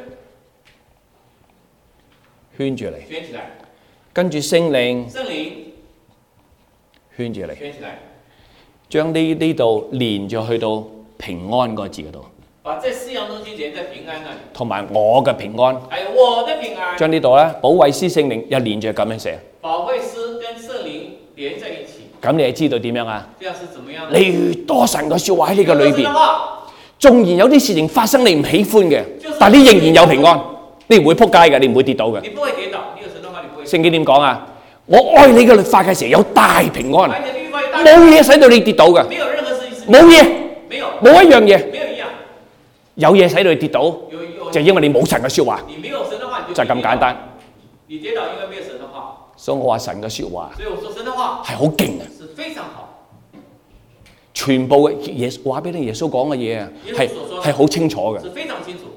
Speaker 2: 圈住你，
Speaker 1: 圈起來。
Speaker 2: 跟住聖靈
Speaker 1: 聖靈
Speaker 2: 圈住你，
Speaker 1: 圈起來。
Speaker 2: 將呢度連咗去到平安個字嗰度，
Speaker 1: 把這四樣東西連在平安那裡，
Speaker 2: 同埋我嘅平安，
Speaker 1: 還有我的平安。
Speaker 2: 將呢度咧保惠師聖靈又連住咁樣寫，
Speaker 1: 保惠師跟聖靈連在一起，
Speaker 2: 咁你係知道點樣啊？
Speaker 1: 這樣是怎麼樣呢？
Speaker 2: 你越多神嘅説話喺你嘅裏邊，
Speaker 1: 越多神的話，
Speaker 2: 縱然有啲事情發生你唔喜歡嘅，但你仍然有平安，你唔會撲街嘅，你唔會跌倒嘅。
Speaker 1: 你不會跌倒，你有神的話你不會。
Speaker 2: 聖經點講啊？我愛你嘅律法嘅時候有大平安，
Speaker 1: 而且律法有大
Speaker 2: 冇嘢使到你跌倒嘅，
Speaker 1: 沒有任何事情是
Speaker 2: 冇嘢，
Speaker 1: 沒有
Speaker 2: 冇一樣嘢，
Speaker 1: 沒有一樣，
Speaker 2: 有嘢使到你跌倒，
Speaker 1: 有
Speaker 2: 就係因為你冇神嘅説話，
Speaker 1: 你沒有神的話，你
Speaker 2: 就係咁簡單。
Speaker 1: 你跌倒因為沒有神的話，
Speaker 2: 所以我話神嘅説話
Speaker 1: 所以我說神的話
Speaker 2: 係好勁啊！
Speaker 1: 是非常好，
Speaker 2: 全部嘅耶話俾你耶穌講嘅嘢啊，係好清楚嘅。
Speaker 1: 是非常清楚。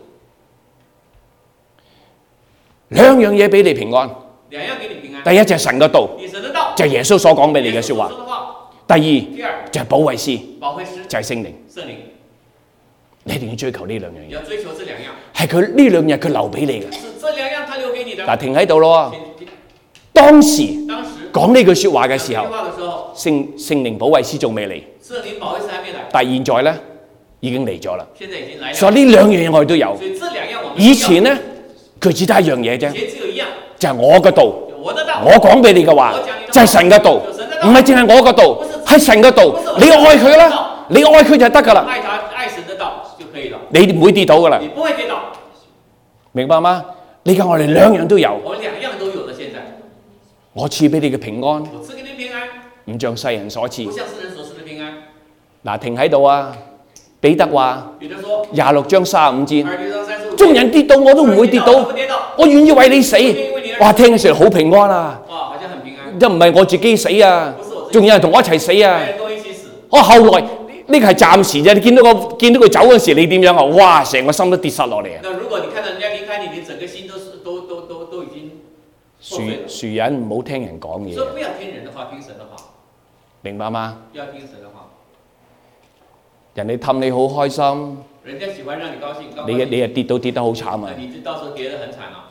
Speaker 2: 兩樣嘢俾你平安，
Speaker 1: 兩樣給你平安。
Speaker 2: 第一就係神嘅道，
Speaker 1: 你神的道
Speaker 2: 就係耶穌所講俾你嘅説話。第二
Speaker 1: 第二
Speaker 2: 就係保惠師，
Speaker 1: 保惠師
Speaker 2: 就係聖靈。
Speaker 1: 聖靈，
Speaker 2: 你一定要追求呢兩樣嘢，
Speaker 1: 你要追求這兩樣，
Speaker 2: 係佢呢兩日佢留俾你嘅。
Speaker 1: 是這兩樣他留給你的。
Speaker 2: 嗱，停喺度咯。
Speaker 1: 請
Speaker 2: 當時
Speaker 1: 當時
Speaker 2: 講呢句説話嘅時候
Speaker 1: 講這句話的時候，
Speaker 2: 聖靈保惠師仲未嚟，
Speaker 1: 聖靈保惠師還
Speaker 2: 但係現在咧已經嚟咗啦。
Speaker 1: 現在已經來了。
Speaker 2: 所以呢兩樣嘢我哋都有。
Speaker 1: 所以這兩樣我們
Speaker 2: 以前咧佢只得一樣嘢啫，
Speaker 1: 以前只有一樣，
Speaker 2: 就係我嘅道。
Speaker 1: 我的道。
Speaker 2: 我講俾你嘅話就係神嘅道，唔係淨係我嘅道，係神嘅道。你愛佢啦，你愛佢就得㗎啦。
Speaker 1: 愛他愛神的道就可以了。
Speaker 2: 你唔會跌倒㗎啦。
Speaker 1: 你不會跌倒。
Speaker 2: 明白嗎？你看我哋兩樣都有。
Speaker 1: 我兩樣都有了，現在。
Speaker 2: 我賜俾你嘅平安，
Speaker 1: 我賜給你平安，
Speaker 2: 唔像世人所賜。
Speaker 1: 不像世人所賜的平安。
Speaker 2: 嗱，停喺度啊！彼得話
Speaker 1: 彼得說
Speaker 2: 26章35節，
Speaker 1: 26章35節，
Speaker 2: 眾人跌倒我都唔會跌倒，我願意為你死。哇，聽嘅時候好平安啊！
Speaker 1: 哇，好像很平安。
Speaker 2: 又唔係我自己死啊，仲有人同我一齊死啊！
Speaker 1: 都一起死。
Speaker 2: 我後來呢個係暫時啫，你見到佢走嗰時，你點樣啊？哇，成個心都跌實落嚟啊！
Speaker 1: 那如果你看到人家離開你，你整個心都已經
Speaker 2: 樹人唔好聽人講嘢，
Speaker 1: 所以不要聽人的話，聽神的話。
Speaker 2: 明白嗎？
Speaker 1: 要聽神的話。
Speaker 2: 人哋氹你好開心，
Speaker 1: 人家喜歡讓你高興，
Speaker 2: 你又跌得好慘啊！
Speaker 1: 你就到時候跌得很慘啊！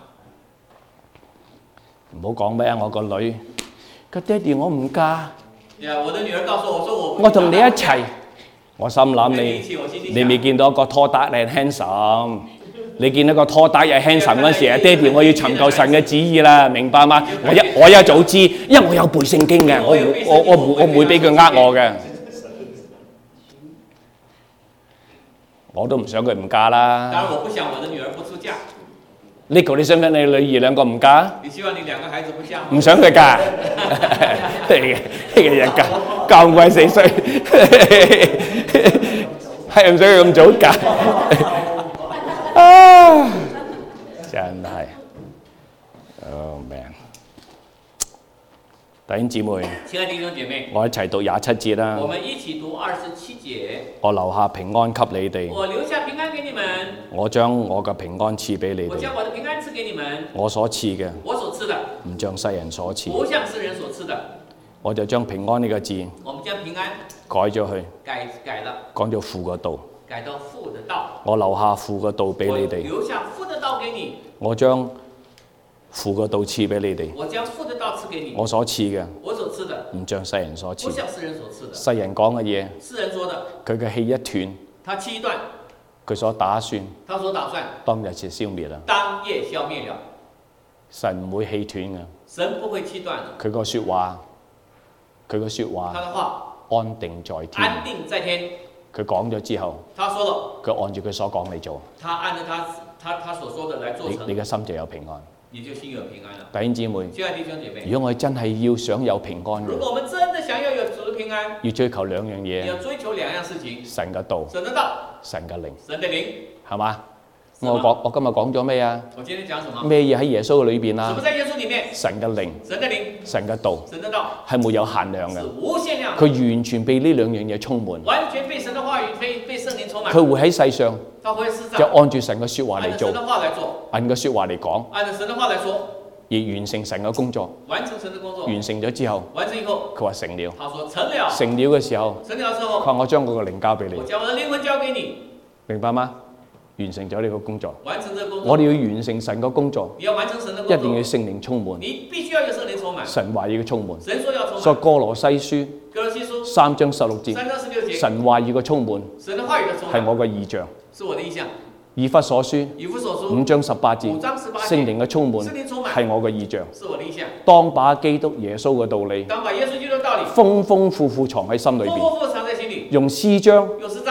Speaker 2: 唔好講咩啊！我個女，個爹哋我唔嫁。
Speaker 1: 我的女兒告訴我說
Speaker 2: 我同你一齊，我心諗你未見到一個拖打靚 handsome， 你見到個拖打又 handsome 嗰時啊，爹哋我要尋求神嘅旨意啦，明白嗎？我一早知，因為我有背聖經嘅，我唔會俾佢呃我嘅。我都唔想佢唔嫁啦。
Speaker 1: 當然我不想我的女兒不出嫁。
Speaker 2: 呢個你想唔想你女兒兩個唔嫁？
Speaker 1: 你希望你兩個孩子不嫁嗎？
Speaker 2: 唔想佢嫁。呢個人咁鬼死衰，係唔想佢咁早嫁。啊！真係 ，Oh man！弟兄姊妹，
Speaker 1: 親愛的弟兄姐妹，
Speaker 2: 我一齊讀27節啦。
Speaker 1: 我們一起讀27節。
Speaker 2: 我留下平安給你哋。
Speaker 1: 我留下平安給你們。
Speaker 2: 我將我嘅平安賜俾你哋。
Speaker 1: 我將我的平安賜給你們。
Speaker 2: 我所賜嘅。
Speaker 1: 我所賜的。
Speaker 2: 唔像世人所賜。
Speaker 1: 不像世人所賜的。
Speaker 2: 我就將平安呢個字。
Speaker 1: 我們將平安
Speaker 2: 改咗去。
Speaker 1: 改了。
Speaker 2: 講咗父嘅道。
Speaker 1: 改到父的道。
Speaker 2: 我留下父嘅道俾你哋。
Speaker 1: 我留下父的道給你。
Speaker 2: 我將父嘅道賜俾你哋。
Speaker 1: 我將父的道賜給你。
Speaker 2: 我所賜嘅。
Speaker 1: 我所賜的。
Speaker 2: 唔像世人所賜。
Speaker 1: 不像世人所賜的。
Speaker 2: 世人講嘅嘢。
Speaker 1: 世人說的。
Speaker 2: 佢嘅氣一斷。
Speaker 1: 他氣一斷。
Speaker 2: 佢所打算。
Speaker 1: 他所打算。
Speaker 2: 當日就消滅啦。
Speaker 1: 當夜消滅了。
Speaker 2: 神唔會氣斷嘅。
Speaker 1: 神不會氣斷。
Speaker 2: 佢個説話。佢個説話。
Speaker 1: 他的話。
Speaker 2: 安定在天。
Speaker 1: 安定在天。
Speaker 2: 佢講咗之後。
Speaker 1: 他說了。
Speaker 2: 佢按住佢所講嚟做。
Speaker 1: 他按照他所說的來做成。
Speaker 2: 你嘅心就有平安。
Speaker 1: 你就心有平安了。
Speaker 2: 弟兄姊妹，
Speaker 1: 親愛的弟兄姐妹，
Speaker 2: 如果我真係要想有平安嘅，
Speaker 1: 如果我們真的想要有主的平安，
Speaker 2: 要追求兩樣嘢，
Speaker 1: 要追求兩樣事情，
Speaker 2: 神嘅道，
Speaker 1: 神的道，
Speaker 2: 神嘅靈，
Speaker 1: 神的靈，
Speaker 2: 係嘛？我今日講咗咩啊？
Speaker 1: 我今天講什麼？
Speaker 2: 咩嘢喺耶穌嘅裏邊啊？
Speaker 1: 什麼在耶穌裡面？
Speaker 2: 神嘅靈，
Speaker 1: 神的靈，
Speaker 2: 神嘅道，
Speaker 1: 神的道
Speaker 2: 係沒有限量嘅，
Speaker 1: 是無限量。
Speaker 2: 佢完全被呢兩樣嘢充滿，
Speaker 1: 完全被神的話語被聖靈充滿。
Speaker 2: 佢會喺世上，
Speaker 1: 他會喺世上
Speaker 2: 就按住神嘅説話嚟做，
Speaker 1: 按神的話來做，
Speaker 2: 按嘅説話嚟講，
Speaker 1: 按着神的話來說，
Speaker 2: 而完成神嘅工作，
Speaker 1: 完成神的工作，
Speaker 2: 完成咗之後，
Speaker 1: 完成以後，
Speaker 2: 佢話成了，
Speaker 1: 他說成了，
Speaker 2: 成了嘅時候，
Speaker 1: 成了之後，
Speaker 2: 佢話我將我嘅靈交俾你，
Speaker 1: 我將我的靈魂交給你，
Speaker 2: 明白嗎？完成咗呢個工作，
Speaker 1: 完成這個工作，
Speaker 2: 我哋要完成神嘅工作，
Speaker 1: 你要完成神的工作，
Speaker 2: 一定要聖靈充滿，
Speaker 1: 你必須要有聖靈充滿，
Speaker 2: 神話語嘅充滿。
Speaker 1: 神說要充滿。
Speaker 2: 所以哥羅西書3章16節，神話語嘅充滿
Speaker 1: 神的話語的充滿
Speaker 2: 係我嘅異象。
Speaker 1: 是我的意象。
Speaker 2: 以弗所書5章18節，聖靈嘅充滿係我嘅異象。
Speaker 1: 是我的意象。
Speaker 2: 當把基督耶穌嘅道理，
Speaker 1: 當把耶穌基督的道理
Speaker 2: 豐豐富富藏喺心裏邊，
Speaker 1: 豐豐富富藏在心裡，
Speaker 2: 用詩章，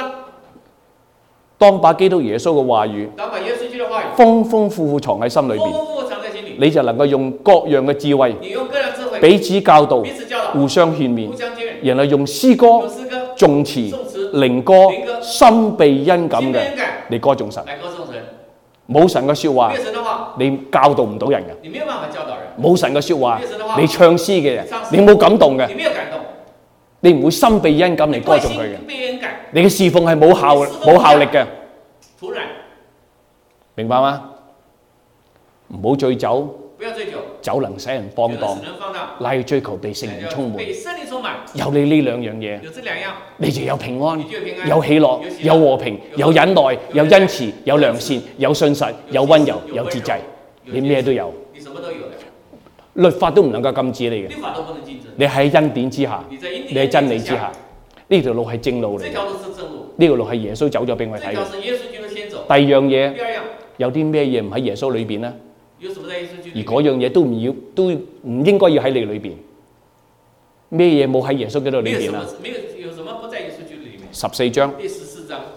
Speaker 2: 當把基督耶穌嘅話語，豐豐富富藏喺心裏邊，你就能夠用各樣嘅智慧，彼此教導，互相勸勉，然後用詩歌、頌詞、靈歌、心備恩感嘅嚟歌頌神。冇神嘅説話，你教導唔到人嘅；冇神嘅説話，你唱詩嘅人，你冇感動嘅，你唔會心備恩感嚟歌頌佢嘅。你嘅侍奉係冇效力嘅，明白嗎？唔好醉酒，酒能使人放蕩，乃要追求被聖靈充滿。有你呢兩樣嘢，你就有平安，有喜樂，有和平，有忍耐，有恩慈，有良善，有信實，有溫柔，有節制，你咩都有。律法都唔能夠禁止你嘅，你喺恩典之下，你喺真理之下。 呢條路係正路嚟
Speaker 1: 这，条路是正路，
Speaker 2: 呢條路係耶穌走咗俾我
Speaker 1: 这
Speaker 2: 睇嘅。
Speaker 1: 条是耶穌基督先走。
Speaker 2: 第二樣嘢，
Speaker 1: 第二樣，
Speaker 2: 有啲咩嘢唔喺耶穌裏邊呢？
Speaker 1: 有什麼在耶穌基督
Speaker 2: 而
Speaker 1: 裡面？
Speaker 2: 嗰樣嘢都唔應該要喺你裏邊。咩嘢冇喺耶穌基督裏邊啊？
Speaker 1: 有什麼不在耶穌基督裡面
Speaker 2: 14章
Speaker 1: 第14章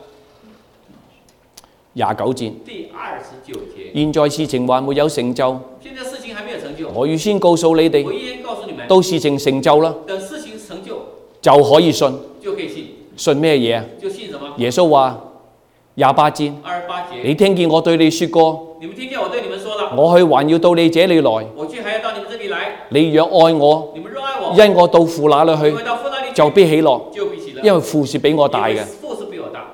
Speaker 2: 29節，
Speaker 1: 第29節。
Speaker 2: 現在事情還沒有成就，
Speaker 1: 現在事情還沒有成就，
Speaker 2: 我預先告訴你
Speaker 1: 我
Speaker 2: 哋，
Speaker 1: 預先告訴你們，
Speaker 2: 到事情成就啦，
Speaker 1: 等事情成就
Speaker 2: 就可以信。
Speaker 1: 就可以信。
Speaker 2: 信咩嘢啊？
Speaker 1: 就信什麼
Speaker 2: 耶穌話28節，
Speaker 1: ？28節。
Speaker 2: 你聽見我對你說過，
Speaker 1: 你們聽見我對你們說了，
Speaker 2: 我去還要到你這裡來。
Speaker 1: 我去還要到你們這裡來。
Speaker 2: 你若愛我，
Speaker 1: 你們若愛我，
Speaker 2: 因我到父那裡去，
Speaker 1: 因為到父那裡去
Speaker 2: 就必喜樂，
Speaker 1: 就必喜樂，
Speaker 2: 因為父是比我大
Speaker 1: 因為
Speaker 2: 嘅。
Speaker 1: 父是比我大。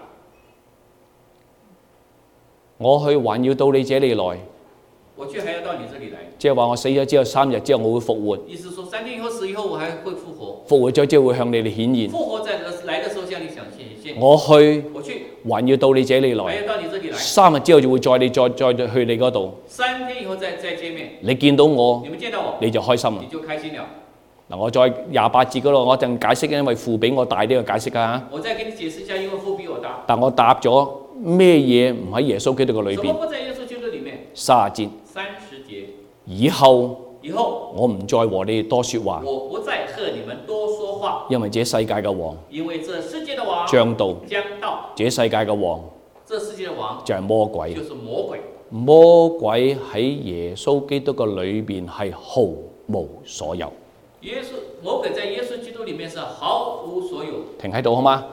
Speaker 2: 我去還要到你這裡來，
Speaker 1: 我去還要到你這裡來。
Speaker 2: 即係話我死咗之後3日之後我會復活，
Speaker 1: 意思說3天以後死以後我還會復活。
Speaker 2: 復活咗之後會向你哋顯現。
Speaker 1: 復活在來的時候向你顯現。
Speaker 2: 我去
Speaker 1: 我去
Speaker 2: 還要到你這裡來，
Speaker 1: 還要到你這裡來。
Speaker 2: 3日之後就會載你再去你嗰度。
Speaker 1: 3天以後再見面。
Speaker 2: 你見到我
Speaker 1: 你們見到我，
Speaker 2: 你就開心啦
Speaker 1: 你。就開心了。
Speaker 2: 嗱，我再28節嗰度，我一陣解釋，因為父比我大呢個解釋㗎嚇。
Speaker 1: 我再給你解釋一下，因為父比我大。
Speaker 2: 但我答咗咩嘢唔喺耶穌基督嘅裏邊
Speaker 1: 什麼不在耶穌基督裡面
Speaker 2: ？30節，
Speaker 1: ？30節。
Speaker 2: 以後
Speaker 1: 以後
Speaker 2: 我唔再和你哋多説話，
Speaker 1: 我不再和你們多說話，
Speaker 2: 因為這世界嘅王
Speaker 1: 因為這世界的王
Speaker 2: 將到，
Speaker 1: 將到。
Speaker 2: 這世界嘅王
Speaker 1: 這世界的王
Speaker 2: 就係魔鬼。
Speaker 1: 就是魔鬼。
Speaker 2: 魔鬼喺耶穌基督嘅裏邊係毫無所有。
Speaker 1: 魔鬼在耶穌基督裡面是毫無所有。
Speaker 2: 停喺度好嗎？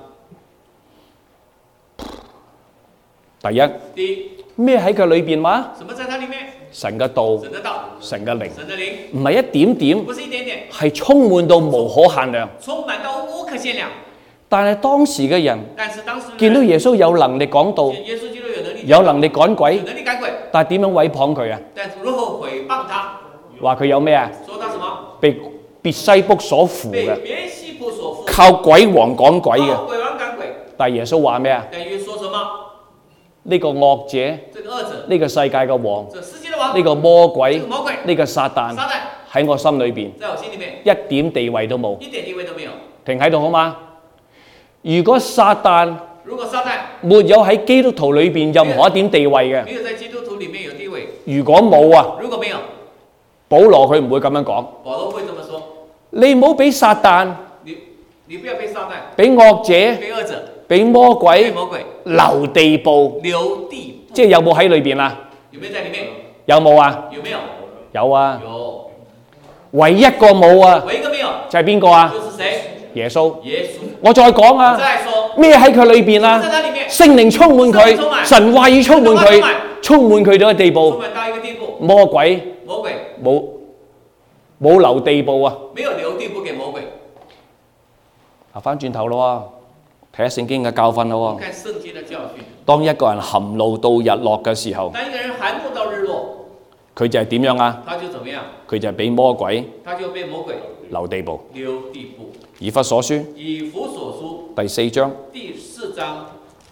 Speaker 2: 第一，
Speaker 1: 第一，
Speaker 2: 咩喺佢裏邊話？
Speaker 1: 什麼在它裡面？
Speaker 2: 神嘅道、
Speaker 1: 神的道，
Speaker 2: 神嘅靈，
Speaker 1: 神的靈，
Speaker 2: 唔係一點點，
Speaker 1: 不是一點點，
Speaker 2: 係充滿到無可限量。
Speaker 1: 充滿到無可限量。
Speaker 2: 但係當時嘅人
Speaker 1: 但是當時
Speaker 2: 見到耶穌有能力講道，
Speaker 1: 耶穌基督有能力，
Speaker 2: 有能力趕鬼
Speaker 1: 有，能力趕鬼，
Speaker 2: 但係點樣毀謗佢啊？
Speaker 1: 但是如何毀謗他？
Speaker 2: 話佢有咩啊？
Speaker 1: 說他什麼？
Speaker 2: 被別西卜所附
Speaker 1: 被
Speaker 2: 嘅，
Speaker 1: 別西卜所附，
Speaker 2: 靠鬼王趕鬼嘅。
Speaker 1: 靠鬼王趕鬼。
Speaker 2: 但係耶穌話咩啊？
Speaker 1: 但耶穌說什麼？
Speaker 2: 呢個惡者，
Speaker 1: 這個惡者，
Speaker 2: 呢個世界嘅王，
Speaker 1: 這世界的王，
Speaker 2: 呢個魔鬼，
Speaker 1: 這個魔鬼，
Speaker 2: 呢個撒旦
Speaker 1: 撒旦，
Speaker 2: 喺我心裏邊
Speaker 1: 在我心裡面
Speaker 2: 一點地位都冇。
Speaker 1: 一點地位都沒有。
Speaker 2: 停喺度好嗎？如果撒旦
Speaker 1: 如果撒旦
Speaker 2: 沒有喺基督徒裏邊任何一點地位嘅，
Speaker 1: 沒有在基督徒裡面有地位，
Speaker 2: 如果冇啊，
Speaker 1: 如果沒有，
Speaker 2: 保羅佢唔會咁樣講。
Speaker 1: 保羅會這麼說：
Speaker 2: 你唔好俾撒旦、
Speaker 1: 你不要被撒旦、
Speaker 2: 俾惡者、
Speaker 1: 被惡者、
Speaker 2: 俾魔
Speaker 1: 被
Speaker 2: 鬼
Speaker 1: 魔鬼
Speaker 2: 留地步，
Speaker 1: 留地步，
Speaker 2: 即係有冇喺裏邊啊？
Speaker 1: 有沒有在裡面？
Speaker 2: 有冇啊？
Speaker 1: 有沒有？
Speaker 2: 有啊，
Speaker 1: 有，
Speaker 2: 唯一一個冇啊，
Speaker 1: 唯一一個沒有，
Speaker 2: 就係邊個啊？
Speaker 1: 就是誰？
Speaker 2: 耶穌。
Speaker 1: 耶穌。
Speaker 2: 我再講啊，
Speaker 1: 再說，
Speaker 2: 咩喺佢裏邊啊
Speaker 1: 在？它裡面，
Speaker 2: 聖靈充滿佢
Speaker 1: 聖靈充，滿
Speaker 2: 神話語充滿佢，充滿佢到嘅地
Speaker 1: 充
Speaker 2: 步，
Speaker 1: 滿到一個地步，
Speaker 2: 魔鬼
Speaker 1: 魔鬼
Speaker 2: 冇留地步啊！
Speaker 1: 沒有留地步給魔鬼。
Speaker 2: 翻轉頭咯喎，睇下聖經嘅教訓咯喎。
Speaker 1: 看聖經的教訓。
Speaker 2: 當一個人含怒到日落嘅時候，
Speaker 1: 當一個人含怒到日落，
Speaker 2: 佢就係點樣啊？
Speaker 1: 他就怎麼樣？
Speaker 2: 佢就係俾魔鬼
Speaker 1: 他就被魔鬼
Speaker 2: 留地步。
Speaker 1: 留地步。
Speaker 2: 以弗所書
Speaker 1: 以弗所書
Speaker 2: 第4章
Speaker 1: 第4章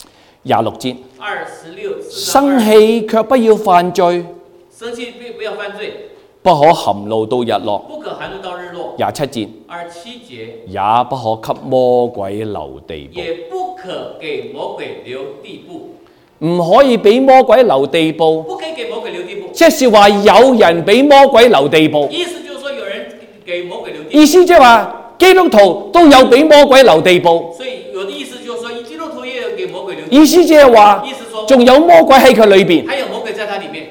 Speaker 2: 26節，
Speaker 1: 26
Speaker 2: 生氣卻不要犯罪，
Speaker 1: 生氣不要犯罪，
Speaker 2: 不可含怒到日落。
Speaker 1: 不可含怒到日落。
Speaker 2: 27節，
Speaker 1: 27節
Speaker 2: 也不可給魔鬼留地步。
Speaker 1: 也不可給魔鬼留地步，
Speaker 2: 唔可以俾魔鬼留地步，
Speaker 1: 不可以給魔鬼留地步。
Speaker 2: 即是話有人俾魔鬼留地步。
Speaker 1: 意思就是說有人給魔鬼留地
Speaker 2: 意思即係話基督徒都有俾魔鬼留地步。
Speaker 1: 步，所以有的意思就是說基督徒也有給魔鬼留地步。
Speaker 2: 意思即係話
Speaker 1: 意思說
Speaker 2: 仲有魔鬼喺佢裏邊。
Speaker 1: 還有魔鬼在他裡面。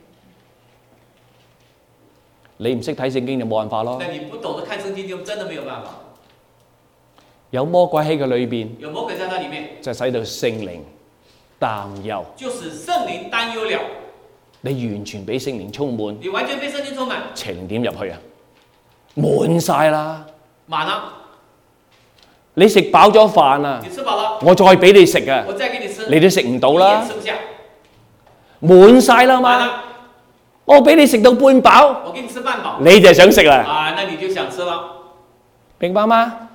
Speaker 2: 你唔識睇聖經就冇辦法咯。
Speaker 1: 但你不懂得看聖經，就真的沒有辦法。
Speaker 2: 有魔鬼喺佢裏邊，
Speaker 1: 有魔鬼在他裡面，
Speaker 2: 就使到聖靈擔憂。
Speaker 1: 就使聖靈擔憂了。
Speaker 2: 你完全俾聖靈充滿，
Speaker 1: 你完全被聖靈充滿，
Speaker 2: 情點入去啊？滿晒啦！
Speaker 1: 滿了。
Speaker 2: 你食飽咗飯啊，
Speaker 1: 你吃飽了，
Speaker 2: 我再俾你食啊，
Speaker 1: 我再給你吃，
Speaker 2: 你都食唔到
Speaker 1: 你
Speaker 2: 啦
Speaker 1: 也，吃不下。
Speaker 2: 滿晒啦嘛。
Speaker 1: 滿了，
Speaker 2: 我俾你食到半飽，
Speaker 1: 我給你吃半飽。
Speaker 2: 你就想食啦，
Speaker 1: 啊，那你就想吃了。
Speaker 2: 明白嗎？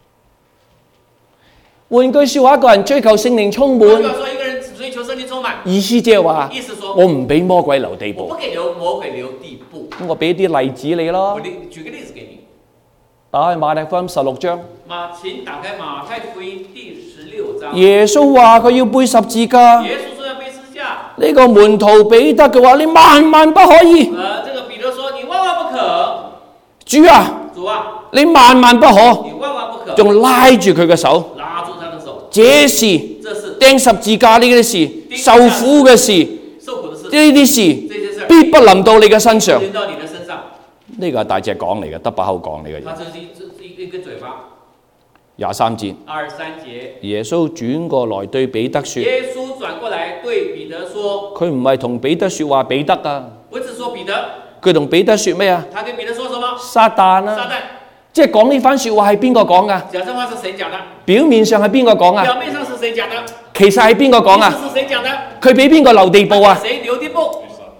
Speaker 2: 換句説話，一個人追求聖靈充滿，
Speaker 1: 換句話說，一個人只追求聖靈充滿，
Speaker 2: 意思即係話，
Speaker 1: 意思說
Speaker 2: 我唔俾魔鬼留地步。
Speaker 1: 我不給魔鬼留地步。
Speaker 2: 咁我俾啲例子你咯
Speaker 1: 我。舉個例子給你，
Speaker 2: 打開馬太福音16章，
Speaker 1: 請打開馬太福音第16章。
Speaker 2: 耶穌話佢要背十字架。
Speaker 1: 耶穌說要背十字架。
Speaker 2: 呢個門徒彼得嘅話，你萬萬不可以。
Speaker 1: 這個彼得說你萬萬不可。
Speaker 2: 主啊，
Speaker 1: 主啊，
Speaker 2: 你萬萬不可。
Speaker 1: 你萬萬不可。
Speaker 2: 仲拉住佢嘅手。
Speaker 1: 拉住他的手。
Speaker 2: 這是釘十字架呢啲事，受苦嘅事，呢啲事必不臨到你嘅身上。呢個係大隻講嚟嘅，得把口講嚟嘅。23節。耶穌轉過來對彼得說。
Speaker 1: 耶穌轉過來對彼得說。
Speaker 2: 佢唔係同彼得說話，彼得啊。
Speaker 1: 不是說彼得。
Speaker 2: 佢同彼得說咩啊？
Speaker 1: 他跟彼得說什麼？
Speaker 2: 撒旦啊。
Speaker 1: 撒旦。
Speaker 2: 即係講呢番說話係邊個講噶？
Speaker 1: 講這話是誰講的？
Speaker 2: 表面上係邊個講啊？
Speaker 1: 表面上是誰講的？
Speaker 2: 其實係邊個講啊？
Speaker 1: 其實是誰講的？
Speaker 2: 佢俾邊個留地步啊？
Speaker 1: 誰留地步？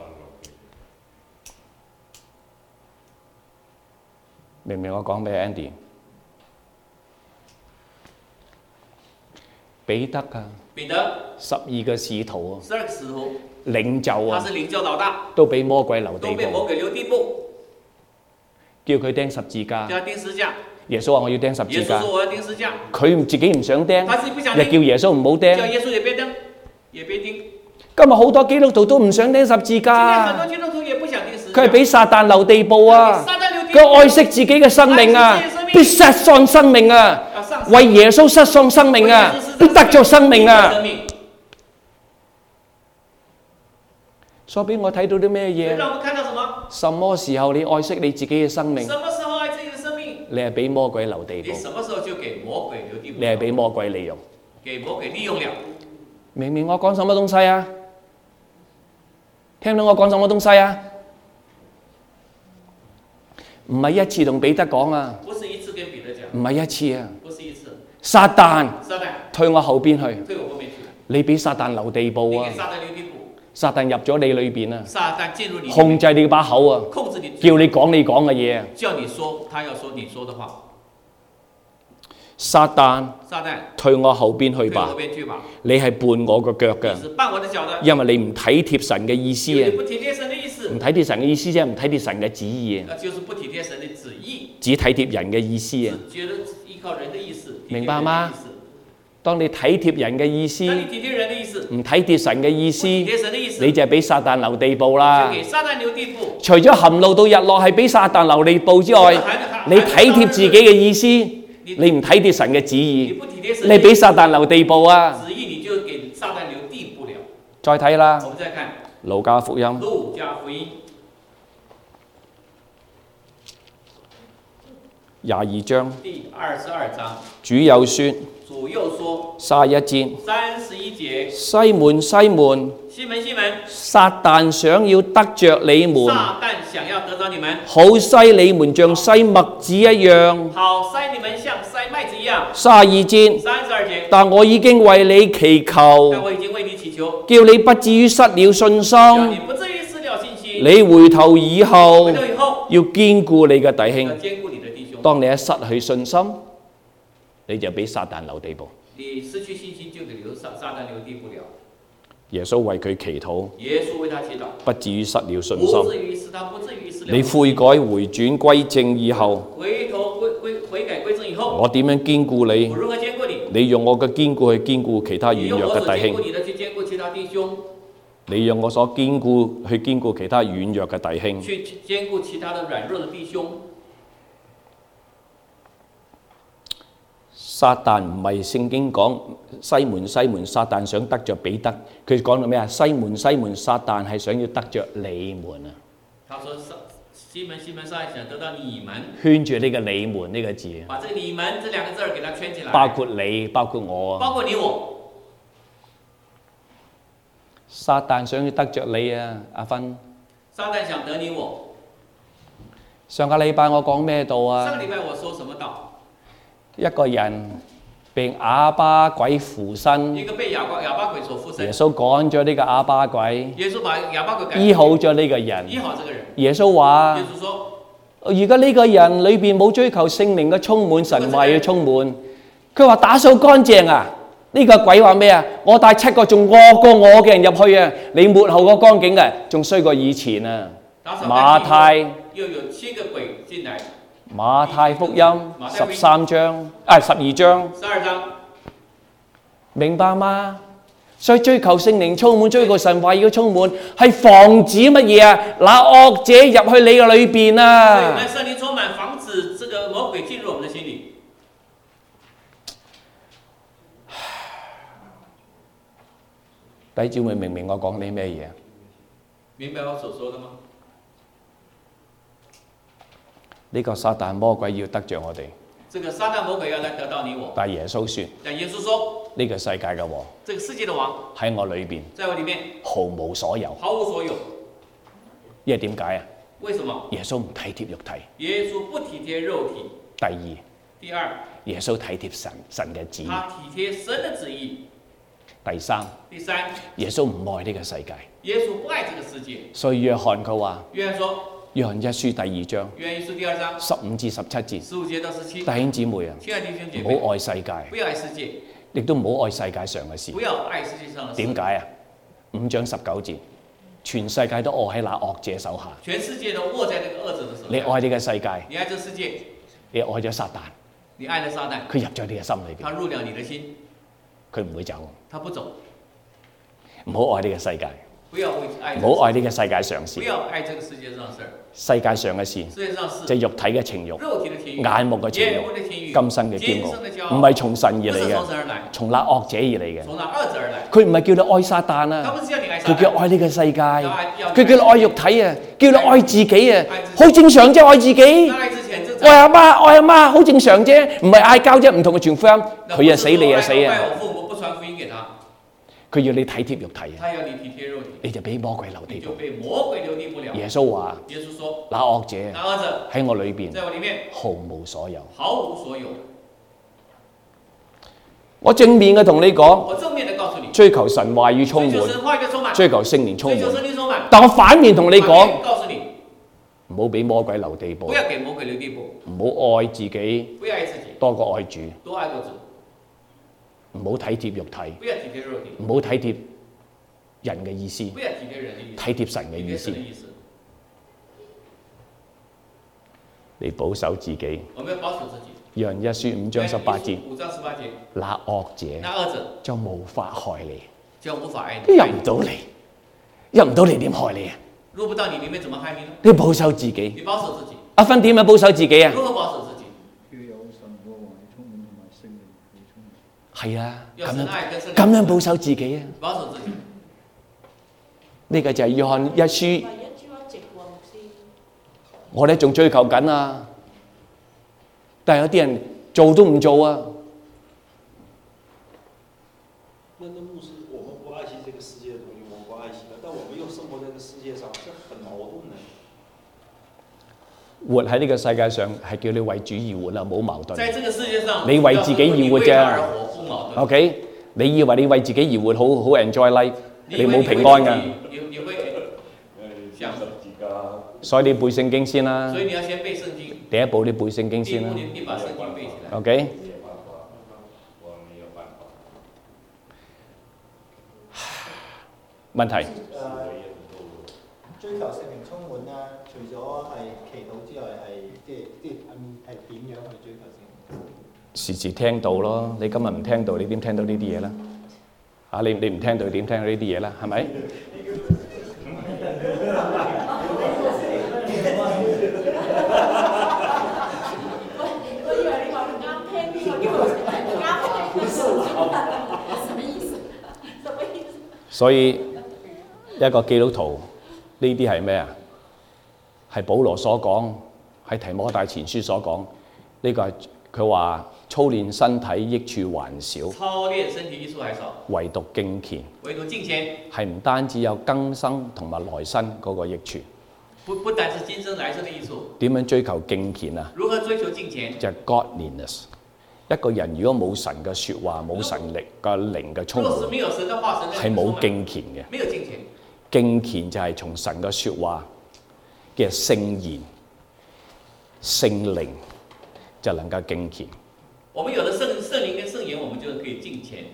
Speaker 2: 明唔明我講俾 Andy？ 彼得啊，
Speaker 1: 彼得
Speaker 2: 12個使徒啊
Speaker 1: ，12個使徒，
Speaker 2: 領袖啊，
Speaker 1: 他是領袖老大，
Speaker 2: 都俾魔鬼留地步，
Speaker 1: 都被魔鬼留地步，
Speaker 2: 叫佢釘十字架。
Speaker 1: 叫他釘十字架。
Speaker 2: 耶穌話我要釘十字架。
Speaker 1: 耶穌說我要釘十字架。
Speaker 2: 佢自己唔想釘，
Speaker 1: 他自己不想釘，
Speaker 2: 又叫耶穌唔好釘。
Speaker 1: 叫耶穌也別釘，也別釘。
Speaker 2: 今日好多基督徒都唔想釘十字架。
Speaker 1: 很多基督徒也不想釘十字架。
Speaker 2: 佢係俾撒旦留地步啊！佢愛惜自己嘅生命啊，必失喪生命啊！為耶穌失喪生命啊，必得着生命啊！所以俾我睇到啲咩嘢？什麼時候你愛惜你自己嘅生命？你係俾魔鬼留地步。你係俾魔鬼利用。明唔明我講什麼東西啊？聽到我講什麼東西啊？唔係一次同彼得講啊，唔係一次啊，撒旦退我後邊去，你俾撒旦留地步啊，撒旦入咗你裏邊啊，控制你把口啊，叫你講你講嘅嘢啊，
Speaker 1: 叫你說他要說你說的話。
Speaker 2: 撒旦退我後邊去吧，你係絆我個腳嘅，因為你唔體貼神嘅意思啊，唔體貼神嘅意思即係唔體貼神嘅旨意啊，只體貼人嘅意思啊，明白嗎？當你體貼人嘅意思，唔體貼神嘅意思，你就係俾撒旦留地步啦。除咗含怒到日落係俾撒旦留地步之外，你體貼自己嘅意思，你唔體貼神嘅旨意，你俾撒旦留地步啊！再睇啦，路加福音22章，主又說31節，西門西門，撒旦想要得着你們，好篩你們像篩麥子一樣。32節，但我已經為你祈求，叫你不至於失了信心。你回頭以後要堅固你嘅弟兄。當你一失去信心，你就俾撒旦留地步。耶穌為佢祈禱，不至於失了信心。你悔改回轉歸正以後，我點樣堅固你？你用我嘅堅固去堅固其他軟弱嘅弟兄。你用我所堅固去堅固其他軟弱嘅弟兄。撒旦唔係聖經講西門西門，撒旦想得着彼得，佢講到咩啊？西門西門，撒旦係想要得着你們啊！他說西門西門，撒旦想得到你們，圈住呢個你們呢個字，把這個你們這兩個字兒給它圈起來，包括你，包括我，包括你我。撒旦想要得着你啊，阿芬。撒旦想得你我。上個禮拜我講咩道啊？上個禮拜我說什麼道？一個人被啞巴鬼附身，一個被啞巴鬼所附身。耶穌趕咗呢個啞巴鬼，耶穌把啞巴鬼醫好咗呢個人，醫好這個人。耶穌話：耶穌說，如果呢個人裏邊冇追求聖靈嘅充滿，神話要充滿，佢話打掃乾淨啊！呢個鬼話咩啊？我帶7個仲惡過我嘅人入去啊！你末後個光景啊，仲衰過以前啊！馬太又有7個鬼進來。 馬太福音13章12章，
Speaker 1: 12章，
Speaker 2: 明白嗎？所以追求聖靈充滿，追求神話語嘅充滿，係防止乜嘢啊？那惡者入去你嘅裏邊
Speaker 1: 所以
Speaker 2: 啊！
Speaker 1: 我們聖靈充滿，防止這個魔鬼進入我們的心裡。
Speaker 2: 弟兄姊妹明唔明我講啲咩嘢？
Speaker 1: 明白我所說的嗎？
Speaker 2: 呢個撒旦魔鬼要得著我哋，
Speaker 1: 這個撒旦魔鬼要來得到你我。
Speaker 2: 但係耶穌說：
Speaker 1: 但耶穌說，
Speaker 2: 呢個世界嘅王
Speaker 1: 這個世界的王
Speaker 2: 喺我裏邊
Speaker 1: 在我裡面
Speaker 2: 毫無所有。
Speaker 1: 毫無所有。
Speaker 2: 因為點解啊？
Speaker 1: 為什麼？
Speaker 2: 耶穌唔體貼肉體。
Speaker 1: 耶穌不體貼肉體。
Speaker 2: 第二，
Speaker 1: 第二，
Speaker 2: 耶穌體貼神嘅旨意。
Speaker 1: 他體貼神的旨意。
Speaker 2: 第三，耶穌唔愛呢個世界。
Speaker 1: 耶穌不愛這個世界。
Speaker 2: 所以約翰佢話，
Speaker 1: 約翰說，
Speaker 2: 約翰一書第2章，
Speaker 1: 約翰一書第2章
Speaker 2: 15至17節
Speaker 1: ，15節到17。
Speaker 2: 弟兄姊妹啊，
Speaker 1: 親愛的弟兄姐妹，
Speaker 2: 唔好愛世界，
Speaker 1: 不要愛世界，
Speaker 2: 亦都唔好愛世界上嘅事。
Speaker 1: 不要愛世界上的事。
Speaker 2: 點解啊？5章19節，全世界都臥喺那惡者手下。
Speaker 1: 全世界都臥在那個惡者的手下。
Speaker 2: 你愛呢個世界，
Speaker 1: 你愛這個世界，
Speaker 2: 你愛咗撒旦，
Speaker 1: 你愛了撒旦，
Speaker 2: 佢入咗你嘅心裏邊，
Speaker 1: 他入了你的心，
Speaker 2: 佢唔會走。
Speaker 1: 他不走。
Speaker 2: 唔好愛呢個世界，
Speaker 1: 不要愛，
Speaker 2: 唔好愛呢個世界上事。
Speaker 1: 不要愛這個世界上的事。
Speaker 2: 世界上嘅事，
Speaker 1: 世界上事，
Speaker 2: 就係肉體嘅情慾、
Speaker 1: 肉體的情慾、
Speaker 2: 眼目嘅情慾、今生嘅驕傲，唔係從神而嚟嘅，從那惡者而嚟嘅。
Speaker 1: 從那惡者而來。
Speaker 2: 佢唔係叫你愛撒旦啊，
Speaker 1: 他不是叫你愛撒旦，
Speaker 2: 佢叫愛呢個世界，佢叫你愛肉體啊，叫你愛自己啊，好正常啫，愛自己。愛阿媽，愛阿媽，好正常啫，唔係嗌交啫，唔同嘅傳福音，佢啊死你啊死啊。佢要你體貼肉體啊，你就俾魔鬼留地步。耶穌話：那惡者喺我裏邊毫無所有。我正面嘅同你講，追求神話語充滿，追求聖靈充滿。但我反面同你講，唔好俾魔鬼留地步，唔好愛自己多過愛主，唔好體貼肉體，唔好體貼人嘅意思，體貼神嘅意思。你保守自己。約翰一書5章18節，那惡者就無法害你，入唔到嚟，入唔到嚟點害你啊？
Speaker 1: 入不到你，裡面怎麼害你呢？
Speaker 2: 你保守自己。
Speaker 1: 你保守自己。
Speaker 2: 阿芬點樣保守自己啊？
Speaker 1: 如何保守自己？
Speaker 3: 要有神嘅話語充滿同埋聖靈嘅充滿。
Speaker 2: 係啊，咁樣保守自己啊。
Speaker 1: 保守自己。
Speaker 2: 呢個就係約翰一書。我哋仲追求緊啊，但係有啲人做都唔做啊。
Speaker 6: 那牧師，我們不愛惜這個世界的東西，我們不愛惜了，但我們又生活在這個世界上，這很矛盾的。
Speaker 2: 活喺呢個世界上係叫你為主而活啊，冇矛盾。
Speaker 1: 在這個世界上，
Speaker 2: 你為自己而活啫。OK， 你以為你為自己而活好 enjoy life， 你冇平安㗎。所以你背聖經先啦。
Speaker 1: 所以你要先背聖經。
Speaker 2: 第一步你背聖經先啦。
Speaker 1: 你把聖經背起來。
Speaker 2: OK。問題。
Speaker 7: 追求聖靈充滿啦，除咗係祈禱之外，係點樣去追求聖靈？
Speaker 2: 時時聽到咯，你今日唔聽到，你點聽到呢啲嘢咧？啊，你唔聽到點聽到呢啲嘢咧？係咪？
Speaker 8: 我以為你話唔啱聽呢個叫做啱聽，什麼意思？什麼意思？
Speaker 2: 所以一個基督徒呢啲係咩啊？係保羅所講，喺提摩太前書所講，呢個係佢話操練身體益處還少，
Speaker 1: 操練身體益處還少，
Speaker 2: 唯獨敬虔，
Speaker 1: 唯獨敬虔
Speaker 2: 係唔單止有更生同埋來生嗰個益處。
Speaker 1: 不單是今生來生的益處。
Speaker 2: 點樣追求敬虔啊？
Speaker 1: 如何追求敬虔？
Speaker 2: 就係 godliness。一個人如果冇神嘅説話，冇神力嘅靈嘅充滿，係冇敬虔嘅。
Speaker 1: 沒有敬虔。
Speaker 2: 敬虔就係從神嘅説話嘅聖言、聖靈就能夠敬虔。
Speaker 1: 我們有了聖靈跟聖言，我們就可以敬虔。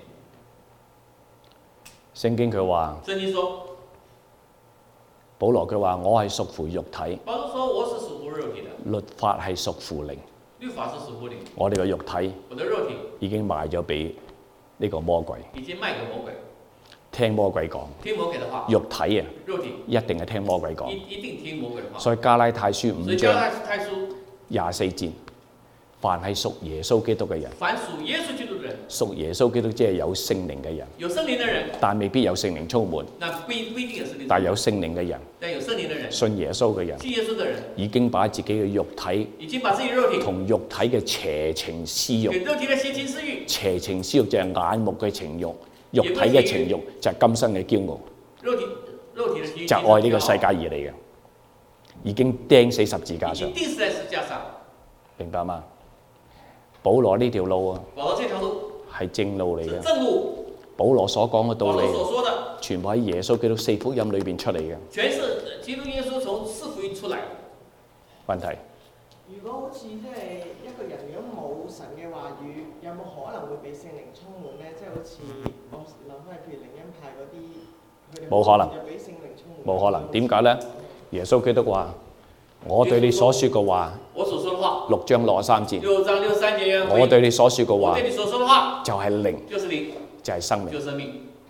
Speaker 2: 聖經佢話。
Speaker 1: 聖經說。保羅佢話：我係屬乎肉體。保羅說：我是屬乎肉體的。
Speaker 2: 律法係屬乎靈，
Speaker 1: 律法是屬乎靈，
Speaker 2: 我哋嘅肉體
Speaker 1: 我的肉體
Speaker 2: 已經賣咗俾呢個魔鬼，
Speaker 1: 已經賣給魔鬼，
Speaker 2: 聽魔鬼講，
Speaker 1: 聽魔鬼的話，
Speaker 2: 肉體啊，
Speaker 1: 肉體
Speaker 2: 一定係聽魔鬼講。
Speaker 1: 一定聽魔鬼的話。
Speaker 2: 所以加拉太書5
Speaker 1: 所以加
Speaker 2: 章
Speaker 1: 拉太書
Speaker 2: 24節，凡係屬耶穌基督嘅人，
Speaker 1: 凡屬耶穌基督的人，
Speaker 2: 屬耶穌基督即係有聖靈嘅人，
Speaker 1: 有聖靈的人，
Speaker 2: 但未必有聖靈充滿，
Speaker 1: 那不一定有聖靈，
Speaker 2: 但有聖靈嘅人，
Speaker 1: 但有聖靈的人，
Speaker 2: 信耶穌嘅人，
Speaker 1: 信耶穌的人，
Speaker 2: 已經把自己嘅肉體
Speaker 1: 已經把自己肉體
Speaker 2: 同肉體嘅邪情私欲，
Speaker 1: 給肉體的邪情私欲，
Speaker 2: 邪情私欲就係眼目嘅情欲，肉體嘅情欲就係今生嘅驕傲，
Speaker 1: 肉體的情欲
Speaker 2: 就愛呢個世界而嚟嘅，已經釘死十字架上，
Speaker 1: 已經釘死在十字架上，
Speaker 2: 明白嗎？保羅呢條路啊，
Speaker 1: 保羅這條路
Speaker 2: 係正路嚟
Speaker 1: 是
Speaker 2: 嘅。
Speaker 1: 正路，
Speaker 2: 保羅所講嘅道
Speaker 1: 保羅
Speaker 2: 理，
Speaker 1: 所說的
Speaker 2: 全部喺耶穌基督四福音裏邊出嚟嘅。
Speaker 1: 全是基督耶穌從四福音出來。
Speaker 2: 問題
Speaker 9: 如果好似即係一個人如果冇神嘅話語，有冇可能會被聖靈充滿咧？即係好似我諗翻，譬如靈恩派嗰啲，佢哋
Speaker 2: 冇可能
Speaker 9: 就俾聖靈充滿。
Speaker 2: 冇可能，點解呢？耶穌基督話：我對你所說嘅話，
Speaker 1: 我所說的話
Speaker 2: 6章63節，
Speaker 1: ，6章63節，
Speaker 2: 我對你所說嘅話
Speaker 1: 我對你所說的話
Speaker 2: 就係靈，
Speaker 1: 就是靈，
Speaker 2: 就係生命。
Speaker 1: 就是生命。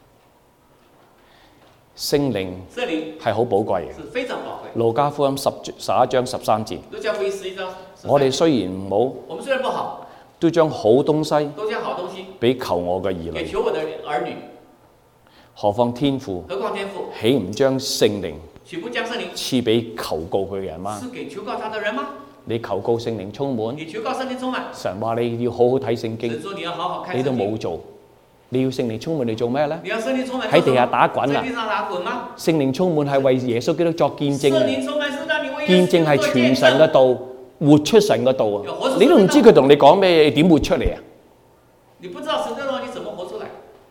Speaker 2: 聖靈
Speaker 1: 聖靈
Speaker 2: 係好寶貴嘅。
Speaker 1: 是非常寶貴。
Speaker 2: 路加福音11章13節，
Speaker 1: 路加福音11章13節，
Speaker 2: 我哋雖然唔好，
Speaker 1: 我們雖然不好，
Speaker 2: 都將好東西
Speaker 1: 都將好東西
Speaker 2: 俾求我嘅兒女，
Speaker 1: 給求我的兒女，
Speaker 2: 何況天父
Speaker 1: 何況天父
Speaker 2: 豈唔將聖靈
Speaker 1: 豈不將聖靈
Speaker 2: 賜俾求告佢嘅人嗎？
Speaker 1: 是給求告他的人嗎？
Speaker 2: 你求告聖靈充滿，
Speaker 1: 你求告聖靈充滿，
Speaker 2: 神話你要好好睇聖經
Speaker 1: 神，說你要好好看聖經，
Speaker 2: 你都冇做，你要聖靈充滿嚟做咩呢？
Speaker 1: 你要聖靈充滿
Speaker 2: 喺地下打滾啊
Speaker 1: 在地上打滾嗎？
Speaker 2: 聖靈充滿係為耶穌基督作見證
Speaker 1: 聖
Speaker 2: 啊！
Speaker 1: 靈充滿是讓你為
Speaker 2: 見證係傳神嘅道，活出神嘅道啊
Speaker 1: 要活出！
Speaker 2: 你都唔知佢同你講咩嘢，點活出嚟啊？
Speaker 1: 你不知道神的道，你怎麼活出來？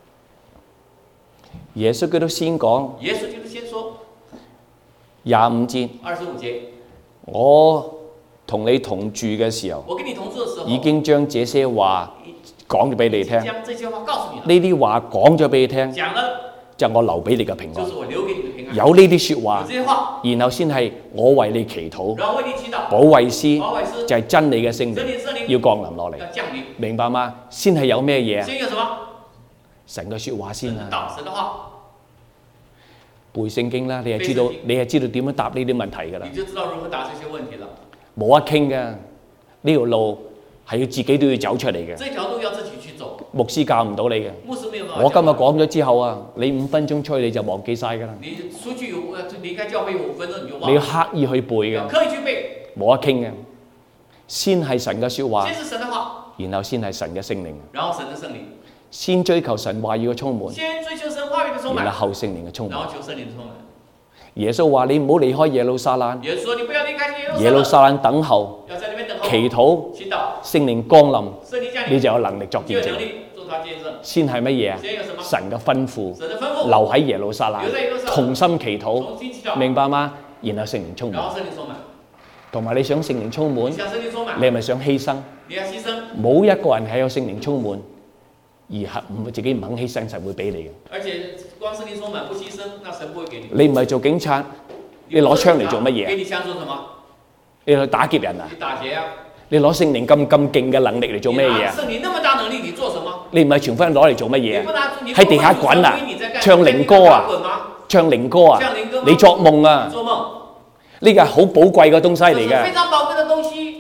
Speaker 2: 耶穌基督先講
Speaker 1: 耶穌基督先說
Speaker 2: 25節，
Speaker 1: 25節，
Speaker 2: 我同你同住嘅時候，
Speaker 1: 我跟你同住的時候，
Speaker 2: 已經將這些話講咗俾你聽，
Speaker 1: 將這些話告訴你了，
Speaker 2: 呢啲話講咗俾你聽，
Speaker 1: 講了
Speaker 2: 就我留俾你嘅平安
Speaker 1: 就。是我留給你的平安。
Speaker 2: 有呢啲説話
Speaker 1: 有這，些話，
Speaker 2: 然後先係我為你祈禱，
Speaker 1: 然後為你祈禱，
Speaker 2: 保惠師
Speaker 1: 保惠師
Speaker 2: 就係真理嘅聖
Speaker 1: 真理
Speaker 2: 靈
Speaker 1: 聖靈
Speaker 2: 要降臨落嚟，
Speaker 1: 要降臨。
Speaker 2: 明白嗎？先係有咩嘢啊？
Speaker 1: 先有什麼？
Speaker 2: 神嘅説話先啊！
Speaker 1: 神的道，神的話，
Speaker 2: 背聖經啦，你係知道
Speaker 1: 背聖經，
Speaker 2: 你係知道點樣答呢啲問題㗎啦
Speaker 1: 你，就知道如何答這些問題了。
Speaker 2: 冇得傾㗎。呢條路係要自己都要走出嚟嘅，
Speaker 1: 這條路要自己去走，
Speaker 2: 牧師教唔到你嘅。
Speaker 1: 牧師沒有辦法
Speaker 2: 我今日
Speaker 1: 教
Speaker 2: 講咗之後啊，你5分鐘出去你就忘記晒㗎啦，
Speaker 1: 你出去離開教會5分鐘你就忘
Speaker 2: 你要
Speaker 1: 了，
Speaker 2: 刻意去背嘅
Speaker 1: 要，刻意去背，
Speaker 2: 冇得傾嘅。先係神嘅説話
Speaker 1: 先，是神的話，
Speaker 2: 然後先係神嘅聖靈，
Speaker 1: 然後神的聖靈，
Speaker 2: 先追求神話語嘅充滿，
Speaker 1: 先追求神話語的充滿
Speaker 2: 然，後後聖靈嘅充滿。
Speaker 1: 然後求聖靈的充滿。
Speaker 2: 耶穌話：你唔好離開耶路撒冷，
Speaker 1: 耶穌說：你不要離開
Speaker 2: 耶路撒冷等候
Speaker 1: 要在那邊等候，
Speaker 2: 祈禱，
Speaker 1: 祈禱，
Speaker 2: 聖靈降臨，
Speaker 1: 聖靈降臨，
Speaker 2: 你就有能力作見證。
Speaker 1: 就有能力做他見證。
Speaker 2: 先係乜嘢啊？
Speaker 1: 先有什麼？
Speaker 2: 神嘅吩咐，
Speaker 1: 神的吩咐，
Speaker 2: 留喺耶路撒冷
Speaker 1: 留在耶路撒冷，
Speaker 2: 同心祈禱，
Speaker 1: 重新祈禱，
Speaker 2: 明白嗎？然後聖靈充滿，
Speaker 1: 然後聖靈充滿。
Speaker 2: 同埋你想聖靈充滿
Speaker 1: 你，想聖靈充滿，
Speaker 2: 你係咪想犧牲？
Speaker 1: 你要犧牲，
Speaker 2: 冇一個人係有聖靈充滿，而係唔自己唔肯犧牲，神會俾你嘅。
Speaker 1: 而且光聖靈充滿不犧牲，那神不會給你。
Speaker 2: 你唔係做警察，你攞槍嚟做乜嘢啊？
Speaker 1: 給你槍做什麼？
Speaker 2: 你去打劫人啊？
Speaker 1: 你打劫啊？
Speaker 2: 你攞聖靈咁勁嘅能力嚟做咩嘢啊？
Speaker 1: 聖靈那麼大能力，你做什麼？
Speaker 2: 你唔係全部人攞嚟做乜嘢啊？
Speaker 1: 你不拿你
Speaker 2: 喺地下滾啊
Speaker 1: 你在幹
Speaker 2: 唱靈歌啊
Speaker 1: 在地下滾嗎？
Speaker 2: 唱靈歌啊
Speaker 1: 唱靈歌嗎？
Speaker 2: 你作夢啊
Speaker 1: 你？做夢，
Speaker 2: 呢個係好寶貴嘅東西嚟
Speaker 1: 這是非
Speaker 2: 嘅。
Speaker 1: 常寶貴的東西。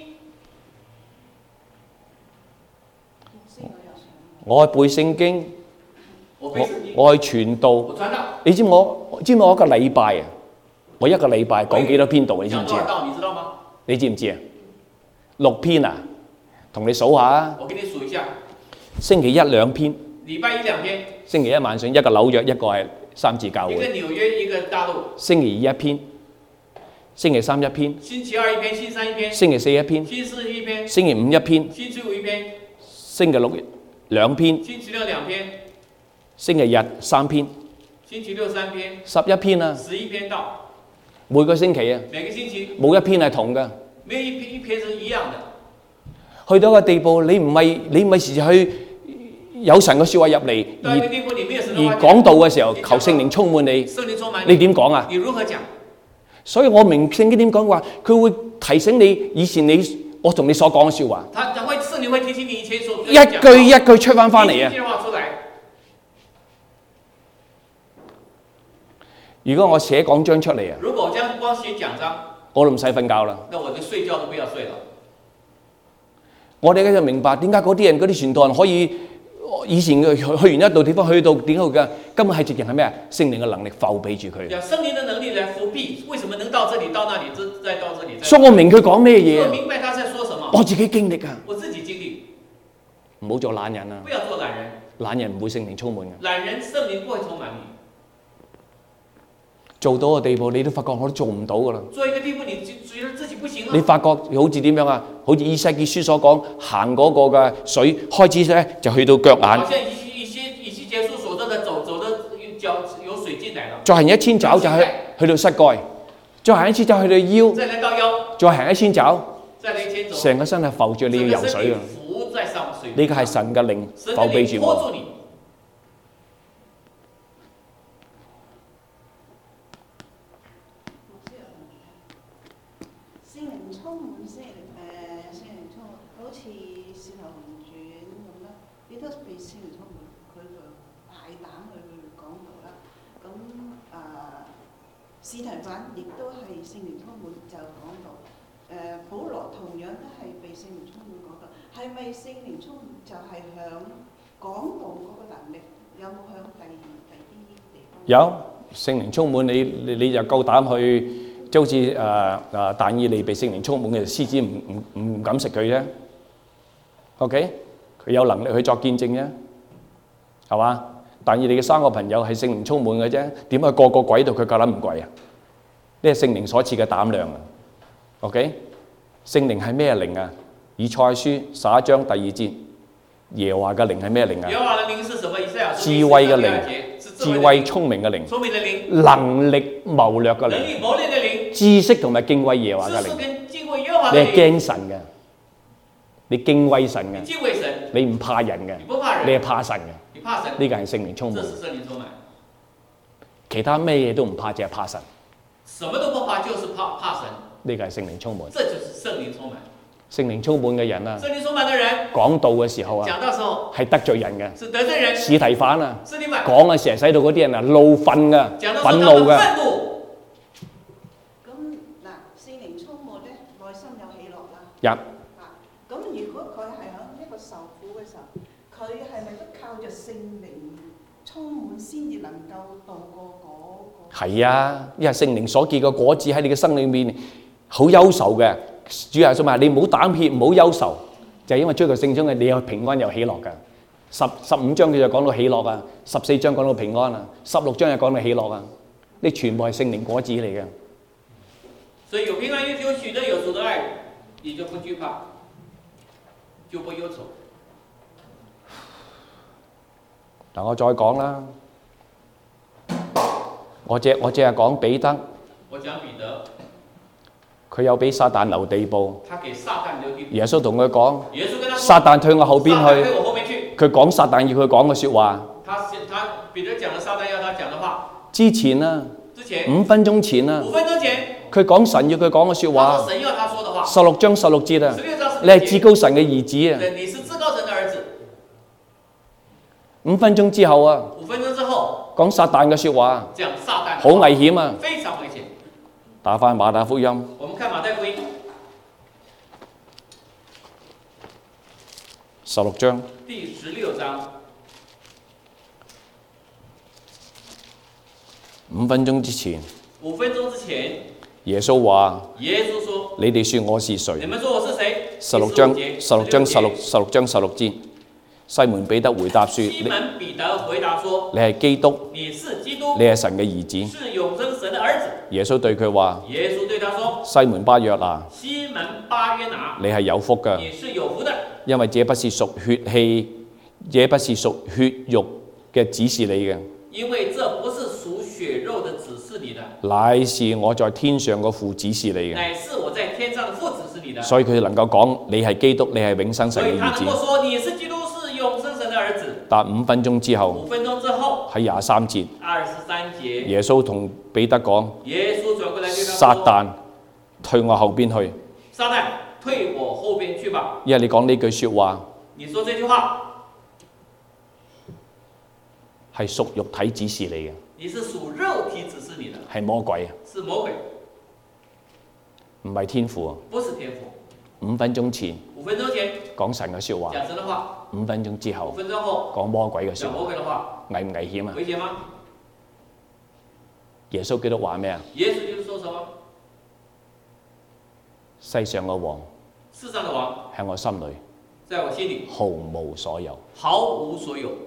Speaker 2: 我係背聖經，我
Speaker 1: 我背聖經，
Speaker 2: 我係傳道。
Speaker 1: 我傳道，
Speaker 2: 你知唔知我一個禮拜啊？我一個禮拜講幾多篇道？你知唔知啊？
Speaker 1: 講多少道？你知道嗎？
Speaker 2: 你知唔知啊？6篇啊？同你數下啊！
Speaker 1: 我給你數一下，
Speaker 2: 星期一2篇，
Speaker 1: 禮拜1、2篇，
Speaker 2: 星期一晚上一個紐約，一個係三字教
Speaker 1: 一個
Speaker 2: 會。
Speaker 1: 紐約，一個大陸。
Speaker 2: 星期二1篇，星期3 1篇，
Speaker 1: 星期2一篇，星期3一篇，
Speaker 2: 星期4 1篇，
Speaker 1: 星期4一篇，
Speaker 2: 星期5 1篇，
Speaker 1: 星期5一篇，
Speaker 2: 星期6 2篇，
Speaker 1: 星期6 2篇，
Speaker 2: 星期日3篇
Speaker 1: 星期6 3篇
Speaker 2: ，11篇啊！
Speaker 1: ，11篇道。
Speaker 2: 每個星期啊，
Speaker 1: 每個星期
Speaker 2: 冇一篇係同嘅。
Speaker 1: 沒有一篇是一樣的。
Speaker 2: 去到一個地步，你唔係時時去有神嘅説話入嚟，
Speaker 1: 到一個地步，你沒有神的話
Speaker 2: 而講道嘅時候，求聖靈充滿你，
Speaker 1: 聖靈充滿
Speaker 2: 你點講啊？
Speaker 1: 你如何講？
Speaker 2: 所以我明聖經點講話，佢會提醒你以前我同你所講嘅説話。
Speaker 1: 聖靈會提醒你以前所
Speaker 2: 一句一句出翻嚟啊！如果我寫講章出嚟啊，
Speaker 1: 如果我將光寫講章，
Speaker 2: 我都唔使瞓覺啦。
Speaker 1: 那我就睡覺都不要睡了。
Speaker 2: 我哋而家就明白點解嗰啲人嗰啲傳道人可以以前去完一度地方去到點解嘅，根本係直情係咩啊？聖靈嘅能力覆庇住佢。
Speaker 1: 聖靈嘅能力嚟覆庇，為什麼能到這裡到那裡，再到這裡？
Speaker 2: 所以我明佢講咩嘢。
Speaker 1: 我明白他在說什麼。
Speaker 2: 我自己經歷啊。
Speaker 1: 我自己經歷。
Speaker 2: 唔好做懶人啊！
Speaker 1: 不要做懶人。
Speaker 2: 懶人唔會聖靈充滿嘅。
Speaker 1: 懶人聖靈不會充滿你。
Speaker 2: 做到個地步，你都發覺我都做唔到噶啦。
Speaker 1: 做一個地步，你覺得自己不行啦。
Speaker 2: 你發覺好似點樣啊？好似以西結書所講，行嗰個嘅水開始咧就去到腳眼。
Speaker 1: 好像以西結書所說的走得腳有水進來了。
Speaker 2: 再行一千肘就去到膝蓋，再行一千肘去到腰，
Speaker 1: 再嚟到腰，
Speaker 2: 再行一千肘，
Speaker 1: 再嚟一千肘，
Speaker 2: 成個身係浮住你要游水啊！
Speaker 1: 浮在上水。
Speaker 2: 呢個係神嘅靈浮庇住我。
Speaker 10: 司提反亦都係聖靈充滿，就講到保羅同樣都係被聖靈充滿講到，係咪聖靈充滿就係響講道嗰個能力有冇響第啲地方？
Speaker 2: 有聖靈充滿你就夠膽去，即好似但以理被聖靈充滿嘅獅子唔敢食佢啫。OK， 佢有能力去作見證啫，係嘛？但以理嘅三個朋友係聖靈充滿嘅啫，點解個跪度佢夠膽唔跪啊？呢係聖靈所賜嘅膽量啊。OK， 聖靈係咩靈啊？以賽書11章第2節，耶和華嘅靈係咩靈啊？
Speaker 1: 耶和華嘅靈是什麼？以賽亞書
Speaker 2: 智慧嘅靈，智慧聰明嘅靈，
Speaker 1: 聰明嘅靈，
Speaker 2: 能力謀略嘅靈，
Speaker 1: 能力謀略嘅靈，
Speaker 2: 知識同埋敬畏耶和華嘅靈。你係驚神嘅，你敬畏神嘅，
Speaker 1: 你敬畏神，
Speaker 2: 你唔怕人嘅，
Speaker 1: 你不怕人，
Speaker 2: 你係怕神嘅。
Speaker 1: 呢
Speaker 2: 個係聖靈充滿，其他咩嘢都唔怕，淨係怕神。
Speaker 1: 什麼都不怕，就是怕神。
Speaker 2: 呢個係聖靈充滿。
Speaker 1: 這就是聖靈充滿。
Speaker 2: 聖靈充滿嘅人啊，
Speaker 1: 聖靈充滿嘅人
Speaker 2: 講道嘅時候啊，
Speaker 1: 講到時候
Speaker 2: 係得罪人嘅。
Speaker 1: 是得罪人。
Speaker 2: 司提反啊，
Speaker 1: 司提反
Speaker 2: 講嘅時候使到嗰啲人啊怒憤㗎，憤怒㗎。
Speaker 10: 咁嗱，聖靈充滿咧，內心有喜樂啦。
Speaker 2: 入。
Speaker 10: 咁如果佢係喺一個受苦嘅時候，佢係咪都靠着聖靈充滿先至能夠度過嗰個？係
Speaker 2: 啊，因為聖靈所結嘅果子喺你嘅生命裏面好憂愁嘅。主耶穌話：你唔好膽怯，唔好憂愁，就係因為追求聖中嘅，你有平安有喜樂㗎。15章佢就講到喜樂啊，14章講到平安啊，16章又講到喜樂啊，呢全部係聖靈果子嚟嘅。
Speaker 1: 所以有平安，有喜樂，有主的愛，你就不懼怕，就不憂愁。
Speaker 2: 嗱，我再講啦，我只係講彼得。
Speaker 1: 我講彼得。
Speaker 2: 佢有俾撒旦留地步。
Speaker 1: 他給撒旦留地步。
Speaker 2: 耶穌同佢講。
Speaker 1: 耶穌跟他說。
Speaker 2: 撒旦退我後邊去。
Speaker 1: 我後面去。
Speaker 2: 佢講撒旦要佢講嘅説話。
Speaker 1: 他彼得講了撒旦要他講嘅話。
Speaker 2: 之前啊。
Speaker 1: 之前。
Speaker 2: 5分鐘前啊。
Speaker 1: 5分鐘前。
Speaker 2: 佢講神要佢講嘅説話。
Speaker 1: 神要他說的話。
Speaker 2: 16章16節啊。你係至高神嘅兒子啊。
Speaker 1: 你是至高神的兒子。
Speaker 2: 5分鐘之後啊。
Speaker 1: 5分鐘之後。
Speaker 2: 講撒旦嘅説話。
Speaker 1: 講撒旦。
Speaker 2: 好危險啊。
Speaker 1: 非常危險。
Speaker 2: 打返馬太福音。
Speaker 1: 我們看馬太福音
Speaker 2: 16章。
Speaker 1: 第16章。
Speaker 2: 5分鐘之前。
Speaker 1: 5分鐘之前。
Speaker 2: 耶穌話。
Speaker 1: 耶穌說。
Speaker 2: 你哋說我是誰？
Speaker 1: 你們說我是誰
Speaker 2: ？16章16節。西門彼得回答說：
Speaker 1: 西門彼得回答說：
Speaker 2: 你係基督，
Speaker 1: 你是基督，
Speaker 2: 你係神嘅兒子，
Speaker 1: 是永生神的兒子。
Speaker 2: 耶穌對佢話：
Speaker 1: 耶穌對他說：
Speaker 2: 西門巴約拿，
Speaker 1: 西門巴約拿，
Speaker 2: 你係有福嘅，
Speaker 1: 你是有福的，
Speaker 2: 因為這不是屬血氣，這不是屬血肉嘅指示你嘅，
Speaker 1: 因為這不是屬血肉的指示你的，
Speaker 2: 乃是我在天上嘅父指示你嘅，
Speaker 1: 乃是我在天上的父指示你的。
Speaker 2: 所以佢能夠講你係基督，你係永生神嘅兒子。
Speaker 1: 所以他能夠說你是基督，是永生神的兒子。
Speaker 2: 但5分鐘之後，
Speaker 1: 喺23節，
Speaker 2: 耶穌同彼得講：
Speaker 1: 耶穌回来对他
Speaker 2: 撒
Speaker 1: 说
Speaker 2: 旦退我後邊去，
Speaker 1: 撒旦退我後邊去吧。
Speaker 2: 因為你講呢句説話
Speaker 1: 你說這句話
Speaker 2: 係屬肉體指示你嘅，
Speaker 1: 你是屬肉體指示你的，
Speaker 2: 係魔鬼啊，
Speaker 1: 是魔鬼，
Speaker 2: 唔係天父啊。
Speaker 1: 不是天父。
Speaker 2: 5分鐘前
Speaker 1: 5分鐘前
Speaker 2: 講神嘅説話
Speaker 1: 講神的話
Speaker 2: ，5分鐘之
Speaker 1: ，5
Speaker 2: 後
Speaker 1: 分鐘後
Speaker 2: 講魔鬼嘅説
Speaker 1: 講魔
Speaker 2: 話，
Speaker 1: 鬼的話，
Speaker 2: 危唔危險啊？
Speaker 1: 危險嗎？
Speaker 2: 耶穌基督話咩啊？
Speaker 1: 耶穌就是說什麼？
Speaker 2: 世上嘅王
Speaker 1: 世上的王
Speaker 2: 喺我心裏
Speaker 1: 在我心裡
Speaker 2: 毫無所有。
Speaker 1: 毫無所有。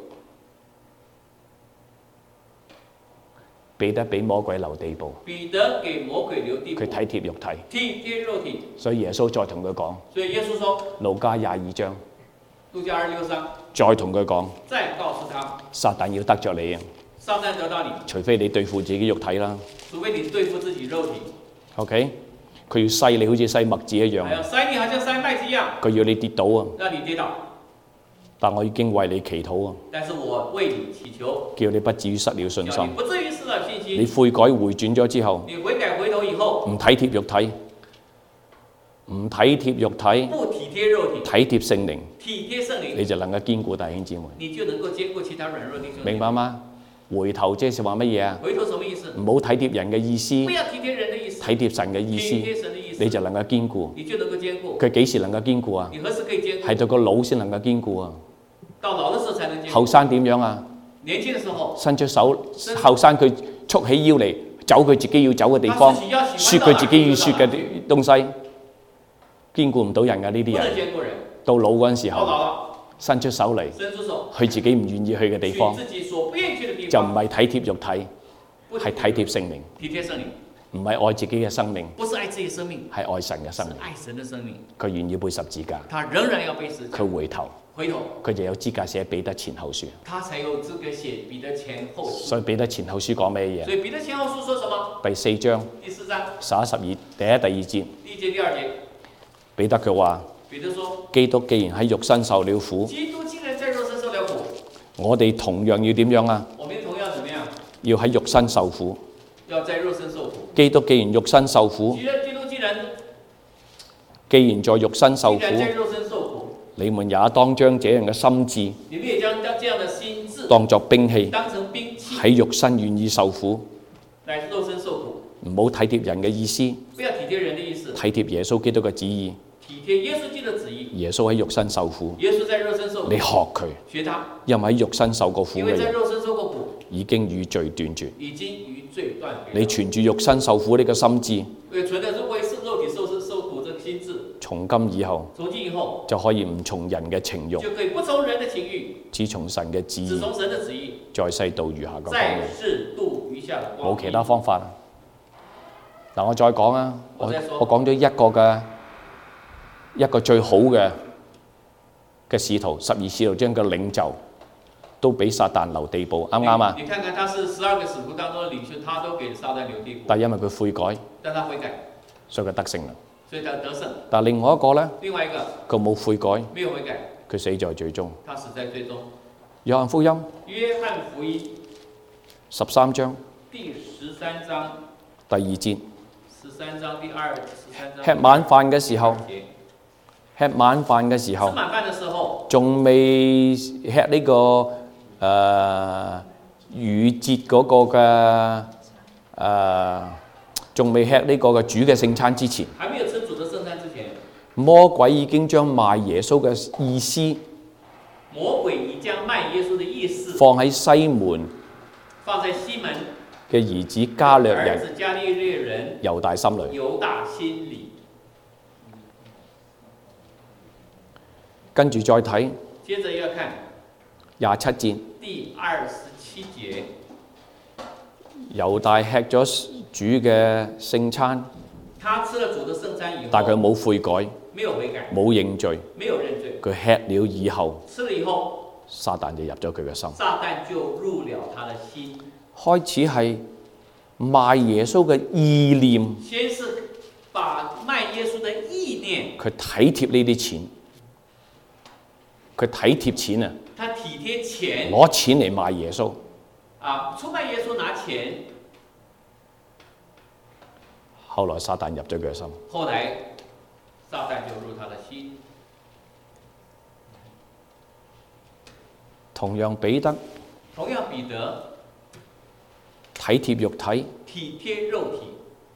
Speaker 2: 彼得俾魔鬼留地步，
Speaker 1: 彼得給魔鬼留地步，
Speaker 2: 佢體貼肉體，
Speaker 1: 體貼肉體。
Speaker 2: 所以耶穌再同佢講，
Speaker 1: 所以耶穌說，
Speaker 2: 路加22章，
Speaker 1: 路加26章，
Speaker 2: 再同佢講，
Speaker 1: 再告訴他，
Speaker 2: 撒旦要得着你啊！
Speaker 1: 撒旦得到你，
Speaker 2: 除非你對付自己肉體啦。
Speaker 1: 除非你對付自己肉體。
Speaker 2: OK， 佢要篩你好似篩麥子一樣，
Speaker 1: 還要篩你好像篩麥子一樣，
Speaker 2: 佢要你跌倒啊！
Speaker 1: 讓你跌倒。
Speaker 2: 但我已經為你祈禱啊，
Speaker 1: 但是我為你祈求，
Speaker 2: 叫你不至於失了信心。
Speaker 1: 叫你不至於失了信心。
Speaker 2: 你悔改回轉咗之後，
Speaker 1: 你悔改回頭以後，
Speaker 2: 唔體貼肉體，唔體貼肉體，
Speaker 1: 不體貼肉體，
Speaker 2: 體貼聖靈，
Speaker 1: 體貼聖靈，
Speaker 2: 你就能夠堅固弟兄姊妹。
Speaker 1: 你就能夠堅固其他軟弱弟兄姊妹。
Speaker 2: 明白嗎？回頭即係話乜嘢啊？
Speaker 1: 回頭什麼意思？
Speaker 2: 唔好體貼人嘅意思，
Speaker 1: 不要體貼人的意思，
Speaker 2: 體貼神嘅意
Speaker 1: 體貼神的意
Speaker 2: 思，
Speaker 1: 思，
Speaker 2: 你就能夠堅固。
Speaker 1: 你就能夠堅固。
Speaker 2: 佢幾時能夠堅固啊？
Speaker 1: 你何時可以堅固？
Speaker 2: 係到個老先能夠堅固啊！
Speaker 1: 到老的時候才能堅固。
Speaker 2: 後生點樣啊？
Speaker 1: 年輕的時候，
Speaker 2: 伸出手，後生佢束起腰嚟走佢自己要走嘅地方，説佢自己要説嘅東西，堅固唔到人㗎呢啲
Speaker 1: 不能
Speaker 2: 人。
Speaker 1: 堅固人。
Speaker 2: 到老嗰陣時候，
Speaker 1: 到老了，
Speaker 2: 伸出手嚟，
Speaker 1: 伸出手，
Speaker 2: 去自己唔願意去嘅地方，
Speaker 1: 去自己所不願意去的地方，
Speaker 2: 就唔係體貼肉體，
Speaker 1: 不
Speaker 2: 係體貼聖靈，
Speaker 1: 體貼聖靈，
Speaker 2: 唔係愛自己嘅生命，
Speaker 1: 不是愛自己的生命，
Speaker 2: 係愛神嘅生命。
Speaker 1: 是愛神的生命。
Speaker 2: 佢願意背十字架，
Speaker 1: 他仍然要背十字架。
Speaker 2: 佢回頭，
Speaker 1: 回頭，
Speaker 2: 佢就有資格寫彼得前後書。
Speaker 1: 他才有資格寫彼得前後書。
Speaker 2: 所以彼得前後書講咩嘢？
Speaker 1: 所以彼得前後書說什麼？
Speaker 2: 第4章
Speaker 1: 第4章
Speaker 2: 11、12第1、第2節，
Speaker 1: 第1節、第2節，
Speaker 2: 彼得佢話：
Speaker 1: 彼得說，
Speaker 2: 基督既然喺肉身受了苦，
Speaker 1: 基督既然在肉身受了苦，
Speaker 2: 我哋同樣要點樣啊？
Speaker 1: 我們同樣怎麼樣？
Speaker 2: 要喺肉身受苦。
Speaker 1: 要在肉身受苦。
Speaker 2: 基督既然肉身受苦，
Speaker 1: 基督既然
Speaker 2: 在肉身受苦，
Speaker 1: 在肉身受苦，
Speaker 2: 你們也當將這樣嘅心志
Speaker 1: 你們也將這樣的心志
Speaker 2: 當作兵器，
Speaker 1: 當成兵器，
Speaker 2: 喺肉身願意受苦，
Speaker 1: 來肉身受苦。
Speaker 2: 唔好體貼人嘅意思，
Speaker 1: 不要體貼人的意思，
Speaker 2: 體貼耶穌基督嘅旨意。
Speaker 1: 體貼耶穌基督的旨意。
Speaker 2: 耶穌喺肉身受苦，
Speaker 1: 耶穌在肉身受苦，
Speaker 2: 你學佢，
Speaker 1: 學他，
Speaker 2: 因為喺肉身受過苦
Speaker 1: 因
Speaker 2: 嘅人
Speaker 1: 為在肉身受過苦，
Speaker 2: 已經與罪斷絕。
Speaker 1: 已經與罪斷絕。
Speaker 2: 你存住肉身受苦呢個心志，
Speaker 1: 存的是為肉體受苦這個心志。
Speaker 2: 從今以後，
Speaker 1: 從今以後
Speaker 2: 就可以唔從人嘅情慾，
Speaker 1: 就可以不從人的情慾，
Speaker 2: 只從神嘅旨意，
Speaker 1: 只從神的旨意，
Speaker 2: 在世度餘下嘅光
Speaker 1: 在
Speaker 2: 明。
Speaker 1: 世度餘下的光明。
Speaker 2: 冇其他方法啦。嗱，我再講啊，我
Speaker 1: 再說
Speaker 2: 講咗一個最好嘅使徒，12使徒將嘅領袖都俾撒旦留地步，啱唔啱啊？
Speaker 1: 你看看他是12個使徒當中的領袖，他都給撒旦留地步。
Speaker 2: 但係因為佢悔改，
Speaker 1: 但他悔改，
Speaker 2: 所以佢得勝啦。
Speaker 1: 所以他得勝。
Speaker 2: 但係另外一個呢，
Speaker 1: 另外一個
Speaker 2: 佢冇悔改，
Speaker 1: 沒有悔改，
Speaker 2: 佢死在最終。
Speaker 1: 他死在最終。
Speaker 2: 約翰福音
Speaker 1: 約翰福音
Speaker 2: 13章
Speaker 1: 第13章
Speaker 2: 第2節，
Speaker 1: 13章第2、13章。
Speaker 2: 吃晚飯嘅時候，吃晚飯嘅時候
Speaker 1: 吃，晚飯的時候，
Speaker 2: 仲未吃呢個逾節嗰個嘅仲未吃呢個嘅主嘅聖餐之前，
Speaker 1: 還沒有吃主的聖餐之前，
Speaker 2: 魔鬼已經將賣耶穌嘅意思
Speaker 1: 魔鬼已將賣耶穌的意思
Speaker 2: 放喺西門
Speaker 1: 放在西門
Speaker 2: 嘅兒子加略
Speaker 1: 兒
Speaker 2: 人
Speaker 1: 子加利略人
Speaker 2: 猶大心裏。
Speaker 1: 猶大心裡。
Speaker 2: 跟住再睇
Speaker 1: 接着要看
Speaker 2: 27節，
Speaker 1: 第27節，
Speaker 2: 猶大吃咗主嘅聖餐，
Speaker 1: 他吃了主的聖餐以後，
Speaker 2: 但佢冇悔改，
Speaker 1: 沒有悔改，
Speaker 2: 冇認罪，
Speaker 1: 沒有認罪，
Speaker 2: 佢吃了以後，
Speaker 1: 吃了以後，
Speaker 2: 撒旦就入咗佢嘅心，
Speaker 1: 撒旦就入了他的心，
Speaker 2: 開始係賣耶穌嘅意念，
Speaker 1: 先是把賣耶穌的意念，
Speaker 2: 佢體貼呢啲錢，佢體貼錢啊，
Speaker 1: 他體貼錢，
Speaker 2: 攞錢嚟賣耶穌，
Speaker 1: 啊，出賣耶穌拿錢，
Speaker 2: 後來撒旦入咗佢嘅心。
Speaker 1: 後來撒旦就入他的心。
Speaker 2: 同樣彼得體貼肉體，
Speaker 1: 體貼肉體，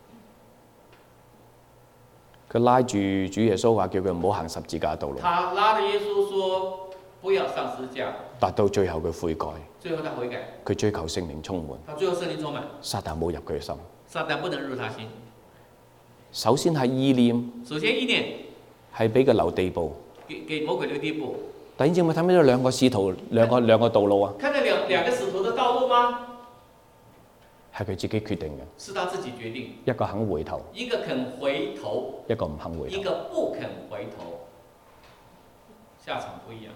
Speaker 2: 佢拉住主耶穌話叫佢唔好行十字架道路。
Speaker 1: 他拉着耶穌說不要上十字架。
Speaker 2: 達到最後佢悔改。
Speaker 1: 最後他悔改。
Speaker 2: 佢追求聖靈充滿。
Speaker 1: 他最後聖靈充滿。
Speaker 2: 撒旦冇入佢嘅心。
Speaker 1: 撒旦不能入他心。
Speaker 2: 首先係意念。
Speaker 1: 首先意念
Speaker 2: 係俾佢留地步。
Speaker 1: 給魔鬼留地步。
Speaker 2: 弟兄姊妹睇唔睇到兩個使徒兩個道路啊？
Speaker 1: 看到兩個使徒的道路嗎？
Speaker 2: 係佢自己決定嘅。
Speaker 1: 是他自己決定。
Speaker 2: 一個肯回頭。
Speaker 1: 一個肯回頭。
Speaker 2: 一個唔肯回頭。
Speaker 1: 一個不肯回頭，下場不一樣。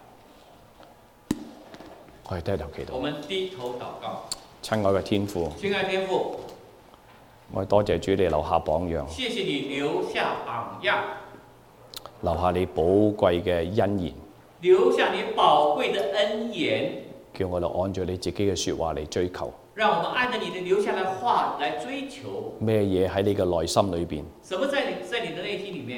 Speaker 2: 我哋低頭祈禱。
Speaker 1: 我們低頭禱告。
Speaker 2: 親愛嘅天父。
Speaker 1: 親愛天父。
Speaker 2: 我多謝主你留下榜樣。
Speaker 1: 謝謝你留下榜樣。
Speaker 2: 留下你寶貴嘅恩言。
Speaker 1: 留下你寶貴的恩言。
Speaker 2: 叫我哋按照你自己嘅説話嚟追求。
Speaker 1: 讓我們按照你的留下來話來追求。
Speaker 2: 咩嘢喺你嘅內心裏邊？
Speaker 1: 什麼在你的內心裡面？